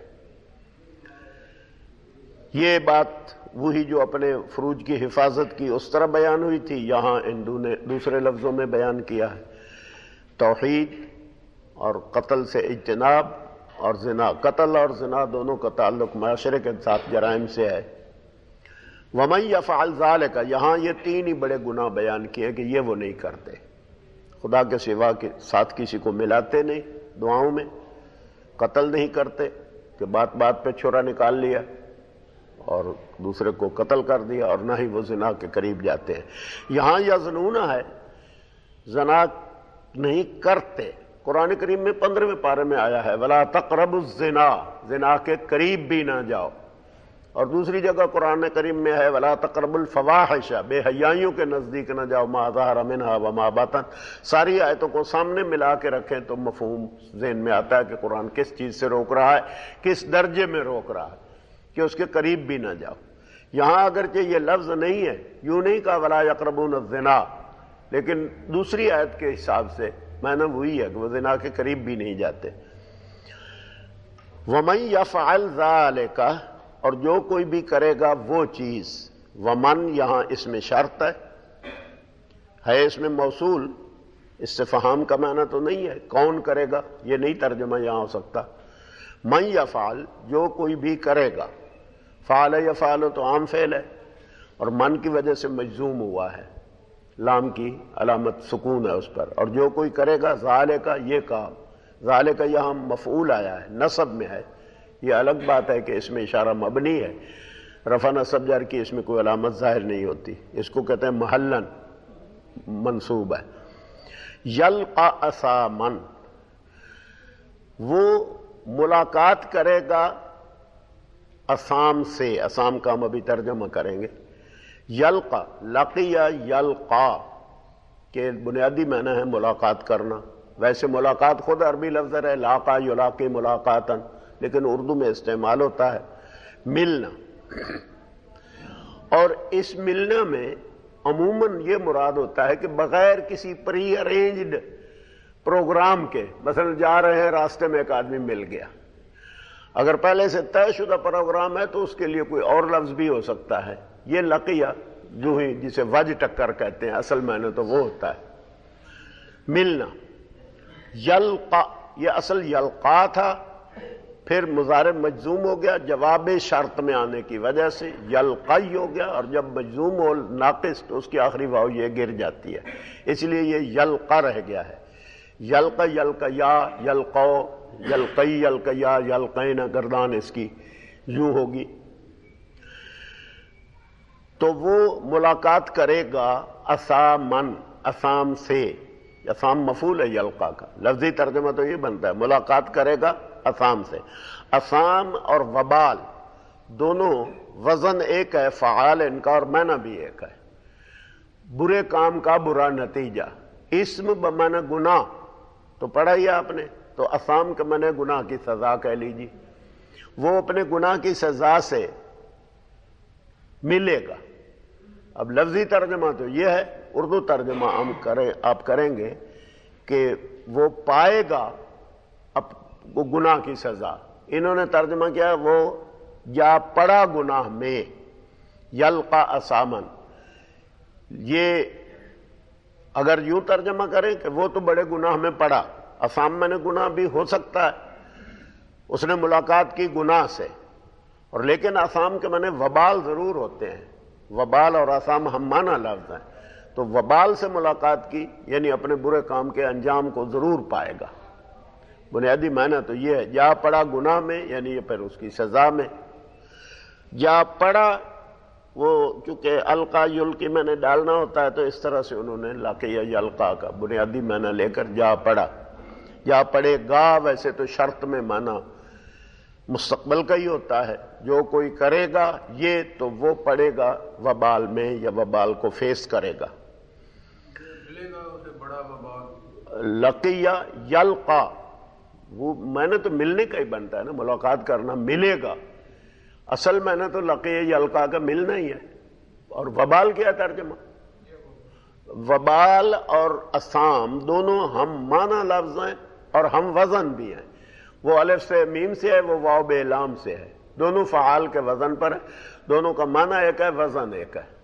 یہ بات وہی جو اپنے فروج کی حفاظت کی اس طرح بیان ہوئی تھی، یہاں ہندو نے دوسرے لفظوں میں بیان کیا ہے، توحید اور قتل سے اجتناب اور زنا، قتل اور زنا دونوں کا تعلق معاشرے کے ساتھ جرائم سے ہے۔ وَمَن يَفْعَلْ ذَلِكَ، یہاں یہ تین ہی بڑے گناہ بیان کیے کہ یہ وہ نہیں کرتے، خدا کے سوا کے ساتھ کسی کو ملاتے نہیں دعاؤں میں، قتل نہیں کرتے کہ بات بات پہ چھرا نکال لیا اور دوسرے کو قتل کر دیا، اور نہ ہی وہ زنا کے قریب جاتے ہیں۔ یہاں یزنون ہے، زنا نہیں کرتے، قرآن کریم میں پندرہویں پارے میں آیا ہے وَلَا تَقْرَبُوا الزِّنَا، زنا کے قریب بھی نہ جاؤ، اور دوسری جگہ قرآن کریم میں ہے وَلَا تَقْرَبُوا الْفَوَاحِشَ، بے حیائیوں کے نزدیک نہ جاؤ، مَا ظَهَرَ مِنْهَا وَمَا بَطَنَ۔ ساری آیتوں کو سامنے ملا کے رکھیں تو مفہوم ذہن میں آتا ہے کہ قرآن کس چیز سے روک رہا ہے، کس درجے میں روک رہا ہے کہ اس کے قریب بھی نہ جاؤ۔ یہاں اگرچہ یہ لفظ نہیں ہے، یوں نہیں کہا وَلَا يَقْرَبُونَ الزِّنَا، لیکن دوسری آیت کے حساب سے معنی وہی ہے کہ وہ زنا کے قریب بھی نہیں جاتے۔ وَمَن يَفْعَلْ ذَلِكَ، اور جو کوئی بھی کرے گا وہ چیز، ومن یہاں اس میں شرط ہے، ہے اس میں موصول، استفہام کا معنی تو نہیں ہے، کون کرے گا یہ نہیں ترجمہ یہاں ہو سکتا۔ من یفعل، جو کوئی بھی کرے گا، فعل یفعل تو عام فعل ہے اور من کی وجہ سے مجزوم ہوا ہے، لام کی علامت سکون ہے اس پر، اور جو کوئی کرے گا ذالک، یہ کام ذالک یہاں مفعول آیا ہے، نصب میں ہے، یہ الگ بات ہے کہ اس میں اشارہ مبنی ہے، رفع نصب جر کی اس میں کوئی علامت ظاہر نہیں ہوتی، اس کو کہتے ہیں محلن منصوب ہے۔ یلقا اثامن، وہ ملاقات کرے گا اسام سے، اسام کا ہم ابھی ترجمہ کریں گے۔ یلقا، لقیا یلقا کے بنیادی معنی ہے ملاقات کرنا، ویسے ملاقات خود عربی لفظ ہے لاقا یلاقی ملاقاتن، لیکن اردو میں استعمال ہوتا ہے ملنا، اور اس ملنے میں عموماً یہ مراد ہوتا ہے کہ بغیر کسی پری ارینجڈ پروگرام کے، مثلا جا رہے ہیں راستے میں ایک آدمی مل گیا، اگر پہلے سے طے شدہ پروگرام ہے تو اس کے لیے کوئی اور لفظ بھی ہو سکتا ہے۔ یہ لقیہ جو ہی جسے وج ٹکر کہتے ہیں، اصل معنی تو وہ ہوتا ہے ملنا۔ یلقا، یہ اصل یلقا تھا، پھر مضارع مجزوم ہو گیا جواب شرط میں آنے کی وجہ سے، یلقی ہو گیا، اور جب مجزوم ہو ناقص تو اس کی آخری واو یہ گر جاتی ہے، اس لیے یہ یلقا رہ گیا ہے۔ یلقا یلقیا یلقو، یلقی یلقیا یلقین، گردان اس کی یوں ہوگی۔ تو وہ ملاقات کرے گا اسامن، اسام سے، اسام مفعول ہے یلقا کا، لفظی ترجمہ تو یہ بنتا ہے ملاقات کرے گا اسام سے۔ اسام اور وبال دونوں وزن ایک ہے، فعال ان کا، اور معنی بھی ایک ہے، برے کام کا برا نتیجہ۔ اسم بمعنی گناہ تو پڑھا ہی آپ نے، تو اسام کا معنی گناہ کی سزا کہہ لیجیے، وہ اپنے گناہ کی سزا سے ملے گا۔ اب لفظی ترجمہ تو یہ ہے، اردو ترجمہ ہم کریں آپ کریں گے کہ وہ پائے گا وہ گناہ کی سزا، انہوں نے ترجمہ کیا وہ یا پڑا گناہ میں، یلقا اسامن، یہ اگر یوں ترجمہ کریں کہ وہ تو بڑے گناہ میں پڑا، اسام میں نے گناہ بھی ہو سکتا ہے، اس نے ملاقات کی گناہ سے، اور لیکن اسام کے معنی وبال ضرور ہوتے ہیں، وبال اور اسام ہم معنی لفظ ہیں، تو وبال سے ملاقات کی یعنی اپنے برے کام کے انجام کو ضرور پائے گا۔ بنیادی معنی تو یہ ہے، جا پڑا گناہ میں یعنی یہ پھر اس کی سزا میں، جا پڑا وہ چونکہ القا یلقی میں نے ڈالنا ہوتا ہے تو اس طرح سے انہوں نے لقیہ یلقا کا بنیادی معنی لے کر جا پڑا، جا پڑے گا ویسے تو شرط میں معنی مستقبل کا ہی ہوتا ہے، جو کوئی کرے گا یہ تو وہ پڑے گا وبال میں یا وبال کو فیس کرے گا۔ ملے گا اسے بڑا وبال، لقیہ یلقا وہ میں نے تو ملنے کا ہی بنتا ہے نا، ملاقات کرنا، ملے گا، اصل میں نے تو لقیہ یلقا کا ملنا ہی ہے۔ اور وبال کیا ترجمہ؟ وبال اور اسام دونوں ہم معنی لفظ ہیں اور ہم وزن بھی ہیں، وہ الف سے میم سے ہے، وہ واو بے لام سے ہے، دونوں فعال کے وزن پر ہے، دونوں کا معنی ایک ہے، وزن ایک ہے۔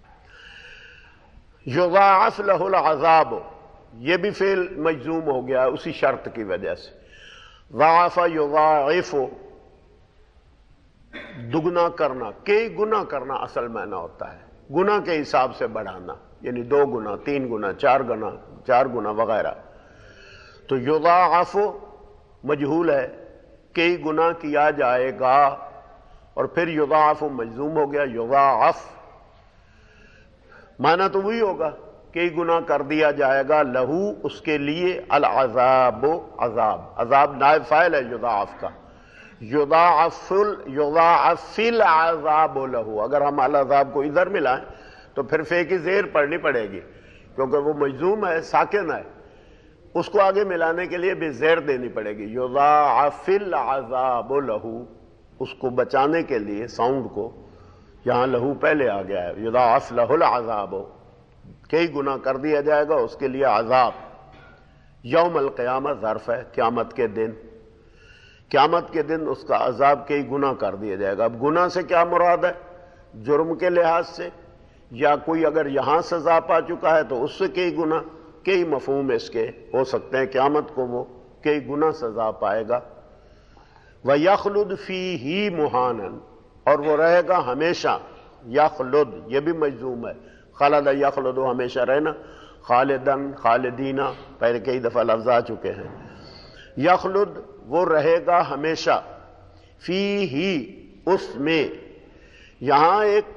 یضاعف لہ العذاب، یہ بھی فعل مجزوم ہو گیا اسی شرط کی وجہ سے، ضاعف یضاعف دگنا کرنا، کئی گنا کرنا اصل معنی ہوتا ہے، گنا کے حساب سے بڑھانا، یعنی دو گنا، تین گنا، چار گنا، چار گنا وغیرہ۔ تو یضاعف مجہول ہے، کئی گنا کیا جائے گا، اور پھر یضاعف مجزوم ہو گیا، یضاعف معنی تو وہی ہوگا، کئی گنا کر دیا جائے گا، لہو اس کے لیے، العذاب عذاب، عذاب نائب فاعل ہے یضاعف کا، یضاعف یضاعف العذاب لہو، اگر ہم العذاب کو ادھر ملائیں تو پھر فے کی زیر پڑھنی پڑے گی کیونکہ وہ مجزوم ہے، ساکن ہے، اس کو آگے ملانے کے لیے بھی زیر دینی پڑے گی، یضاعف العذاب لہو، اس کو بچانے کے لیے ساؤنڈ کو، یہاں لہو پہلے آ گیا ہے، یضاعف لہ العذاب، کئی گنا کر دیا جائے گا اس کے لیے عذاب۔ یوم القیامہ ظرف ہے، قیامت کے دن، قیامت کے دن اس کا عذاب کئی گنا کر دیا جائے گا۔ اب گناہ سے کیا مراد ہے؟ جرم کے لحاظ سے، یا کوئی اگر یہاں سزا پا چکا ہے تو اس سے کئی گنا، کئی مفہوم اس کے ہو سکتے ہیں، قیامت کو وہ کئی گنا سزا پائے گا۔ وَيَخْلُدْ فِيهِ مُحَانًا، اور وہ رہے گا ہمیشہ، یخلد یہ بھی مجزوم ہے، خلد یخلد ہمیشہ رہنا، خالدن خالدینہ پہلے کئی دفعہ لفظ آ چکے ہیں، یخلد وہ رہے گا ہمیشہ، فی ہی اس میں، یہاں ایک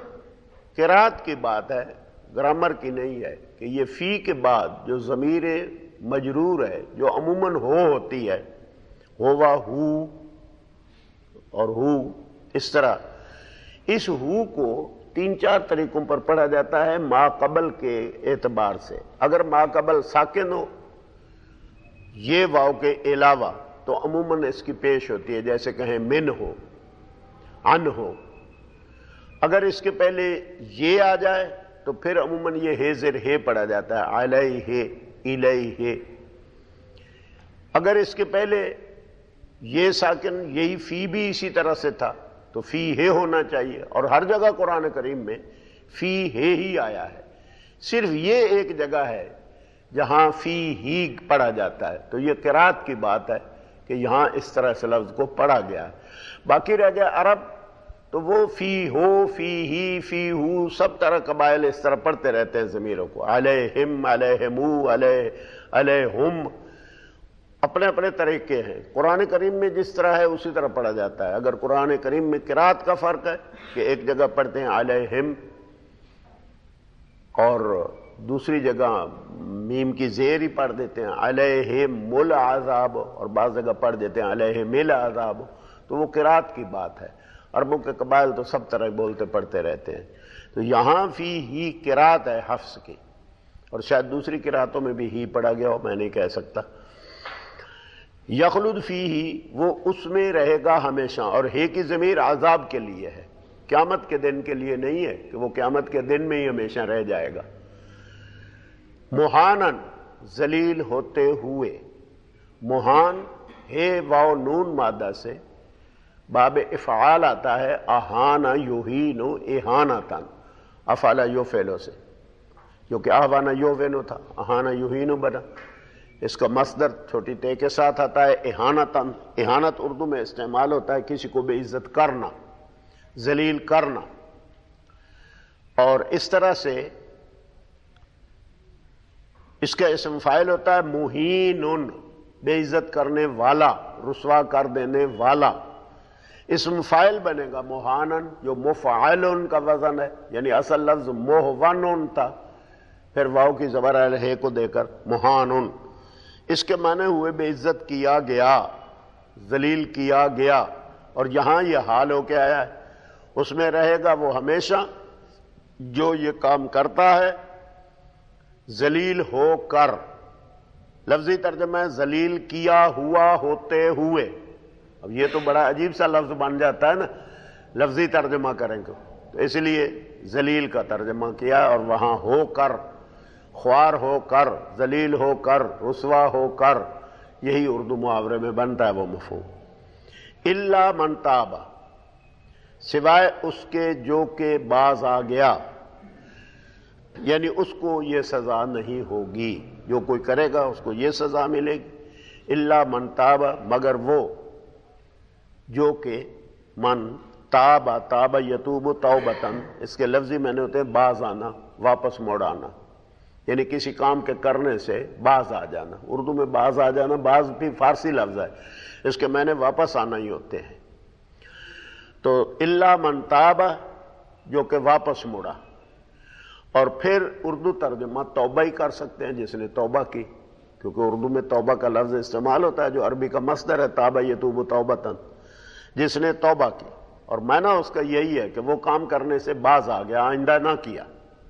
قرات کی بات ہے، گرامر کی نہیں ہے، کہ یہ فی کے بعد جو ضمیر مجرور ہے جو عموماً ہو ہوتی ہے، ہوا ہو اور ہو، اس طرح اس ہو کو تین چار طریقوں پر پڑھا جاتا ہے ما قبل کے اعتبار سے۔ اگر ما قبل ساکن ہو یہ واو کے علاوہ تو عموماً اس کی پیش ہوتی ہے، جیسے کہیں من ہو، ان ہو۔ اگر اس کے پہلے یہ آ جائے تو پھر عموماً یہ ہے زر ہے پڑھا جاتا ہے، علیہ الیہ۔ اگر اس کے پہلے یہ ساکن، یہی فی بھی اسی طرح سے تھا تو فی ہے ہونا چاہیے، اور ہر جگہ قرآن کریم میں فی ہے ہی آیا ہے، صرف یہ ایک جگہ ہے جہاں فی ہی پڑھا جاتا ہے، تو یہ قرات کی بات ہے کہ یہاں اس طرح سے لفظ کو پڑھا گیا ہے۔ باقی رہ گیا عرب تو وہ فی ہو، فی ہی، فی ہو، سب طرح قبائل اس طرح پڑھتے رہتے ہیں ضمیروں کو، علیہم، علیہمو، علیہ، علیہم، اپنے اپنے طریقے ہیں۔ قرآن کریم میں جس طرح ہے اسی طرح پڑھا جاتا ہے۔ اگر قرآن کریم میں قرات کا فرق ہے کہ ایک جگہ پڑھتے ہیں علیہم اور دوسری جگہ میم کی زیر ہی پڑھ دیتے ہیں علیہم العذاب، اور بعض جگہ پڑھ دیتے ہیں علیہم العذاب، تو وہ قرات کی بات ہے۔ عربوں کے قبائل تو سب طرح بولتے پڑھتے رہتے ہیں، تو یہاں فی ہی قرات ہے حفص کی، اور شاید دوسری قراتوں میں بھی ہی پڑھا گیا ہو، میں نہیں کہہ سکتا۔ یخلد فی ہی، وہ اس میں رہے گا ہمیشہ، اور ہے کی ضمیر عذاب کے لیے ہے، قیامت کے دن کے لیے نہیں ہے کہ وہ قیامت کے دن میں ہی ہمیشہ رہ جائے گا۔ مہانن، ذلیل ہوتے ہوئے، مہان ہے واو نون مادہ سے، باب افعال آتا ہے، اہانا یہین اہانتن، افعل یفعل سے، جو کہ آوانا یووینو تھا، اہانا یوہینو بنا. اس کا مصدر چھوٹی تے کے ساتھ آتا ہے اہانتاً. اہانت اردو میں استعمال ہوتا ہے کسی کو بے عزت کرنا، ذلیل کرنا. اور اس طرح سے اس کا اسم فاعل ہوتا ہے مہین، بے عزت کرنے والا، رسوا کر دینے والا. اسم فاعل بنے گا مہانن، جو مفعلن کا وزن ہے، یعنی اصل لفظ مہونن تھا، پھر واو کی زبر ہے کو دے کر مہانن. اس کے معنی ہوئے بے عزت کیا گیا، ذلیل کیا گیا. اور یہاں یہ حال ہو کے آیا ہے، اس میں رہے گا وہ ہمیشہ جو یہ کام کرتا ہے ذلیل ہو کر. لفظی ترجمہ ہے ذلیل کیا ہوا ہوتے ہوئے. اب یہ تو بڑا عجیب سا لفظ بن جاتا ہے نا لفظی ترجمہ کریں گے، تو اس لیے ذلیل کا ترجمہ کیا، اور وہاں ہو کر، خوار ہو کر، ذلیل ہو کر، رسوا ہو کر، یہی اردو محاورے میں بنتا ہے وہ مفہوم. الا من تاب، سوائے اس کے جو کہ باز آ گیا، یعنی اس کو یہ سزا نہیں ہوگی. جو کوئی کرے گا اس کو یہ سزا ملے گی. الا من تاب، مگر وہ جو کہ من تاب، تاب یتوب توبتن، اس کے لفظی معنی ہوتے ہیں باز آنا، واپس موڑ آنا، یعنی کسی کام کے کرنے سے باز آ جانا. اردو میں باز آ جانا، باز بھی فارسی لفظ ہے، اس کے معنی واپس آنا ہی ہوتے ہیں. تو الا من تاب، جو کہ واپس مڑا. اور پھر اردو ترجمہ توبہ ہی کر سکتے ہیں جس نے توبہ کی، کیونکہ اردو میں توبہ کا لفظ استعمال ہوتا ہے جو عربی کا مصدر ہے تاب یتوب توبتن، جس نے توبہ کی. اور معنی اس کا یہی ہے کہ وہ کام کرنے سے باز آ گیا، آئندہ نہ کیا.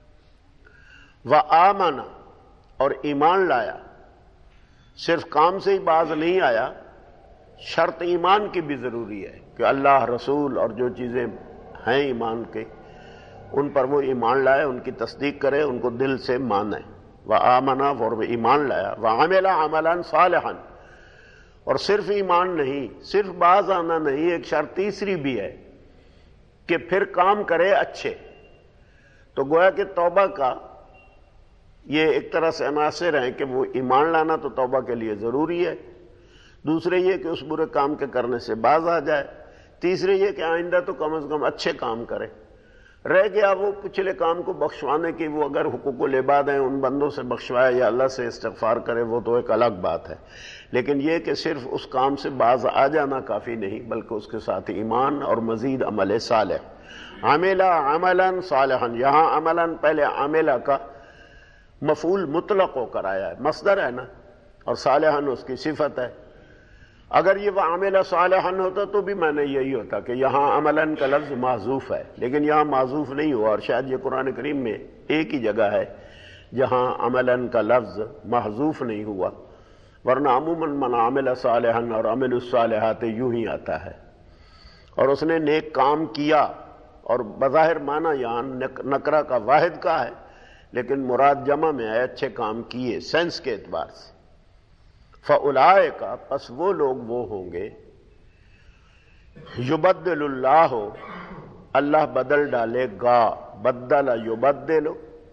وآمن، اور ایمان لایا. صرف کام سے ہی باز نہیں آیا، شرط ایمان کی بھی ضروری ہے کہ اللہ، رسول اور جو چیزیں ہیں ایمان کے، ان پر وہ ایمان لائے، ان کی تصدیق کرے، ان کو دل سے مانے. وآمن، اور وہ ایمان لایا. وعمل عملا صالحا، اور صرف ایمان نہیں، صرف باز آنا نہیں، ایک شرط تیسری بھی ہے کہ پھر کام کرے اچھے. تو گویا کہ توبہ کا یہ ایک طرح سے عناصر ہیں کہ وہ ایمان لانا تو توبہ کے لیے ضروری ہے، دوسرے یہ کہ اس برے کام کے کرنے سے باز آ جائے، تیسرے یہ کہ آئندہ تو کم از کم اچھے کام کرے. رہ گیا وہ پچھلے کام کو بخشوانے کی، وہ اگر حقوق العباد ہیں ان بندوں سے بخشوائے یا اللہ سے استغفار کرے، وہ تو ایک الگ بات ہے. لیکن یہ کہ صرف اس کام سے باز آ جانا کافی نہیں، بلکہ اس کے ساتھ ایمان اور مزید عمل صالح. عملا عملا صالحا، یہاں عملا پہلے عملہ کا مفعول مطلق ہو کر آیا ہے، مصدر ہے نا، اور صالحا اس کی صفت ہے. اگر یہ وعمل صالحا ہوتا تو بھی معنی یہی ہوتا کہ یہاں عملا کا لفظ معذوف ہے، لیکن یہاں معذوف نہیں ہوا. اور شاید یہ قرآن کریم میں ایک ہی جگہ ہے جہاں عملا کا لفظ محذوف نہیں ہوا، ورنہ عموماً من عمل صالحا اور عمل الصالحات یوں ہی آتا ہے. اور اس نے نیک کام کیا، اور بظاہر معنی یہاں نکرہ کا واحد کا ہے، لیکن مراد جمع میں ہے، اچھے کام کیے سینس کے اعتبار سے. فَأُولَٰئِکَ، پس وہ لوگ وہ ہوں گے، یبدل اللہ، اللہ بدل ڈالے گا، بدل یبدل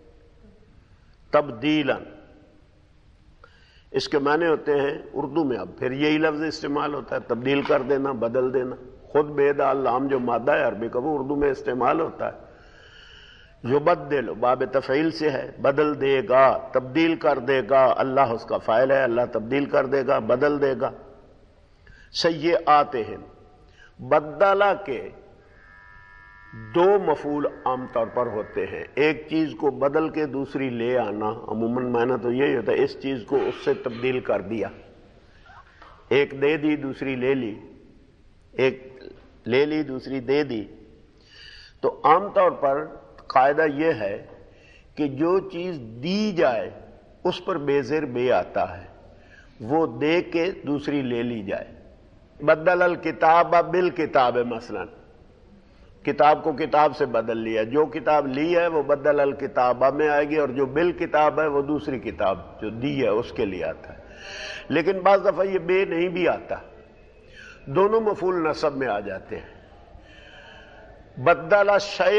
تبدیلا. اس کے معنی ہوتے ہیں اردو میں اب پھر یہی لفظ استعمال ہوتا ہے، تبدیل کر دینا، بدل دینا. خود بے دال لام جو مادہ ہے عربی کا وہ اردو میں استعمال ہوتا ہے. یبدل باب تفعیل سے ہے، بدل دے گا، تبدیل کر دے گا. اللہ اس کا فاعل ہے، اللہ تبدیل کر دے گا، بدل دے گا. سیئاتہم، بدلہ کے دو مفعول عام طور پر ہوتے ہیں. ایک چیز کو بدل کے دوسری لے آنا، عموماً معنی تو یہی ہوتا ہے اس چیز کو اس سے تبدیل کر دیا. ایک دے دی دوسری لے لی، ایک لے لی دوسری دے دی. تو عام طور پر قاعدہ یہ ہے کہ جو چیز دی جائے اس پر بے زیر بے آتا ہے، وہ دے کے دوسری لے لی جائے. بدل الکتاب بالکتاب، مثلا کتاب کو کتاب سے بدل لیا، جو کتاب لی ہے وہ بدل الکتابہ میں آئے گی، اور جو بالکتاب ہے وہ دوسری کتاب جو دی ہے اس کے لیے آتا ہے. لیکن بعض دفعہ یہ بے نہیں بھی آتا، دونوں مفعول نصب میں آ جاتے ہیں. بدل شیئا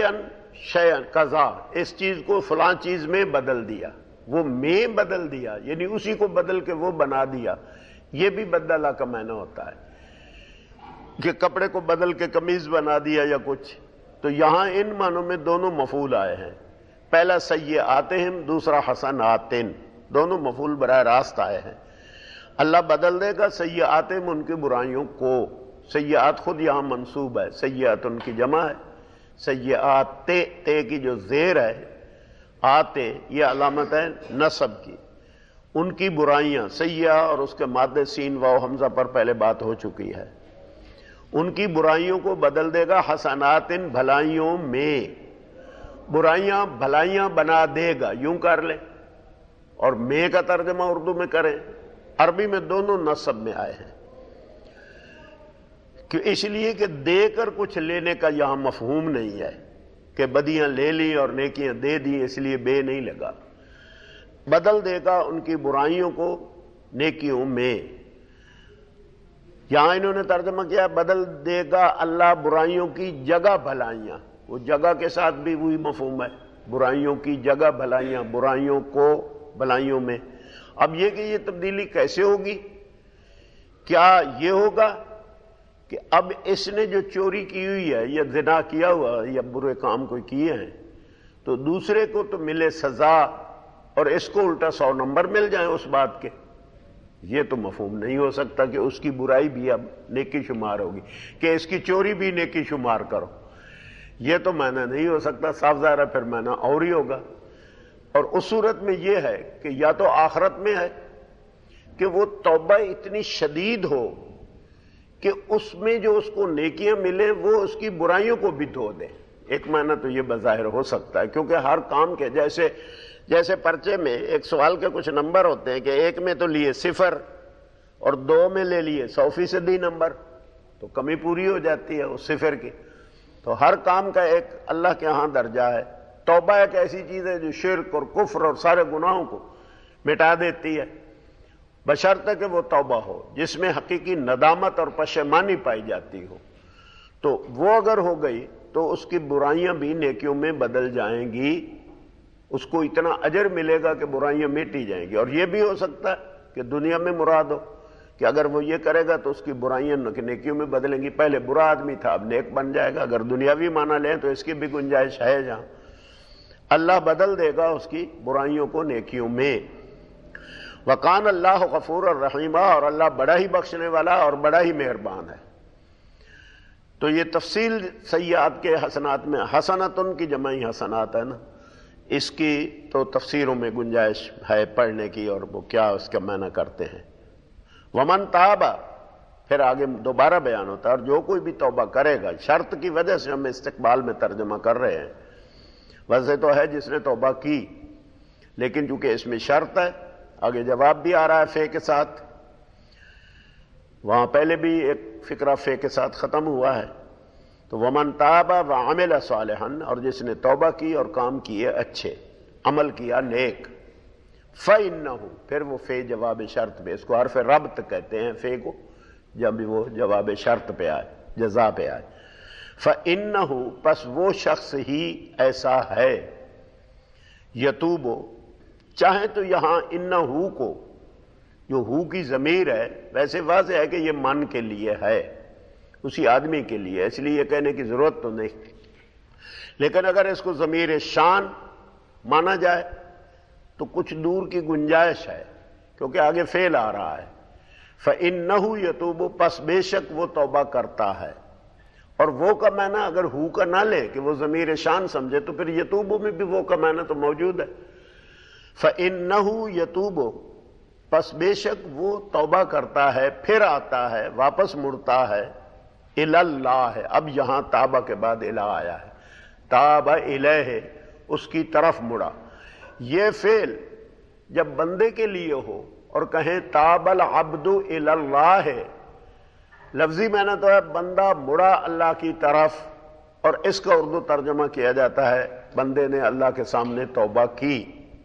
شیئن قضا، اس چیز کو فلاں چیز میں بدل دیا، وہ میں بدل دیا یعنی اسی کو بدل کے وہ بنا دیا، یہ بھی بدلہ کا معنی ہوتا ہے کہ کپڑے کو بدل کے قمیض بنا دیا یا کچھ. تو یہاں ان معنوں میں دونوں مفعول آئے ہیں، پہلا سیئاتہم، دوسرا حسناتن، دونوں مفعول براہ راست آئے ہیں. اللہ بدل دے گا سیئاتہم، ان کی برائیوں کو. سیئات خود یہاں منصوب ہے، سیئات ان کی جمع ہے، سیئات تے تے کی جو زیر ہے آتے یہ علامت ہے نصب کی. ان کی برائیاں، سیئہ اور اس کے مادے سین واو حمزہ پر پہلے بات ہو چکی ہے. ان کی برائیوں کو بدل دے گا حسناتن، بھلائیوں میں. برائیاں بھلائیاں بنا دے گا یوں کر لیں، اور میں کا ترجمہ اردو میں کریں. عربی میں دونوں نصب میں آئے ہیں، کہ اس لیے کہ دے کر کچھ لینے کا یہاں مفہوم نہیں ہے کہ بدیاں لے لی اور نیکیاں دے دی، اس لیے بے نہیں لگا. بدل دے گا ان کی برائیوں کو نیکیوں میں. یہاں انہوں نے ترجمہ کیا بدل دے گا اللہ برائیوں کی جگہ بھلائیاں. وہ جگہ کے ساتھ بھی وہی مفہوم ہے، برائیوں کی جگہ بھلائیاں، برائیوں کو بھلائیوں میں. اب یہ کہ یہ تبدیلی کیسے ہوگی؟ کیا یہ ہوگا کہ اب اس نے جو چوری کی ہوئی ہے یا زنا کیا ہوا ہے یا برے کام کوئی کیے ہیں تو دوسرے کو تو ملے سزا اور اس کو الٹا سو نمبر مل جائیں اس بات کے؟ یہ تو مفہوم نہیں ہو سکتا کہ اس کی برائی بھی اب نیکی شمار ہوگی، کہ اس کی چوری بھی نیکی شمار کرو. یہ تو معنی نہیں ہو سکتا، صاف ظاہر ہے پھر معنی اور ہی ہوگا. اور اس صورت میں یہ ہے کہ یا تو آخرت میں ہے کہ وہ توبہ اتنی شدید ہو کہ اس میں جو اس کو نیکیاں ملیں وہ اس کی برائیوں کو بھی دھو دیں. ایک معنی تو یہ بظاہر ہو سکتا ہے، کیونکہ ہر کام کے جیسے جیسے پرچے میں ایک سوال کے کچھ نمبر ہوتے ہیں کہ ایک میں تو لیے صفر اور دو میں لے لیے سو فیصدی نمبر، تو کمی پوری ہو جاتی ہے اس صفر کی. تو ہر کام کا ایک اللہ کے ہاں درجہ ہے. توبہ ایک ایسی چیز ہے جو شرک اور کفر اور سارے گناہوں کو مٹا دیتی ہے، بشرطے کہ وہ توبہ ہو جس میں حقیقی ندامت اور پشیمانی پائی جاتی ہو. تو وہ اگر ہو گئی تو اس کی برائیاں بھی نیکیوں میں بدل جائیں گی، اس کو اتنا اجر ملے گا کہ برائیاں مٹی جائیں گی. اور یہ بھی ہو سکتا ہے کہ دنیا میں مراد ہو کہ اگر وہ یہ کرے گا تو اس کی برائیاں نیکیوں میں بدلیں گی. پہلے برا آدمی تھا اب نیک بن جائے گا. اگر دنیاوی معنی لیں تو اس کی بھی گنجائش ہے، جہاں اللہ بدل دے گا اس کی برائیوں کو نیکیوں میں. وَقَانَ اللَّهُ غَفُورًا رَحِيمًا، اور اللہ بڑا ہی بخشنے والا اور بڑا ہی مہربان ہے. تو یہ تفصیل سیئات کے حسنات میں، حسنتن کی جمع ہی حسنات ہے نا، اس کی تو تفسیروں میں گنجائش ہے پڑھنے کی، اور وہ کیا اس کا معنی کرتے ہیں. ومن تاب، پھر آگے دوبارہ بیان ہوتا ہے، اور جو کوئی بھی توبہ کرے گا. شرط کی وجہ سے ہم استقبال میں ترجمہ کر رہے ہیں، ویسے تو ہے جس نے توبہ کی، لیکن چونکہ اس میں شرط ہے آگے جواب بھی آ رہا ہے فے کے ساتھ. وہاں پہلے بھی ایک فقرہ فے کے ساتھ ختم ہوا ہے. تو ومن تاب وعمل صالحا، اور جس نے توبہ کی اور کام کیے اچھے، عمل کیا نیک. فَإِنَّهُ، پھر وہ فے جواب شرط پہ، اس کو حرف ربط کہتے ہیں فے کو جب وہ جواب شرط پہ آئے، جزا پہ آئے. فَإِنَّهُ، پس وہ شخص ہی ایسا ہے. یتوبو، چاہیں تو یہاں انہو کو، جو ہو کی ضمیر ہے ویسے واضح ہے کہ یہ من کے لیے ہے، اسی آدمی کے لیے، اس لیے یہ کہنے کی ضرورت تو نہیں. لیکن اگر اس کو ضمیر شان مانا جائے تو کچھ دور کی گنجائش ہے، کیونکہ آگے فعل آ رہا ہے. فَإِنَّهُ يَتُوبُ، پس بے شک وہ توبہ کرتا ہے. اور وہ کا معنی اگر ہو کا نہ لے کہ وہ ضمیر شان سمجھے تو پھر یتوبو میں بھی وہ کا معنی تو موجود ہے. فَإِنَّهُ يَتُوبُ، پس بے شک وہ توبہ کرتا ہے، پھر آتا ہے، واپس مڑتا ہے. اِلَى اللَّهِ، اب یہاں تابہ کے بعد الہ آیا ہے، تابہ الیہ، اس کی طرف مڑا. یہ فعل جب بندے کے لیے ہو اور کہیں تاب العبد الی اللہ، لفظی معنی تو ہے بندہ مڑا اللہ کی طرف، اور اس کا اردو ترجمہ کیا جاتا ہے بندے نے اللہ کے سامنے توبہ کی.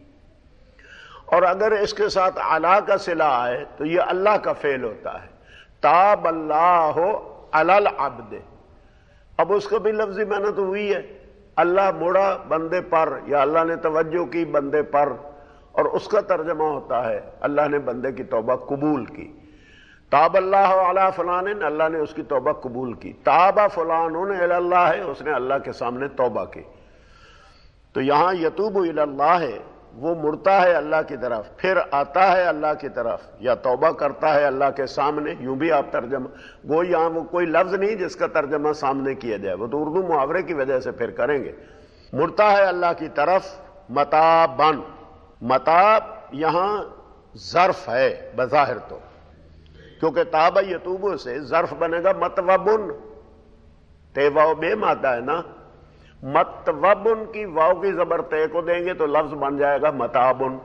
اور اگر اس کے ساتھ علی کا صلہ آئے تو یہ اللہ کا فعل ہوتا ہے. تاب اللہ علی العبد، اب اس کا بھی لفظی معنی تو ہوئی ہے اللہ مڑا بندے پر یا اللہ نے توجہ کی بندے پر، اور اس کا ترجمہ ہوتا ہے اللہ نے بندے کی توبہ قبول کی۔ تاب اللہ علی فلان، اللہ نے اس کی توبہ قبول کی۔ تاب فلان الی اللہ ہے، اس نے اللہ کے سامنے توبہ کی۔ تو یہاں یتوب الی اللہ ہے، وہ مڑتا ہے اللہ کی طرف، پھر آتا ہے اللہ کی طرف، یا توبہ کرتا ہے اللہ کے سامنے، یوں بھی آپ ترجمہ، وہ یہاں وہ کوئی لفظ نہیں جس کا ترجمہ سامنے کیا جائے، وہ تو اردو محاورے کی وجہ سے پھر کریں گے۔ مڑتا ہے اللہ کی طرف متابن، متاب یہاں ظرف ہے بظاہر تو، کیونکہ تاب یتوب سے ظرف بنے گا متوبن، تے واو بے مادہ ہے نا، متوبن کی واو کی زبر تے کو دیں گے تو لفظ بن جائے گا متابن،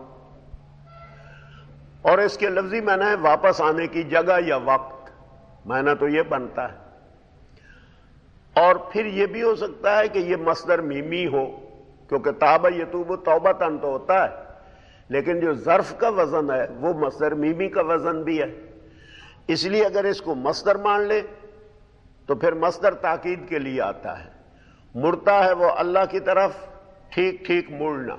اور اس کے لفظی معنی ہے واپس آنے کی جگہ یا وقت، معنی تو یہ بنتا ہے۔ اور پھر یہ بھی ہو سکتا ہے کہ یہ مصدر میمی ہو، کیونکہ تاب یتوب توبتن تو ہوتا ہے، لیکن جو ظرف کا وزن ہے وہ مصدر میمی کا وزن بھی ہے، اس لیے اگر اس کو مصدر مان لے تو پھر مصدر تاکید کے لیے آتا ہے۔ مڑتا ہے وہ اللہ کی طرف، ٹھیک ٹھیک مڑنا،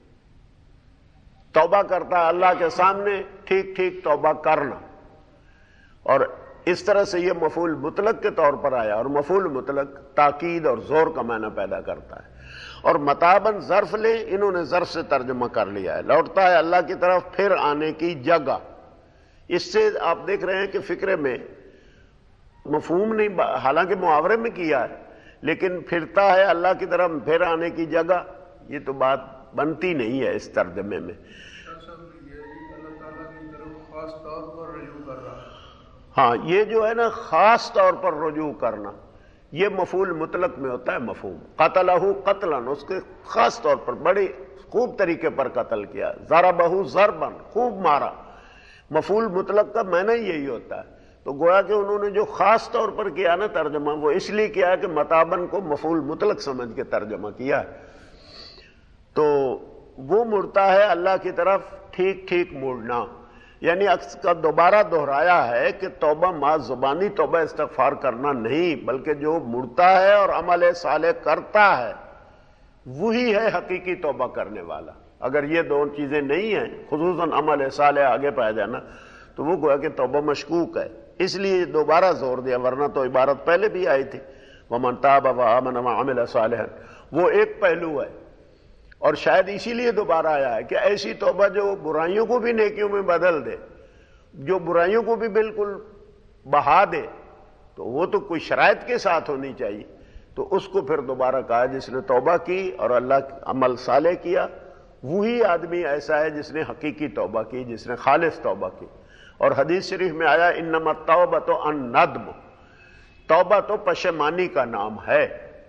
توبہ کرتا ہے اللہ کے سامنے، ٹھیک ٹھیک توبہ کرنا، اور اس طرح سے یہ مفعول مطلق کے طور پر آیا، اور مفعول مطلق تاکید اور زور کا معنی پیدا کرتا ہے۔ اور متابن ظرف لے، انہوں نے ظرف سے ترجمہ کر لیا ہے، لوٹتا ہے اللہ کی طرف، پھر آنے کی جگہ۔ اس سے آپ دیکھ رہے ہیں کہ فکرے میں مفہوم نہیں، حالانکہ محاورے میں کیا ہے، لیکن پھرتا ہے اللہ کی طرف، پھر آنے کی جگہ، یہ تو بات بنتی نہیں ہے اس ترجمے میں۔ اللہ تعالیٰ کی طرف خاص طور پر رجوع کر رہا ہے۔ ہاں، یہ جو ہے نا خاص طور پر رجوع کرنا، یہ مفعول مطلق میں ہوتا ہے مفہوم۔ قتلہ قتلاً، اس کے خاص طور پر بڑے خوب طریقے پر قتل کیا، ضربہ ضرباً، خوب مارا، مفعول مطلق کا معنی یہی ہوتا ہے۔ تو گویا کہ انہوں نے جو خاص طور پر کیا نا ترجمہ، وہ اس لیے کیا ہے کہ متابن کو مفعول مطلق سمجھ کے ترجمہ کیا ہے۔ تو وہ مڑتا ہے اللہ کی طرف، ٹھیک ٹھیک مڑنا، یعنی عکس کا دوبارہ دہرایا ہے کہ توبہ ما زبانی توبہ استغفار کرنا نہیں، بلکہ جو مڑتا ہے اور عمل صالح کرتا ہے وہی ہے حقیقی توبہ کرنے والا۔ اگر یہ دو چیزیں نہیں ہیں، خصوصاً عمل صالح آگے پایا جانا، تو وہ گویا کہ توبہ مشکوک ہے، اس لیے دوبارہ زور دیا، ورنہ تو عبارت پہلے بھی آئی تھی وَمَن تَابَ وَآمَنَ وَعَمِلَ صَالِحًا، وہ ایک پہلو ہے، اور شاید اسی لیے دوبارہ آیا ہے کہ ایسی توبہ جو برائیوں کو بھی نیکیوں میں بدل دے، جو برائیوں کو بھی بالکل بہا دے، تو وہ تو کوئی شرائط کے ساتھ ہونی چاہیے، تو اس کو پھر دوبارہ کہا جس نے توبہ کی اور اللہ عمل صالح کیا، وہی آدمی ایسا ہے جس نے حقیقی توبہ کی، جس نے خالص توبہ کی۔ اور حدیث شریف میں آیا انما التوبۃ الندم، توبہ تو پشیمانی کا نام ہے،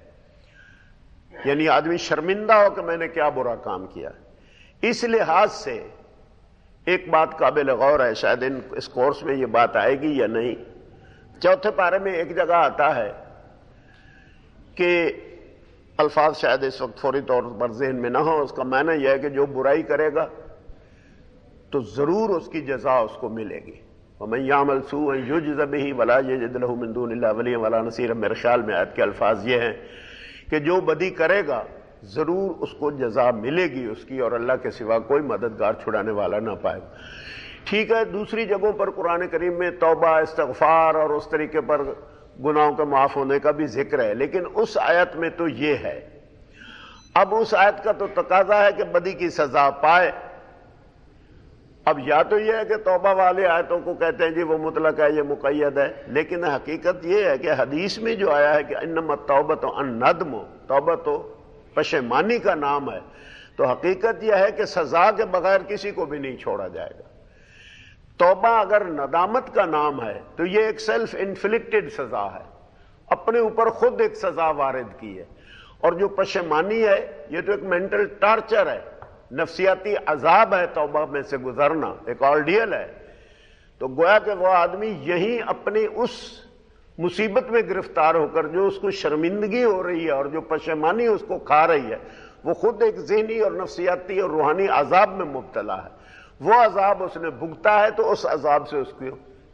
یعنی آدمی شرمندہ ہو کہ میں نے کیا برا کام کیا۔ اس لحاظ سے ایک بات قابل غور ہے، شاید ان اس کورس میں یہ بات آئے گی یا نہیں، چوتھے پارے میں ایک جگہ آتا ہے کہ الفاظ شاید اس وقت فوری طور پر ذہن میں نہ ہو، اس کا معنی یہ ہے کہ جو برائی کرے گا تو ضرور اس کی جزا اس کو ملے گی۔ وَمَن يَعْمَلْ سُوءًا يُجْزَ بِهِ وَلَا يَجِدْ لَهُ مِن دُونِ اللَّهِ وَلِيًّا وَلَا نَصِيرًا، میرے خیال میں آیت کے الفاظ یہ ہیں کہ جو بدی کرے گا ضرور اس کو جزا ملے گی اس کی، اور اللہ کے سوا کوئی مددگار چھڑانے والا نہ پائے گا۔ ٹھیک ہے، دوسری جگہوں پر قرآن کریم میں توبہ، استغفار اور اس طریقے پر گناہوں کے معاف ہونے کا بھی ذکر ہے، لیکن اس آیت میں تو یہ ہے۔ اب اس آیت کا تو تقاضا ہے کہ بدی کی سزا پائے۔ اب یا تو یہ ہے کہ توبہ والے آیتوں کو کہتے ہیں جی وہ مطلق ہے، یہ مقید ہے، لیکن حقیقت یہ ہے کہ حدیث میں جو آیا ہے کہ انما التوبۃ الندم، توبہ تو پشیمانی کا نام ہے، تو حقیقت یہ ہے کہ سزا کے بغیر کسی کو بھی نہیں چھوڑا جائے گا۔ توبہ اگر ندامت کا نام ہے تو یہ ایک سیلف انفلکٹڈ سزا ہے، اپنے اوپر خود ایک سزا وارد کی ہے، اور جو پشیمانی ہے یہ تو ایک مینٹل ٹارچر ہے، نفسیاتی عذاب ہے، توبہ میں سے گزرنا ایک آرڈیل ہے۔ تو گویا کہ وہ آدمی یہی اپنی اس مصیبت میں گرفتار ہو کر جو اس کو شرمندگی ہو رہی ہے اور جو پشیمانی اس کو کھا رہی ہے، وہ خود ایک ذہنی اور نفسیاتی اور روحانی عذاب میں مبتلا ہے۔ وہ عذاب اس نے بھگتا ہے تو اس عذاب سے اس کو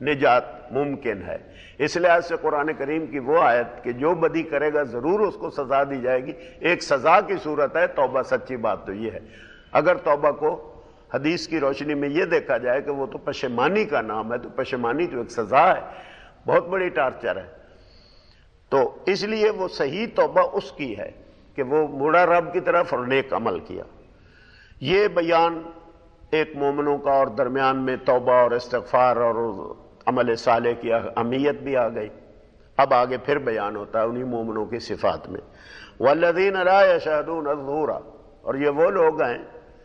نجات ممکن ہے۔ اس لحاظ سے قرآن کریم کی وہ آیت کہ جو بدی کرے گا ضرور اس کو سزا دی جائے گی، ایک سزا کی صورت ہے توبہ۔ سچی بات تو یہ ہے، اگر توبہ کو حدیث کی روشنی میں یہ دیکھا جائے کہ وہ تو پشیمانی کا نام ہے، تو پشیمانی تو ایک سزا ہے، بہت بڑی ٹارچر ہے، تو اس لیے وہ صحیح توبہ اس کی ہے کہ وہ مڑا رب کی طرف اور نیک عمل کیا۔ یہ بیان ایک مومنوں کا اور درمیان میں توبہ اور استغفار اور عمل صالح کی اہمیت بھی آ گئی۔ اب آگے پھر بیان ہوتا ہے انہی مومنوں کی صفات میں، والذین لا یشہدون الزور، اور یہ وہ لوگ ہیں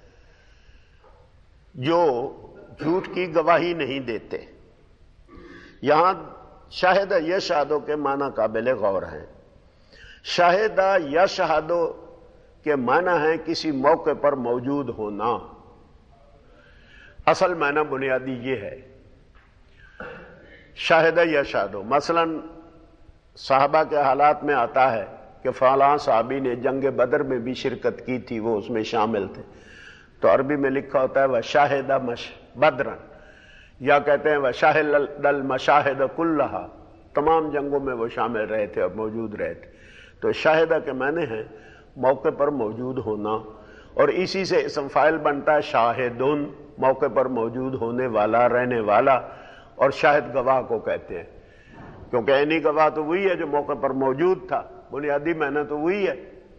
جو جھوٹ کی گواہی نہیں دیتے۔ یہاں شاہد یشہدو کے معنی قابل غور ہیں۔ شاہد یشہدو کے معنی ہیں کسی موقع پر موجود ہونا، اصل معنی بنیادی یہ ہے۔ شاہد یشہدو مثلا صحابہ کے حالات میں آتا ہے کہ فلاں صحابی نے جنگ بدر میں بھی شرکت کی تھی، وہ اس میں شامل تھے، تو عربی میں لکھا ہوتا ہے وَشَاهِدَ بَدْرًا، یا کہتے ہیں وَشَاهِدَ الْمَشَاهِدَ كُلَّهَا، تمام جنگوں میں وہ شامل رہے تھے اور موجود رہے تھے۔ تو شاہدہ کے معنی ہیں موقع پر موجود ہونا، اور اسی سے اسم فاعل بنتا ہے شاہدون، موقع پر موجود ہونے والا، رہنے والا، اور شاہد گواہ کو کہتے ہیں، کیونکہ عینی گواہ تو وہی ہے جو موقع پر موجود تھا، بنیادی معنی تو وہی ہے۔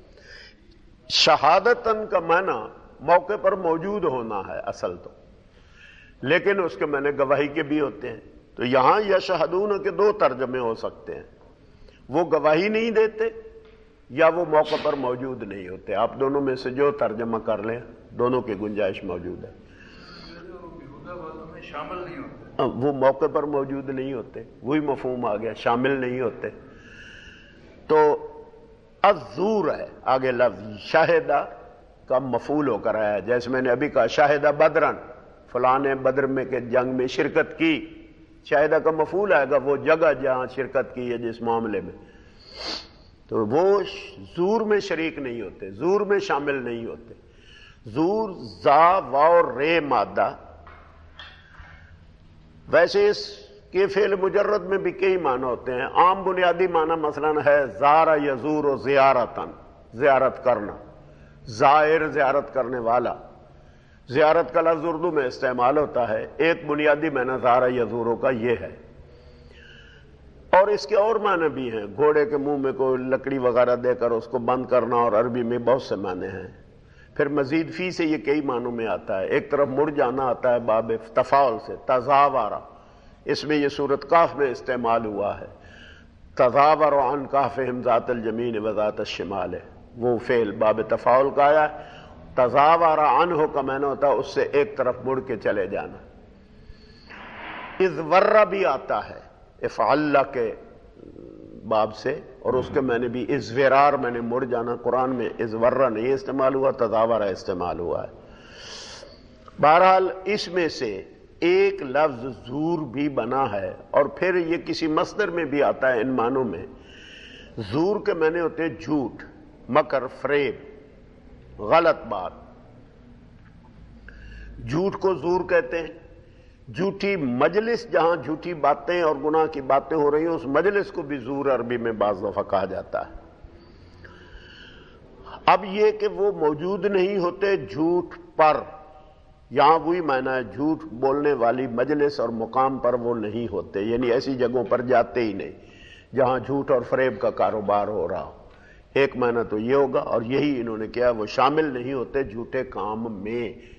شہادتن کا معنی موقع پر موجود ہونا ہے اصل تو، لیکن اس کے معنی گواہی کے بھی ہوتے ہیں۔ تو یہاں یشہدون کے دو ترجمے ہو سکتے ہیں، وہ گواہی نہیں دیتے یا وہ موقع پر موجود نہیں ہوتے۔ آپ دونوں میں سے جو ترجمہ کر لیں، دونوں کی گنجائش موجود ہے۔ شامل نہیں ہوتے، وہ موقع پر موجود نہیں ہوتے، وہی مفہوم آ گیا، شامل نہیں ہوتے۔ تو الزور ہے آگے لفظ، شاہدہ کا مفعول ہو کر آیا ہے، جیسے میں نے ابھی کہا شاہدہ بدرن، فلاں نے بدر میں کے جنگ میں شرکت کی، شاہدہ کا مفعول آئے گا وہ جگہ جہاں شرکت کی ہے جس معاملے میں، تو وہ زور میں شریک نہیں ہوتے، زور میں شامل نہیں ہوتے۔ زور زا واو رے مادہ، ویسے اس کے فعل مجرد میں بھی کئی معنی ہوتے ہیں۔ عام بنیادی معنی مثلا ہے زار یزور و زیارتن، زیارت کرنا، زائر زیارت کرنے والا، زیارت کا لفظ اردو میں استعمال ہوتا ہے، ایک بنیادی معنی زار یزوروں کا یہ ہے، اور اس کے اور معنی بھی ہیں، گھوڑے کے منہ میں کوئی لکڑی وغیرہ دے کر اس کو بند کرنا، اور عربی میں بہت سے معنی ہیں۔ پھر مزید فی سے یہ کئی معنوں میں آتا ہے، ایک طرف مڑ جانا آتا ہے باب تفاعل سے، تزاورا، اس میں یہ صورت کاف میں استعمال ہوا ہے، تزاور عن کافہم ذات الجمین و ذات الشمال، وہ فعل باب تفاعل کا آیا ہے۔ تزاور عنہ کا معنی ہوتا ہے اس سے ایک طرف مڑ کے چلے جانا۔ اذور بھی آتا ہے افعل کے باب سے، اور اس کے میں نے بھی ازورار، میں نے مڑ جانا، قرآن میں ازورہ نہیں استعمال ہوا، تزاورہ استعمال ہوا ہے۔ بہرحال اس میں سے ایک لفظ زور بھی بنا ہے، اور پھر یہ کسی مصدر میں بھی آتا ہے ان معنوں میں۔ زور کے معنی ہوتے ہیں جھوٹ، مکر، فریب، غلط بات، جھوٹ کو زور کہتے ہیں۔ جھوٹی مجلس جہاں جھوٹی باتیں اور گناہ کی باتیں ہو رہی ہیں، اس مجلس کو بھی زور عربی میں بعض دفعہ کہا جاتا ہے۔ اب یہ کہ وہ موجود نہیں ہوتے جھوٹ پر، یہاں وہی معنی ہے، جھوٹ بولنے والی مجلس اور مقام پر وہ نہیں ہوتے، یعنی ایسی جگہوں پر جاتے ہی نہیں جہاں جھوٹ اور فریب کا کاروبار ہو رہا ہو۔ ایک معنی تو یہ ہوگا، اور یہی انہوں نے کیا، وہ شامل نہیں ہوتے جھوٹے کام میں،